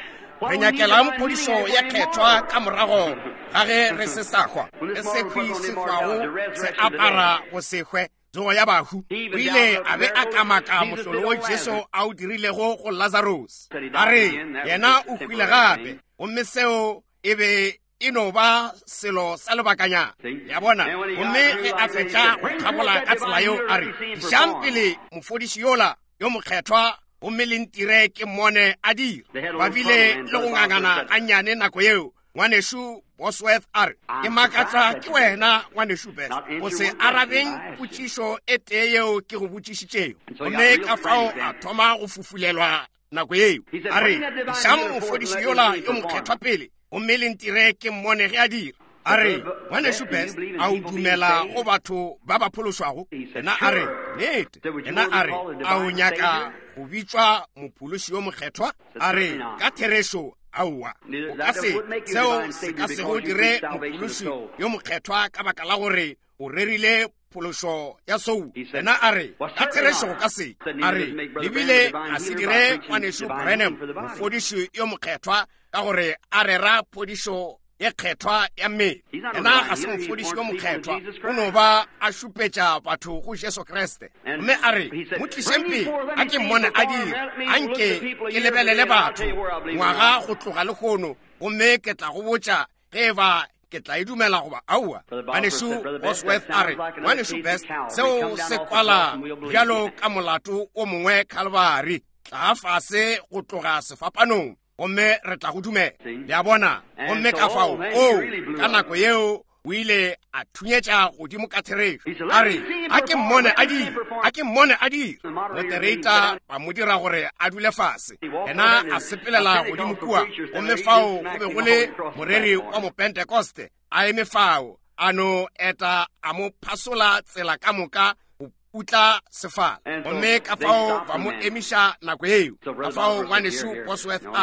re nyakelang phodišo ya kgethwa ka morago ga ge re se sakgwa e sekhwi se gwago se apara go sekgwe tsogo ya bahu o ile a be a kamaka mohlolo o Jesu a o dirilego go Lazarus a re yena o hwile gape gomme seo e be e no ba selo sa lebakanyana ya bona gomme ge a fetša go tlhabola ka tsela yeo a re dišang pele mofodiši yola yo mokgethwa gomme le ntire ke mmone a dira ba bile le go ngangana gannyane nako yeo ngwanešu Bosworth a re ke makatša ke wena ngwanešu Best go se arabeng potšišo e tee yeo ke go botšišitšego gomme ka fao a thoma go fufulelwa nako yeo a re dišang mofodiši yola yo mokgethwa pele gomme le ntire ke mmone ge a dira a re ngwanešu Best a o dumela go batho ba ba phološwago yena a re nnete yena a re a o nyaka go bitšwa mophološi yo mokgethwa a re ka therešo aowa o ka se seo se ka se go dire mophološi yo mokgethwa ka baka la gore o rerile phološo ya sou yena a re ka therešo go ka se a re lebile a se dire ngwanešu Branham mofodiši yo mokgethwa ka gore a rera phodišo ye kgethwa ya mmele yena ga se mofodiši yo mokgethwa o no ba a šupetša batho go Jesu Kriste mme a re mo tlišeng pele a ke mmone a dire anke ke lebelele batho ngwaga go tloga le kgono gomme ke tla go botša ge ba ke tla e dumela goba aowa ngwanešu Bosworth a re ngwanešu Best seo se kwala bjalo ka molato o mongwe Calvary tla fase go tloga sefapanong gomme re tla go dumela ya bona gomme ka fao o ka nako yeo o ile a thunyetša godimo ka therešo a re a ke mmone a dira a ke mmone a dira moderator ba mo dira gore a dule fase yena a sepelela godimo kua gomme fao go be go le moreri wa mopentekoste a eme fao a no eta a mo phasola tsela ka moka go putla sefala gomme ka fao ba mo emiša nako eo ka fao ngwanešu Bosworth a re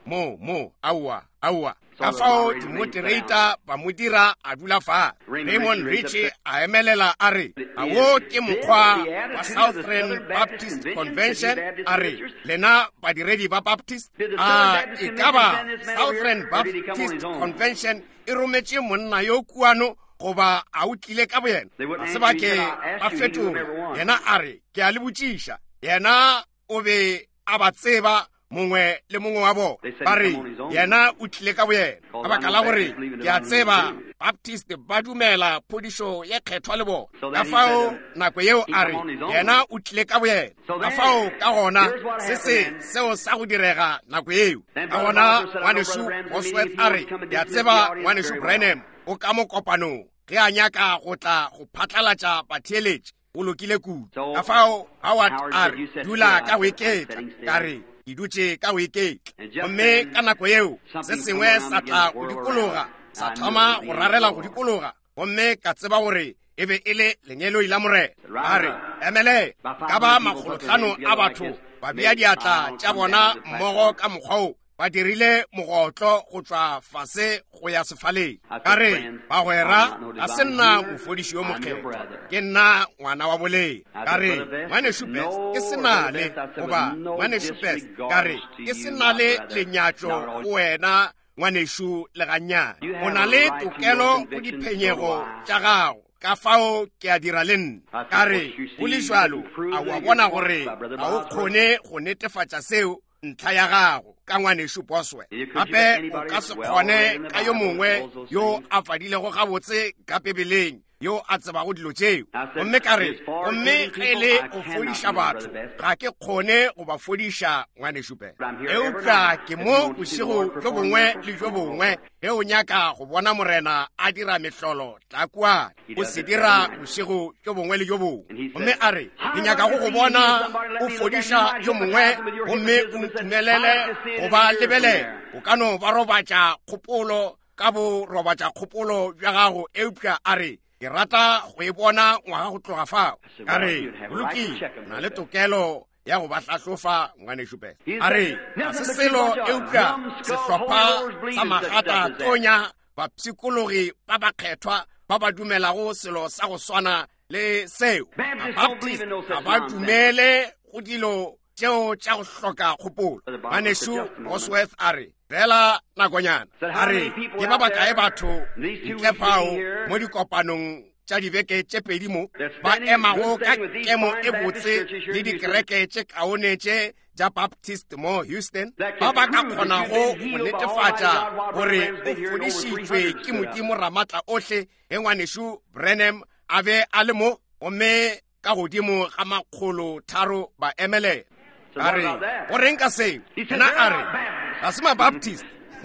mo mo aua aua ka fao di-moderator ba mo dira a dula fa Raymond Ritchie a emelela a re a wo ke mokgwa wa Southern Baptist Convention a re lena badiredi ba Baptist a e ka ba Southern Baptist Convention e rometše monna yo kuano goba a utlile ka boyena a se ba ke ba fetola yena a re ke a le botšiša yena o be a ba tseba mongwe le mongwe wa bo ba re yena o tlile ka boyena ka baka la gore ke a tseba Baptist ba dumela phodišo ye kgethwa le bo ka fao nako yeo a re yena o tlile ka boyena ka fao ka gona se se seo sa go direga nako yeo ka gona ngwaneso Bosworth a re ke a tseba ngwaneso Branham o ka mo kopanong ge a nyaka go tla go phatlalatša batheeletši o lokile kudu ka fao Howard a re dula ka go iketla ka re ke dutše ka go iketla gomme ka nako yeo se sengwe sa tla go dikologa sa thoma go rarela go dikologa gomme ka tseba gore e be e le lenyeloi la morena a re emele ka ba magolotlhano a batho ba bea diatla tša bona mmogo ka mokgwao ba dirile mogotlo go tšwa fase go ya sefaleng ka re bagwera a se nna mofodiši yo mokgethwa ke nna ngwana wa boleng ka re ngwaneso Best ke senale goba ngwaneso Best ka re ke senale lenyatšo go wena ngwaneso le gannyane o na le tokelo go diphenyego tša gago ka fao ke a dira le nna ka re go le jalo a wa bona gore ga o kgone go netefatša seo ntlha ya gago ka ngwaneso Bosworth gape o ka se kgone ka yo mongwe yo a fadilego gabotse ka pebeleng yo a tsebago dilo tšeo gomme ka re gomme ge le o fodiša batho ga ke kgone go ba fodiša ngwaneso Best eupša ke mo bošego jo bongwe le jo bongwe ge o nyaka go bona morena a dira mehlolo tla kua o se dira bošego jo bongwe le jo bongwe gomme a re ke nyaka go go bona o fodiša yo mongwe gomme o ntumelele goba lebelela o ka no ba robatša kgopolo ka bo robatša kgopolo bja gago eupša a re ke rata go e bona ngwaga go tloga fao ka re bolokile na le tokelo ya go ba hlahlofa ngwaneso Best a re a se selo eupša sehlopha sa magata tonya bapsikologi ba ba kgethwa ba ba dumelago selo sa go swana le seo Baptist ga ba dumele go dilo tšeo tša go hloka kgopolo ngwaneso Bosworth a re fela nakonyana a re ke ba bakae batho ntle fao mo dikopanong tša dibeke tše pedi mo ba emago ka kemo e botse le dikereke tše kaone tše tša Baptist mo Houston ba ba ka kgonago go netefatša gore o fodišitšwe ke modimo ramatla ohle ge ngwaneso Branham a be a le mo gomme ka godimo ga makgolo tharo ba emelela a re go reng ka seo ena a re ga se mabaptist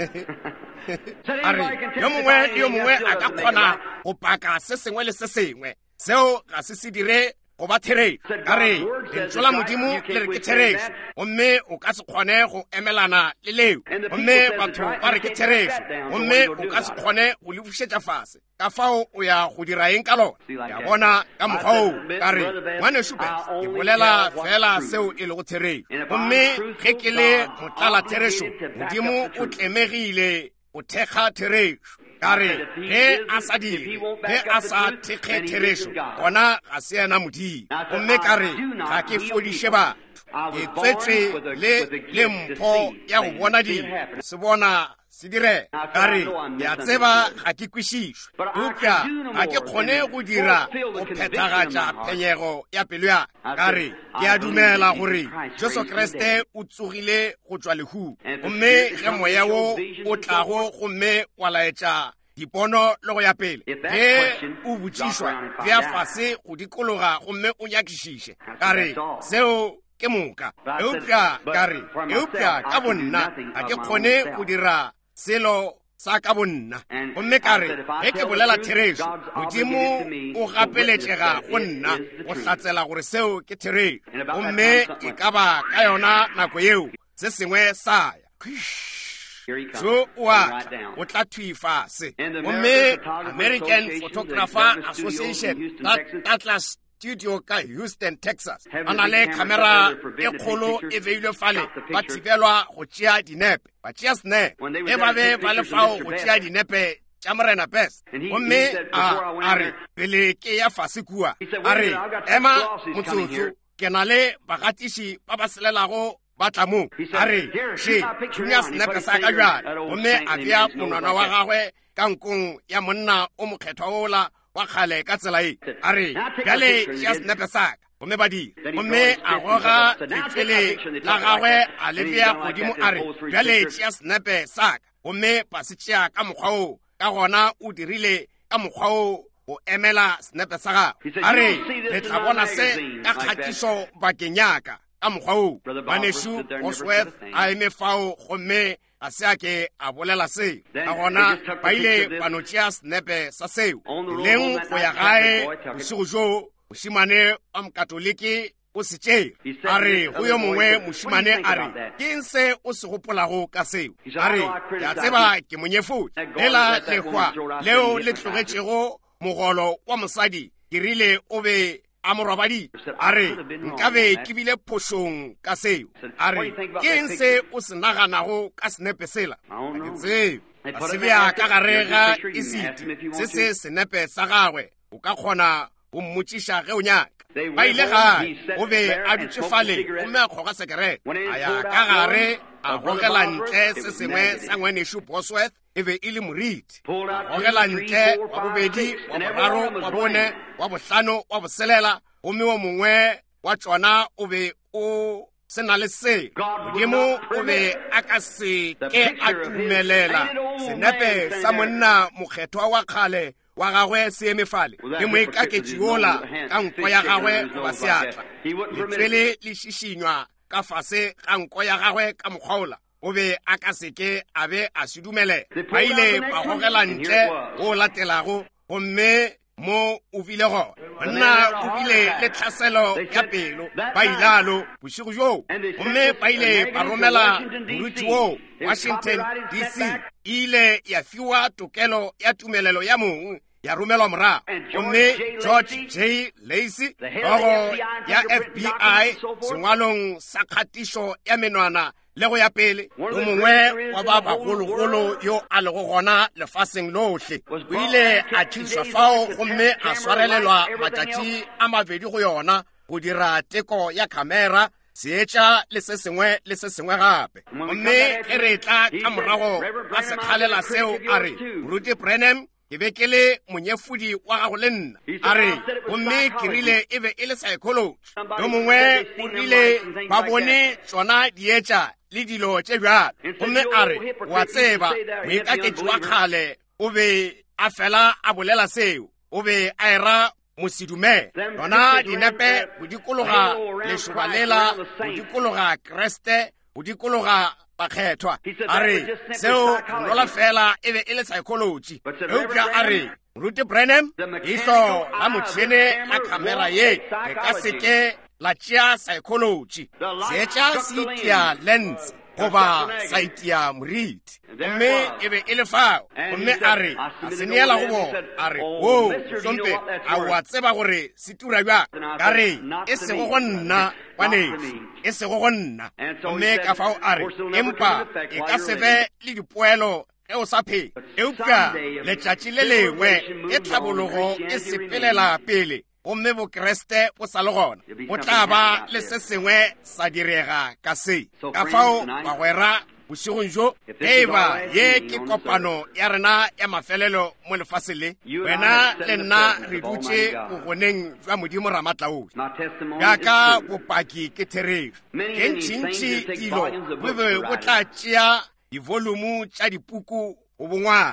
a re yo mongwe le yo mongwe a ka kgona go paka se sengwe le se sengwe seo ga se se dire go ba therešo ka re lentswe la modimo le re ke therešo gomme o ka se kgone go emelana le leo gomme batho ba re ke therešo gomme o ka se kgone go le bušetša fase ka fao o ya go dira eng ka lona ya bona ka mokgwa o ka re ngwaneso Best ke bolela fela seo e le go therešo gomme ge ke le motlala therešo modimo o tlemegile o thekga therešo ka re ge a sa dire ge a sa thekge therešo gona ga se yena modimo gomme ka re ga ke fodiše batho ke tswetswe le mpho ya go bona dilo se bona se dire ka re ke a tseba ga ke kwešišwe eupša ga ke kgone go dira go phethagatša phenyego ya pelo ya ka re ke a dumela gore Jesu Kriste o tsogile go tšwa lehung gomme ge moya wo o tlago gomme wa laetša dipono le go ya pele ge o botšišwa ge a fase go dikologa gomme o nyakišiše ka re seo ke moka eupša ka re eupša ka bonna ga ke kgone go dira selo sa ka bonna gomme ka re ge ke bolela therešo modimo o gapeletšega go nna go hlatsela gore seo ke therešo gomme e ka ba ka yona nako yeo se sengwe sa ya so wa o tla thwi fase gomme American Photographer Association that Atlas studio ka Houston, Texas. Ba na le camera e kgolo e veilwe fale ba thibelwa go tšea dinepe ba tšea snepe e ba be ba le fao go tšea dinepe tša morena Best. Gomme a re pele ke ya fase kua a re ema motsotso ke na le bagatiši ba ba selelago batla mo a re she tšhunya snepe sa ka bjale gomme a bea monwana wa gagwe ka nkong ya monna o mokgethwa ola wa kgale ka tsela e a re bjale tšea snepe sa ka gomme badiri gomme a goga letswele la gagwe a le bea godimo a re bjale tšea snepe sa ka gomme ba se tšea ka mokgwa o ka gona o dirile ka mokgwa o o emela snepe sa gagwe a re le tla bona se ka kgatišo bakeng yaka ka mokgwa o Maneshu Bosworth a eme fao gomme a se a ke a bolela seo ka gona ba ile ba no tšea snepe sa seo leng go ya gae bosigo jo mošimane wa mokatoliki o se tšee a re go yo mongwe mošimane a re ke eng se o se gopolago ka seo a re ya tseba ke monyefodi lela lekgwa leo le tlogetšego mogolo wa mosadi ke rile o be a morobadi a re nkabe ke bile phošong ka seo a re ke eng se o se naganago ka senepe sela a ke tsebe a se bea ka gare ga esiti se se senepe sa gagwe o ka kgona go mmotšiša ge o nyaka ba ile gae o be a dutše fale gomme a kgoga sekerete a ya ka gare a gogela ntle se sengwe sa Ngwanešu Bosworth e be e le moriti a gogela ntle wa bobedi wa boraro wa bone wa bohlano wa boselela gomme wa mongwe wa tšona o be o se na le se modimo o be a ka se ke a tumelela senepe sa monna mokgethwa wa kgale wa gagwe se emefale le moekaketši yola ka nko ya gagwe goba seatla letswele le šišinywa ka fase ga nko ya gagwe ka mokgwaola o be a ka seke a be a se dumele ba ile ba gogela ntle go latelago gomme mo o bile gona monna o bile le tlhaselo ya pelo ba ilalo bosigo joo gomme ba ile ba romela moruti woo Washington D C ile ya fiwa tokelo ya tumelelo ya mongwe ya romelwa morago gomme George J. Lacey tlhogo ya F B I sengwalong sa kgatišo ya menwana le go ya pele yo mongwe wa ba bagologolo yo a lego gona lefaseng lohle o ile a tlišwa fao gomme a swarelelwa matšatši a mabedi go yona go dira teko ya camera seetša le se sengwe le se sengwe gape gomme ge re tla ka morago a sekgalela seo a re Rudy Branham ke be ke le monyefodi wa gago le nna a re gomme ke rile e be e le psychology yo mongwe o rile ba bone tsona dietša le dilo tše bjalo gomme a re wa tseba moekaketši wa kgale o be a fela a bolela seo o be a era mosidumele yona dinepe go dikologa lešoba lela go dikologa kreste go dikologa bakgethwa a re seo nola fela e be e le psychology eupša a re Rudy Branham ihlo la motšhene la camera ye e ka seke la tšea psychology seetša se itia lens goba sa itia moriti gomme e be e le fao gomme a re a se neela go bona a re o sompe a wa tseba gore se tura bja ka re e sego go nna Ngwanešu e sego go nna gomme ka fao a re empa e ka se be le dipoelo ge o sa phela eupša letšatši le lengwe e tlhabologo e sepelela pele gomme bokreste bo sa le gona o tla ba le se sengwe sa direga ka se ka fao bagwera bosigong jo ge eba ye ke kopano ya rena ya mafelelo mo lefase le wena le nna re dutše bogoneng jwa modimo Ramatlaodi jaaka bopaki ke therešo ke ntšintši dilo bo be bo tla tšea divolumu tša dipuku go bongwala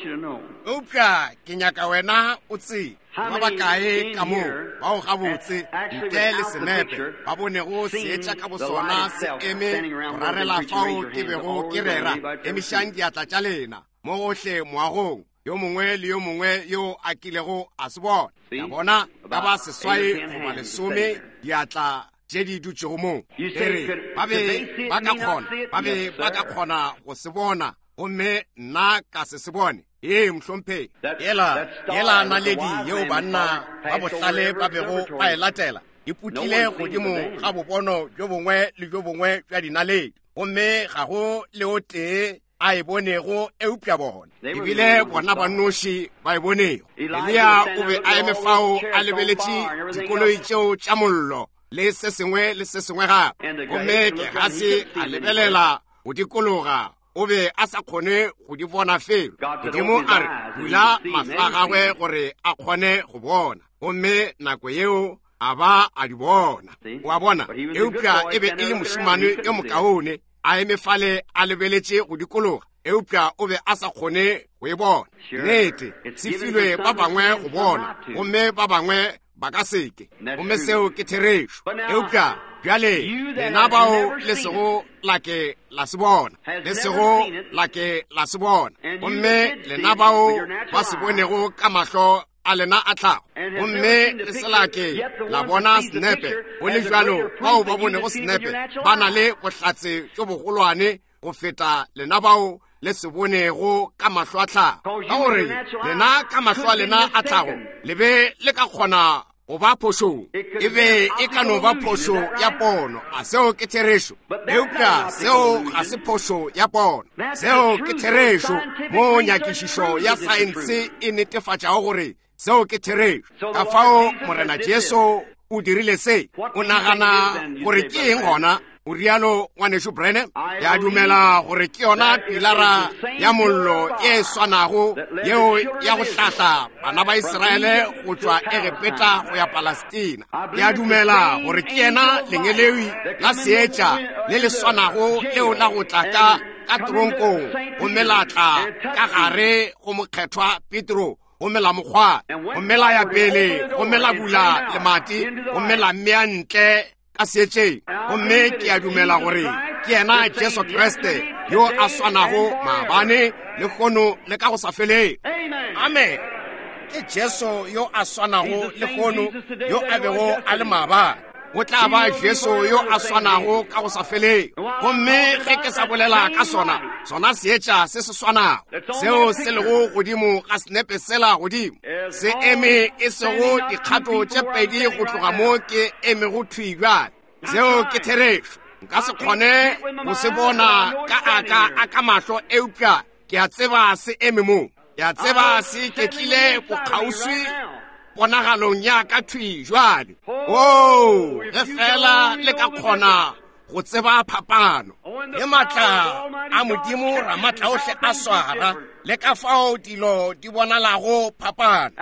eupša ke nyaka wena o tsebe ba bakae ka moo bao gabotse ntle le senepe ba bonego seetša ka bosona se eme go rarela fao ke bego ke rera emišang diatla tša lena mo gohle moagong yo mongwe le yo mongwe yo a kilego a se bona ya bona ka ba seswai goba lesome diatla tše di dutšego moo ere ba be ba ka kgona ba be ba ka kgona go se bona gomme nna ka se se bone ee mhlompheng yela yela naledi yeo banna ba bohlale ba bego ba e latela e putile godimo ga bobono jo bongwe le jo bongwe jwa dinaledi gomme ga go le o tee a e bonego eupša bona ebile bona ba noši ba e bonego. Elia o be a eme fao a lebeletše dikoloi tšeo tša mollo le se sengwe le se sengwe gape gomme Gehasi a lebelela go dikologa o be a sa kgone go di bona felo. Modimo a re bula mahlo a gagwe gore a kgone go bona gomme nako yeo a ba a di bona. Wa bona eupša e be e le mošimane yo mokaone a eme fale a lebeletše go dikologa eupša o be a sa kgone go e bona. Nnete se filwe ba bangwe go bona gomme ba bangwe ba ka seke gomme seo ke therešo. Eupša bjale lena bao le sego la ke la se bona le sego la ke la se bona gomme lena bao ba se bonego ka mahlo a lena a tlhago gomme le se la ke la bona senepe go le jalo bao ba bonego senepe ba na le bohlatse jo bogolwane go feta lena bao le se bonego ka mahlo a tlhago ka gore lena ka mahlo a lena a tlhago le be le ka kgona go ba phošong e be e ka no ba phošo ya pono a seo ke therešo. Eupša seo ga se phošo ya pono seo ke therešo mo nyakišišo ya saense e netefatšago gore seo ke therešo. Ka fao morena Jesu o dirile se o nagana gore ke eng gona o rialo ngwanešo Brene ya dumela gore ke yona pilara ya mollo e swanago yeo ya go hlahla bana ba Israele go tšwa Egepeta go ya Palestina. Ya dumela gore ke yena lengelewi la seetša le le swanago leo la go tla ka ka tronkong go melatla ka gare go mokgethwa Petro go mela mokgwa go mela ya pele go mela bula le mati go mela mmea ntle ka seetšeng gomme ke a dumela gore ke yena Jesu Kriste yo a swanago maabane le kgono le ka go sa feleng. Amen. Ke Jesu yo a swanago le kgono yo a bego a le maabane go tla ba Jesu yo a swanago ka go sa feleng gomme ge ke sa bolela ka sona sona seetša se se swanago seo se lego godimo ga senepe sela godimo se eme e sego dikgato tše pedi go tloga mo ke eme go thwi bjale seo ke therešo. Nka se kgone go se bona ka aka a ka mahlo eupša ke a tseba se eme mo ke a tseba se ketlile bokgauswi ponagalong ya ka thwi jwale o ge fela le ka kgona go tseba phapano le matla a Modimo Ramatla ohle a swara le ka fao dilo di bonalago phapano.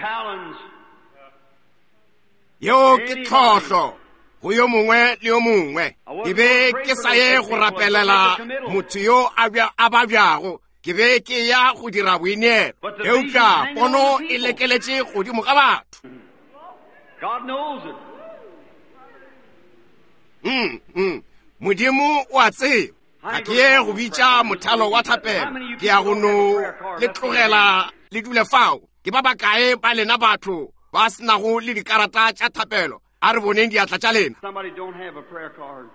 Yo ke tlhohlo go yo mongwe le yo mongwe ke be ke sa ye go rapelela motho yo a ba bjago ke be ke ya go dira boineelo eupša pono e lekeletše godimo ga batho. Mm, mm. Modimo o a tseba ga ke ye go bitša mothalo wa thapelo ke ya go no le tlogela le dule fao ke ba bakae ba lena batho ba senago le dikarata tša thapelo a re boneng diatla tša lena. Somebody don't have a prayer card.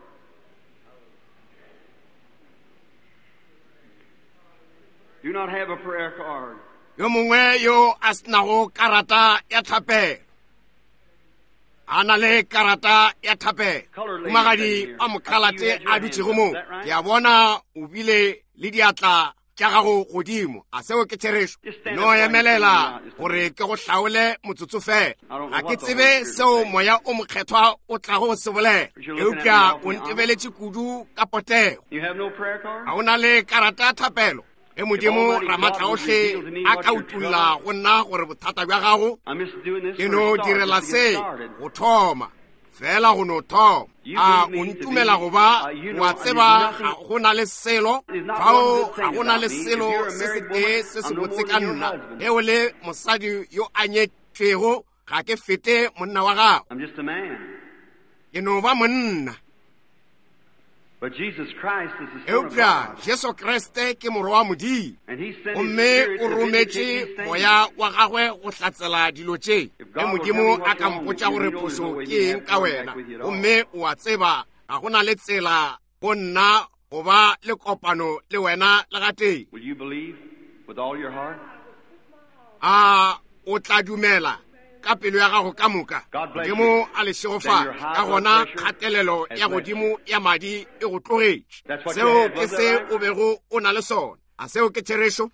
Do not have a prayer card. Yo mongwe yo a senago karata ya thapelo a na le karata ya thapelo magadi a mokhalate a dutšego mo ke a bona o bile le diatla tša gago godimo a seo ke therešo no emelela gore ke go hlaole motsotso fela ga ke tsebe seo moya o mokgethwa o tlago se bolela eupša o ntebeletše kudu ka potego ga o na le karata ya thapelo e Modimo Ramatla ohle a ka utulla go nna gore bothata bja gago ke no direla se go thoma fela go no thoma a o ntumela go ba wa tseba ga go na le selo fao ga go na le selo se se tee se se botse ka nna ge o le mosadi yo a nyetšwego ga ke fete monna wa gago ke no ba monna. But Jesus Christ is the Son of eupša God. Jesu Kriste ke morwa wa Modimo And he sent his gomme spirit o to rometše vindicate these things. moya wa gagwe go hlatsela dilo tše ge Modimo a ka mpotša gore phošo ke eng ka wena gomme o a tseba ga go na le tsela go nna go ba le kopano le wena le ga teng. Will you believe with all your heart? A o tla dumela ka pelo ya gago ka moka. Modimo a le segofa ka gona kgatelelo ya godimo ya madi e go tlogetše. Seo ke se o bego o na le sona. A seo ke therešo.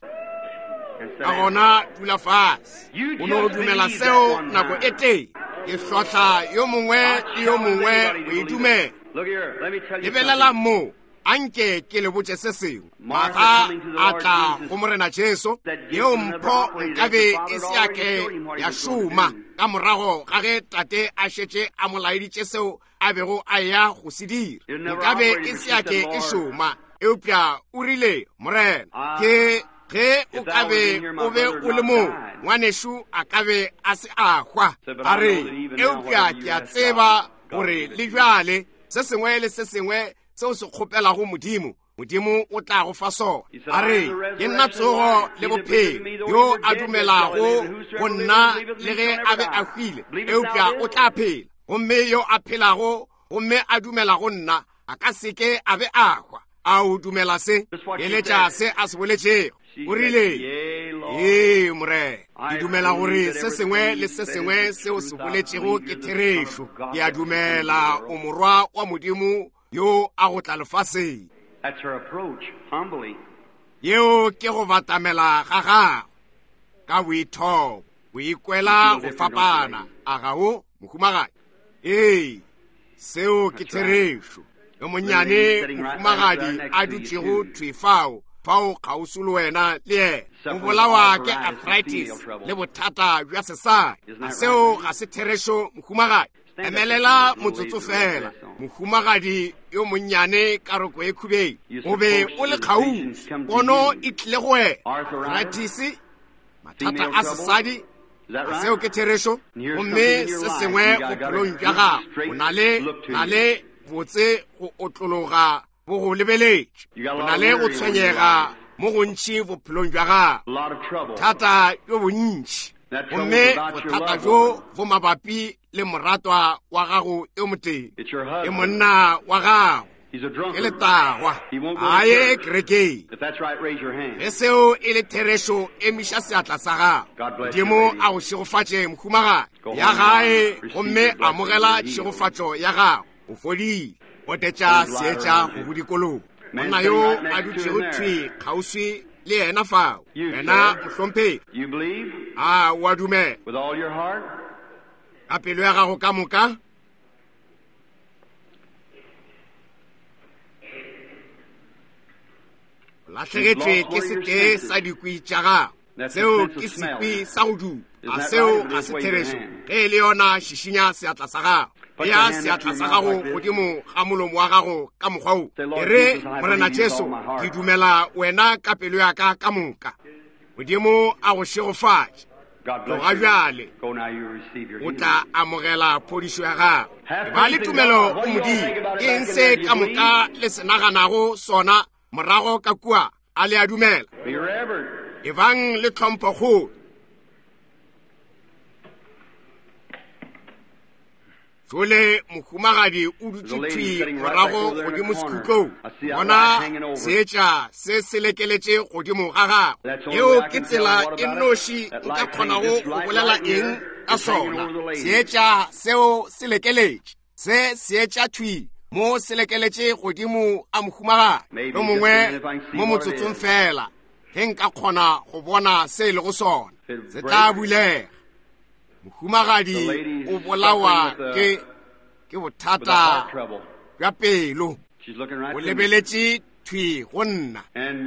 Ka gona dula fase. O no dumela seo nako e teng. Ke hlotla yo mongwe le yo mongwe o e dumela. Look here, let me tell you Lebelela something. mo anke ke le botse se sengwe. Martha a tla go morena Jesu yeo mpho nkabe e se yake ya šoma ka morago ga ge tate a šetše a molaeditše seo a bego a ya go se dira. Nkabe e se yake e šoma eupša o rile morena ke ge o ka be o be o le mo ngwanešo a ka be a se a hwa a re eupša ke a tseba gore le bjale se sengwe le se sengwe seo se kgopelago modimo modimo o tla go fa sona a re ke nna tsogo le bophelo yo a dumelago go nna le ge a be a hwile eupša o tla phela gomme yo a phelago gomme a dumelago nna a ka seke a be a hwa a o dumela se eletša se a se boletšego o rile ee more ke dumela gore se sengwe le se sengwe seo se boletšego ke therešo ke a dumela o morwa wa modimo yo a go tla lefaseng. That's her approach, humbly. Yeo ke go batamela ga gago ka boithobo o ikwela go fapana a gago mohumagadi. Ee seo ke therešo yo monnyane mohumagadi a dutšego thwefao fao kgauswi le wena le ena o bolawa ke arthritis le bothata bja sesadi. A seo ga se therešo mohumagadi. Emelela motsotso fela mohumagadi yo monnyane ka roko e khubeng o be o le kgauswi pono e tlile go wena arthritis mathata a sesadi. A seo ke therešo gomme se sengwe bophelong bja gago o na le botse go otlologa bo go lebeletše o na le go tshwenyega mo go ntši bophelong bja gago thata yo bontši gomme bothata jo bo mabapi le moratwa wa gago yo moteng e monna wa gago ke letagwa a ye kerekeng. Ge seo e le therešo e miša seatla sa gago modimo a go šegofatše mohumagadi ya gae gomme amogela tšegofatšo ya gago o fodile o tetša seetša go go dikolong. Monna yo a dutšego thwi kgauswi le yena fao wena mohlomphedi You believe a o a dumela with all your heart? ka pelo ya gago ka moka. Latlhegetšwe ke setee sa dikwi tša gago seo ke sekwi sa go dupa a seo ga se therešo ge e le yona šišinya seatla sa gago ya seatla sa gago godimo ga molomo wa gago ka mokgwa o e re morena Jesu ke dumela wena ka pelo ya ka ka moka modimo a go šegofatše tloga bjale o tla amogela phodišo ya gago. Ba le tumelo o modimo ke eng se ka moka le se naganago sona morago ka kua a le a dumela e bang le tlhompho kgolo. Jole mohumagadi o dutše thwi morago godimo sekhutlong bona seetša se se lekeletše godimo ga gago yeo ke tsela e nnoši nka kgonago go bolela eng ka sona. Seetša seo se lekeletše se seetša thwi mo se lekeletše godimo a mohumagadi yo mongwe mo motsotsong fela ge nka kgona go bona se e le go sona se tla bulega. Mohumagadi o bolawa ke ke bothata bja pelo o lebeletše thwi go nna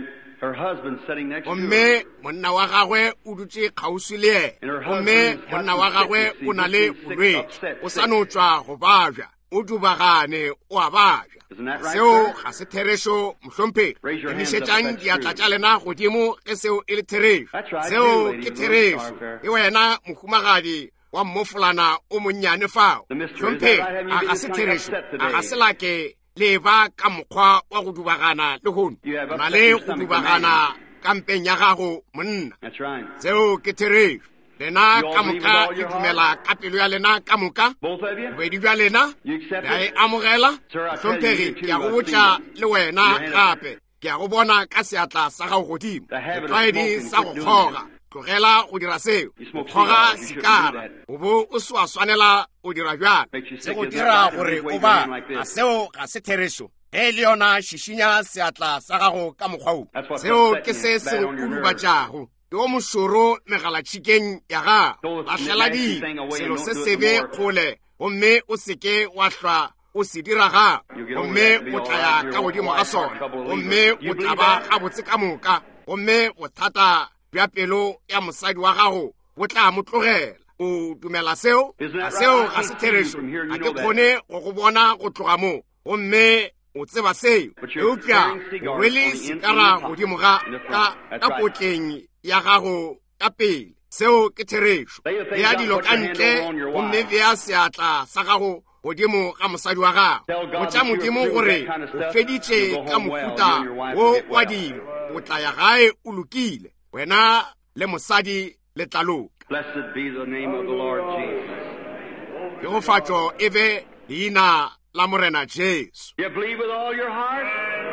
gomme monna wa gagwe o dutše kgauswi le ena gomme monna wa gagwe o na le bolwetši o sa no tšwa go babja o dubagane o a babja. Seo ga se therešo mohlomphedi emišetšang diatla tša lena godimo ge seo e le therešo seo ke therešo e wena mohumagadi wa mmofolana o monnyane fao hlomphedi a ga se therešo a ga se lake le ba ka mokgwa wa go dubagana le gono na le go dubagana ka mpeng ya gago monna seo ke therešo lena ka moka le dumela ka pelo ya lena ka moka Both of you? bobedi bja lena You accept ya e it? amogela Sir, I tell you, hlomphegi you too ke a go must botša be- le wena your hand up. gape ke a go bona ka seatla sa gago godimo The habit of setlwaedi smoking, sa go quit doing kgoga that. tlogela go dira seo You o smoke kgoga cigars, you shouldn't do sekara that. o bo o se wa swanela o dira bjalo Makes you se sick go as that dira back and gore wave o your ba hand like this. ga seo ga se therešo ge le yona šišinya seatla sa gago ka mokgwao That's what's seo upsetting ke se you, se bad go on your nerves. kudubatšago ke o mošoro megalatšhikeng ya gago Throw the lahlela nasty di thing away selo and se don't do it sebe no more. kgole gomme o seke wa hlwa o se dira gago You get over gomme that and be o all tla right. ya You're ka godimo ga walking sona a couple of gomme leaders. o You tla believe ba that? gabotse ka moka gomme bothata bja pelo ya mosadi wa gago bo tla mo tlogela o dumela seo Isn't ga that seo right? I ga se can't see you therešo from here, you ga know ke that. kgone go go bona go tloga moo gomme o tseba seo But you're eupša carrying cigars o on rwele the in- sekara in the godimo ga in the front. ka That's ka right. potleng ya gago ka pele seo ke therešo Lay the things bea out, dilo put ka your hand ntle over on your gomme wife. bea seatla sa gago godimo ga mosadi wa gago Tell God botša that you're modimo through with gore that kind of o stuff. feditše You'll go ka home well. mofuta You and your wife wo will get wa well. dilo o tla ya gae o lokile wena le mosadi le tla loka Blessed be the name of the Lord Jesus. pegofatšo e be leina la morena jesu You believe with all your heart?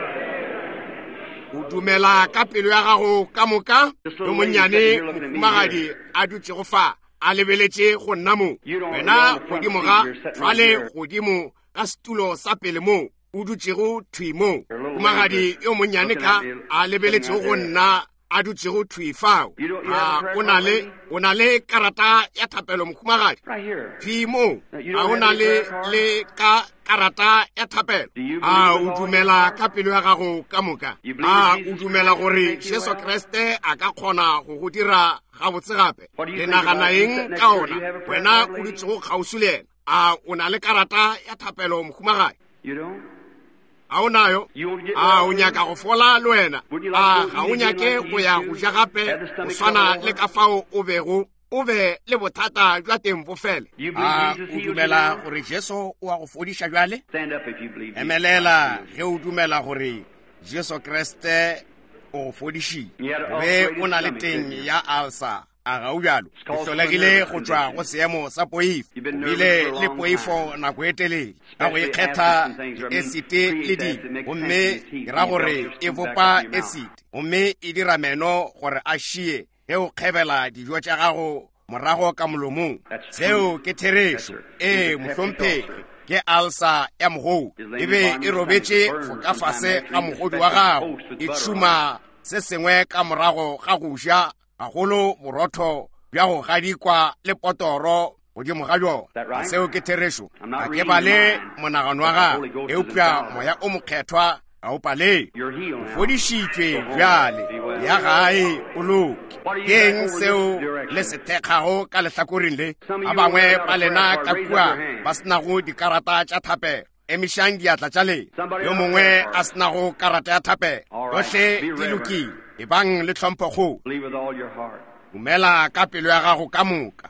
o dumela ka pelo ya gago ka moka This yo little lady monnyane sitting here looking at me mofumagadi here. a dutse go fa a lebeletše go nna moo You don't- wena you're on the front godimo seat, ga you're sitting right jwale here. godimo ka setulo sa pele moo o dutšego thwi moo You're a little mofumagadi lady yo monnyane looking ka at me, a lebeletšego sitting go right nna a dutšego thwi fao You don't- you have a a prayer o na card, le lady? o na le karata ya thapelo mofumagadi Right here. thwi moo You a don't o have na any le prayer card? le ka karata ya thapelo Do you a believe o with all your dumela heart? ka pelo ya gago ka moka You believe a that o Jesus dumela Christ gore can make you jesu well? kreste a ka kgona go go dira gabotse gape What do you le think nagana about it? You eng sit next ka to her. Do ona you have a prayer wena card, o lady? dutse go kgausi le ena a o na le karata ya thapelo mokgumagadi You don't? a o nayo You want to get a well, o lady? nyaka go fola le wena Would you a like to go ga o eat again nyake like you go ya used go to? ja gape Have the go stomach swana trouble le over? ka fao o bego o be le bothata jwa teng bo fele You believe a Jesus o heals you dumela now? gore jesu o a go fodiša jwale Stand up if you believe. Jesus emelela Christ ge o dumela gore jesu kreste o go fodišile You had an be ulcerated o na le stomach, teng didn't you? ya alsa a ga o bjalo e called hlolegile nervous go tšwa condition. go seemo sa poifo You've been o nervous bile for a le long poifo time. nako e telele ka go Especially ikgetha acids and things. I mean, esite le pre-acid di makes gomme sense in your teeth. e ra You gore build your e teeth bopa back up in your acid gomme e dira meno gore a šie ge o kgebela dijo tša gago morago ka molomong That's seo true. ke therešo Yes, sir. e It's a mohlomphegi ulcer. ke alsa ya mogou His e name be is e Barney robetše Burns. go ka fase Sometimes ga actually mogodi it's wa like gago toast with e butter on šoma se sengwe ka morago ga go ja gagolo borotho bja go gadikwa le potoro godimo ga jona That right? seo ke therešo I'm not ga ke reading ba le your mind. monagano wa The gago Holy Ghost is eupša inside. moya o mokgethwa ga o paleng You're healed now. fodišitšwe Go home. bjale Be well. ya gae o loke What do you ke got eng over seo this direction? le se thekgago ka lehlakoring le Some of ba you bangwe without a ba lena prayer card, ka raise up kua your hand. ba senago dikarata tša thapelo emišang diatla tša lena Somebody yo without a mongwe prayer card. a senago karata ya thapelo All right. yohle Be di reverent. lokile ebang le tlhomphego Believe with all your heart. dumela ka pelo ya gago ka moka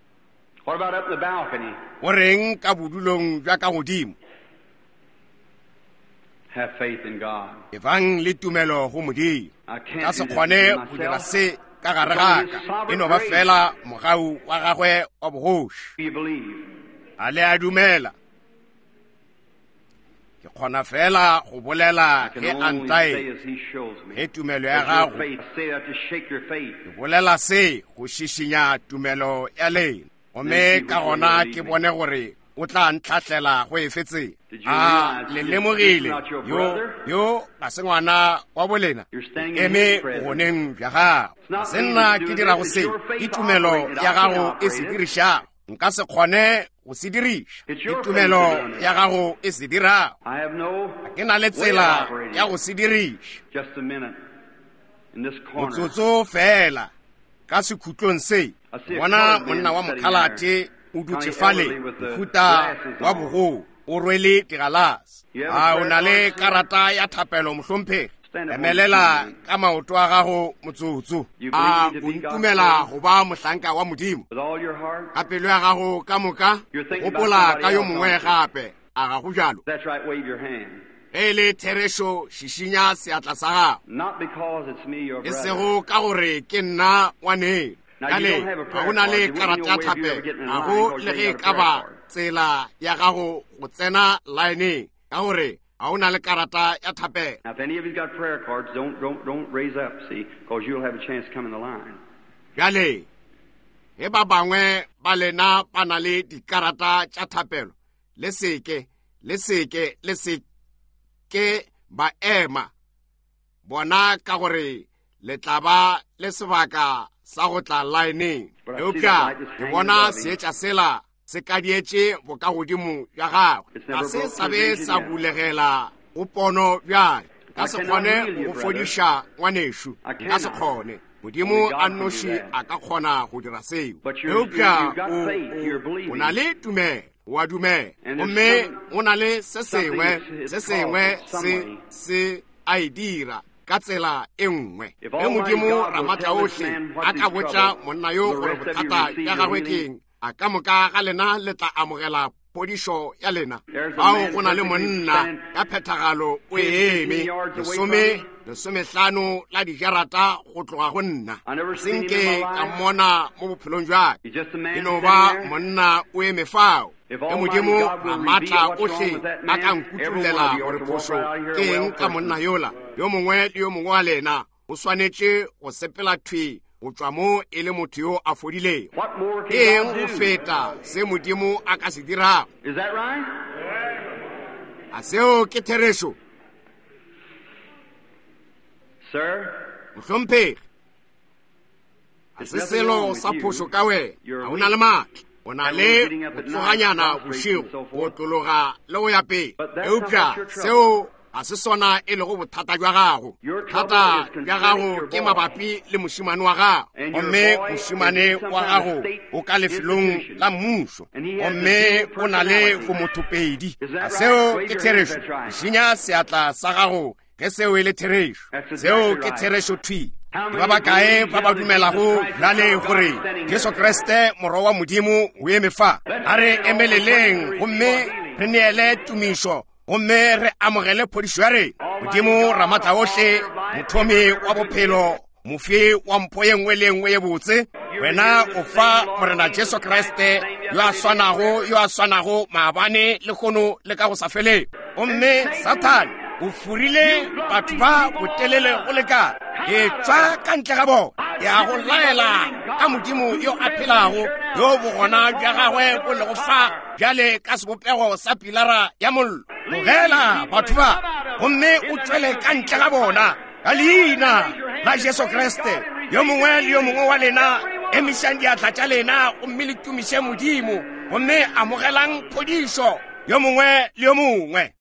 What about up in the balcony? o reng ka bodulong jwa ka godimo Have faith in God. ebang le tumelo go modimo I can't ka do se this kgone within go dira myself. se ka gare gaka e no ba fela mogau wa gagwe wa bogoši Do you believe? a le a dumela ke kgona fela go bolela I can ge a only say ntae as He shows me. ge tumelo ya As your gago faith, I say that to shake your faith. ke bolela se go šišinya tumelo ya lena gomme Then see ka which way gona you ke lead me. bone gore o tla ntlhatlhela go e fetseng Did you a realize le this- lemogile this is not your yo brother? yo ga se ngwana wa bolena You're standing in eme His presence. goneng bja gago It's not ga se me nna that's ke doing dirago this, se it's your faith ke tumelo operated. ya I can't gago e operate se it. dirišago nka se kgone go se diriša It's ke your tumelo faith that's doing ya it. gago e se dirago I have no ke na le way of tsela operating ya it. go se diriša Just a minute. In this corner. motsotso fela ka sekhutlong se I see a bona colored man monna wa sitting mokgalate there, o dutse kind of fale elderly with the mohuta glasses wa on. bogo o rwele digalase You have a a o prayer na le card, sir? karata ya thapelo mohlomphegi Stand up on emelela your feet. ka maoto a gago motsotso You a believe me to o be God's ntumela son? go ba mohlanka wa modimo With all your heart. ka pelo ya gago ka moka You're thinking about gopola somebody ka yo else, mongwe aren't you? gape a ga go jalo That's right. Wave your hand. ge e le therešo šišinya seatla sa gago Not because it's me, your e brother. sego ka gore ke nna ngwaneng Kale, ga go na le karata ya thape, ga go le ge ka ba tsela ya gago go tsena line ka gore ga o na le karata ya thape. Now, if any of you's got prayer cards, don't don't don't raise up, see, because you'll have a chance to come in the line. Kale, he ba bangwe ba lena ba na le dikarata tša thapelo, le seke, le seke, le seke ba ema. Bona ka gore le tla ba le sebaka sa go tla line. Eupša, ke bona seetša sela se kadietše bokagodimo ya gagwe. Ga se sa be sa bulegela go pono bjale. Ka se kgone go fodiša ngwanešo. Ka se kgone. Modimo a nnoši a ka kgona go dira seo. Eupša, o na le tumelo. Wa dumela. Gomme o na le se sengwe, se sengwe se se a e dira ka tsela e nngwe. E Modimo Ramatlhaohle a ka botša monna yo gore bothata ya gagwe keng, a ka moka ga lena le tla amogela podišo ya lena. Fao go na le monna ka phethagalo o eme lesome lesomehlano la dijarata go tloga go nna. Senke ka mmona mo bophelong jwake. Ke no ba monna o eme fao. E Modimo a maatla ohle a ka nkutullela gore phošo ke eng ka monna yola. Yo mongwe le yo mongwe wa lena o swanetše go sepela thwi go tšwa mo e le motho yo a fodilego. Ke eng go feta se Modimo a ka se dirago. A seo ke therešo. Mohlomphegi, a se selo sa phošo ka wena, ga o na le maatla. O na le go tsoganyana bošego go tlologa le go ya pele. Eupša, seo a se sona e lego bothata jwa gago. Bothata jwa gago ke mabapi le mošimane wa gago. Gomme mošimane wa gago o ka lefelong la mmušo. Gomme o na le go mothopedi. A seo ke therešo. Šinya seatla sa gago ge seo e le therešo. Seo ke therešo thwi. Ba ba kae ba ba dumelago bjale gore Jesu Kriste morwa wa Modimo o eme fa. A re emeleleng gomme re neele tumišo gomme re amogele phodišo ya re. Modimo Ramatlhaohle, mothomi wa bophelo, mofi wa mpho ye nngwe le nngwe ye botse, wena o fa morena Jesu Kriste yo a swanago yo a swanago maabane le kgono le ka go sa feleng. Gomme Satan o furile batho ba botelele go leka e tswa ka ntle ga bona, ya go laela ka Modimo yo a phelago, yo bogona bja gagwe bo lego fa bjale ka sebopego sa pilara ya mollo. Bogela batho ba, gomme o tswele ka ntle ga bona ka leina la Jesu Kriste. Yo mongwe le yo mongwe wa lena emišang diatla tša lena gomme le tumiše Modimo, gomme amogelang phodišo yo mongwe le yo mongwe.